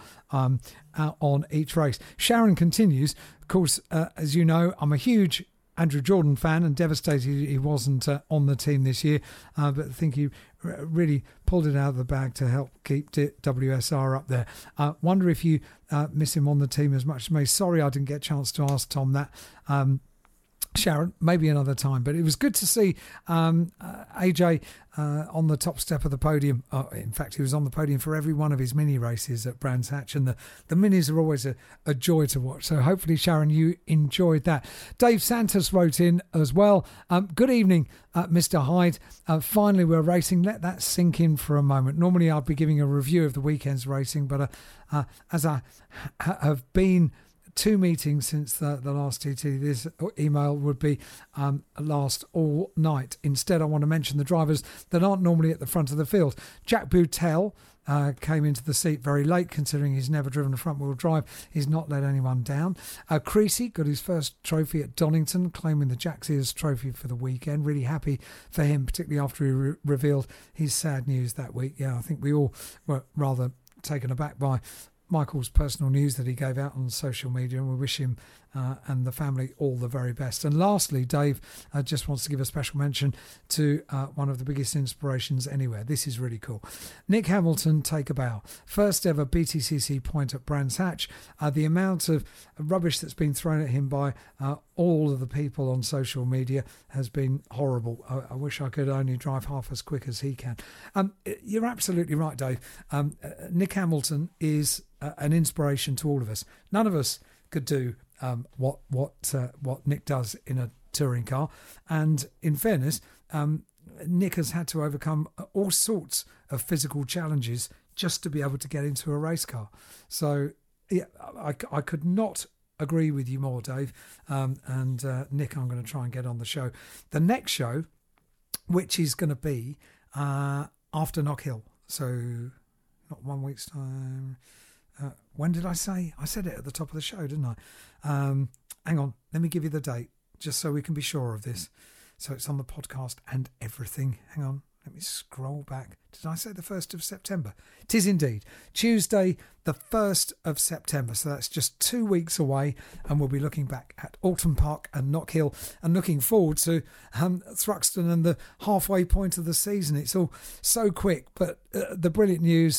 on each race. Sharon continues. Of course, as you know, I'm a huge Andrew Jordan fan and devastated he wasn't on the team this year. But I think he really pulled it out of the bag to help keep WSR up there. Wonder if you miss him on the team as much as me. Sorry I didn't get a chance to ask Tom that. Sharon, maybe another time, but it was good to see AJ on the top step of the podium. In fact, he was on the podium for every one of his mini races at Brands Hatch, and the minis are always a joy to watch. So hopefully, Sharon, you enjoyed that. Dave Santos wrote in as well. Good evening, Mr. Hyde. Finally, we're racing. Let that sink in for a moment. Normally, I'd be giving a review of the weekend's racing, but as I have been 2 meetings since the last TT, this email would be last all night. Instead, I want to mention the drivers that aren't normally at the front of the field. Jack Boutel came into the seat very late, considering he's never driven a front-wheel drive. He's not let anyone down. Creasy got his first trophy at Donington, claiming the Jack Sears trophy for the weekend. Really happy for him, particularly after he revealed his sad news that week. Yeah, I think we all were rather taken aback by Michael's personal news that he gave out on social media, and we wish him and the family all the very best. And lastly, Dave just wants to give a special mention to one of the biggest inspirations anywhere. This is really cool. Nick Hamilton, take a bow. First ever BTCC point at Brands Hatch. The amount of rubbish that's been thrown at him by all of the people on social media has been horrible. I wish I could only drive half as quick as he can. You're absolutely right, Dave. Nick Hamilton is an inspiration to all of us. None of us could do what Nick does in a touring car, and in fairness, Nick has had to overcome all sorts of physical challenges just to be able to get into a race car. So yeah, I could not agree with you more, Dave. And Nick, I'm going to try and get on the show. The next show, which is going to be after Knock Hill, so not 1 week's time. When did I say? I said it at the top of the show, didn't I? Hang on, let me give you the date, just so we can be sure of this. So it's on the podcast and everything. Hang on, let me scroll back. Did I say the 1st of September? It is indeed. Tuesday, the 1st of September. So that's just 2 weeks away, and we'll be looking back at Alton Park and Knock Hill and looking forward to Thruxton and the halfway point of the season. It's all so quick, but the brilliant news,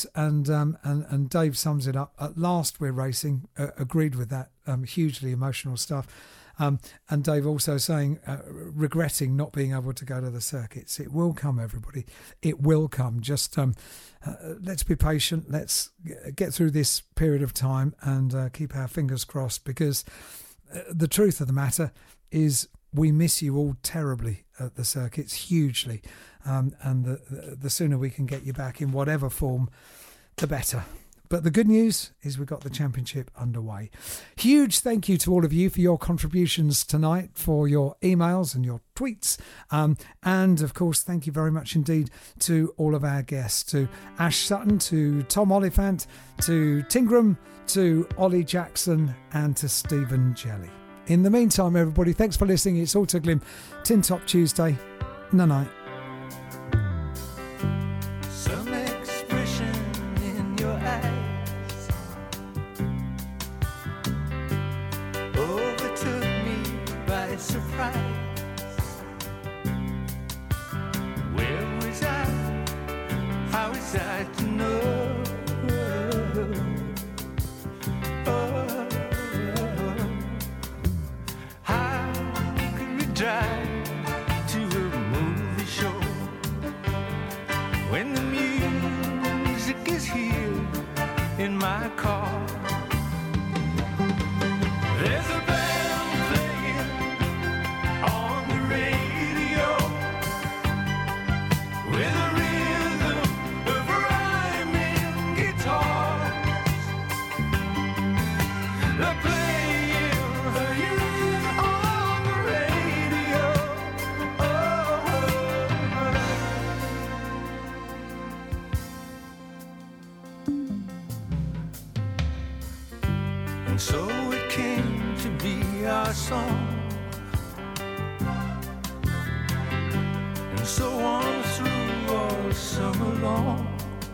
and Dave sums it up. At last we're racing. Agreed with that. Hugely emotional stuff. And Dave also saying, regretting not being able to go to the circuits. It will come, everybody. It will come. Just let's be patient. Let's get through this period of time and keep our fingers crossed, because the truth of the matter is we miss you all terribly at the circuits, hugely. And the sooner we can get you back in whatever form, the better. But the good news is we've got the championship underway. Huge thank you to all of you for your contributions tonight, for your emails and your tweets. And, of course, thank you very much indeed to all of our guests, to Ash Sutton, to Tom Oliphant, to Tingram, to Ollie Jackson and to Stephen Jelly. In the meantime, everybody, thanks for listening. It's Autoglim Tin Top Tuesday. Night-night. Some expression in your eyes overtook me by surprise. Where was I? How was I to know? How could we drive to a movie show when the music is here in my car? There's a band playing on the radio with a rhythm of rhyming guitars. They're playing on the radio. And so it came to be our song, and so on through all summer long,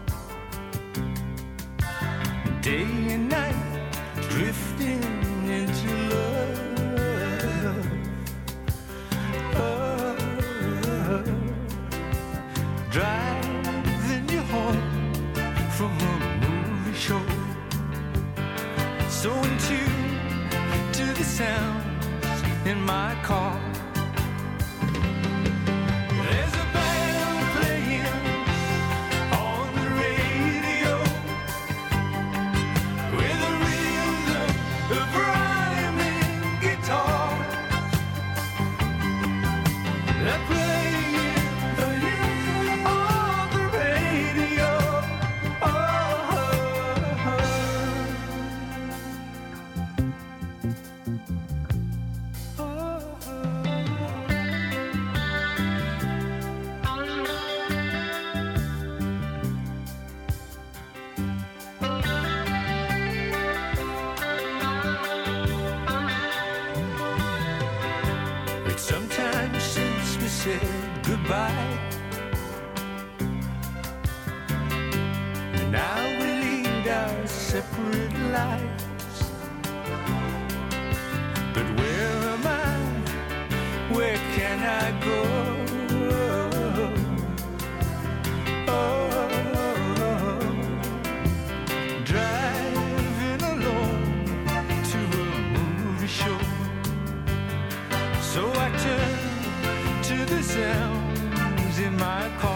day and night, drifting into love. Driving you home from a movie show, so in tune to the sounds in my car. There's a band playing on the radio with a rhythm of rhyming guitar. They're playing on the radio. It's sometime since we said goodbye, and now we lead our separate lives. But where am I? Where can I go? Driving alone to a movie show. So I turn to the sounds in my car.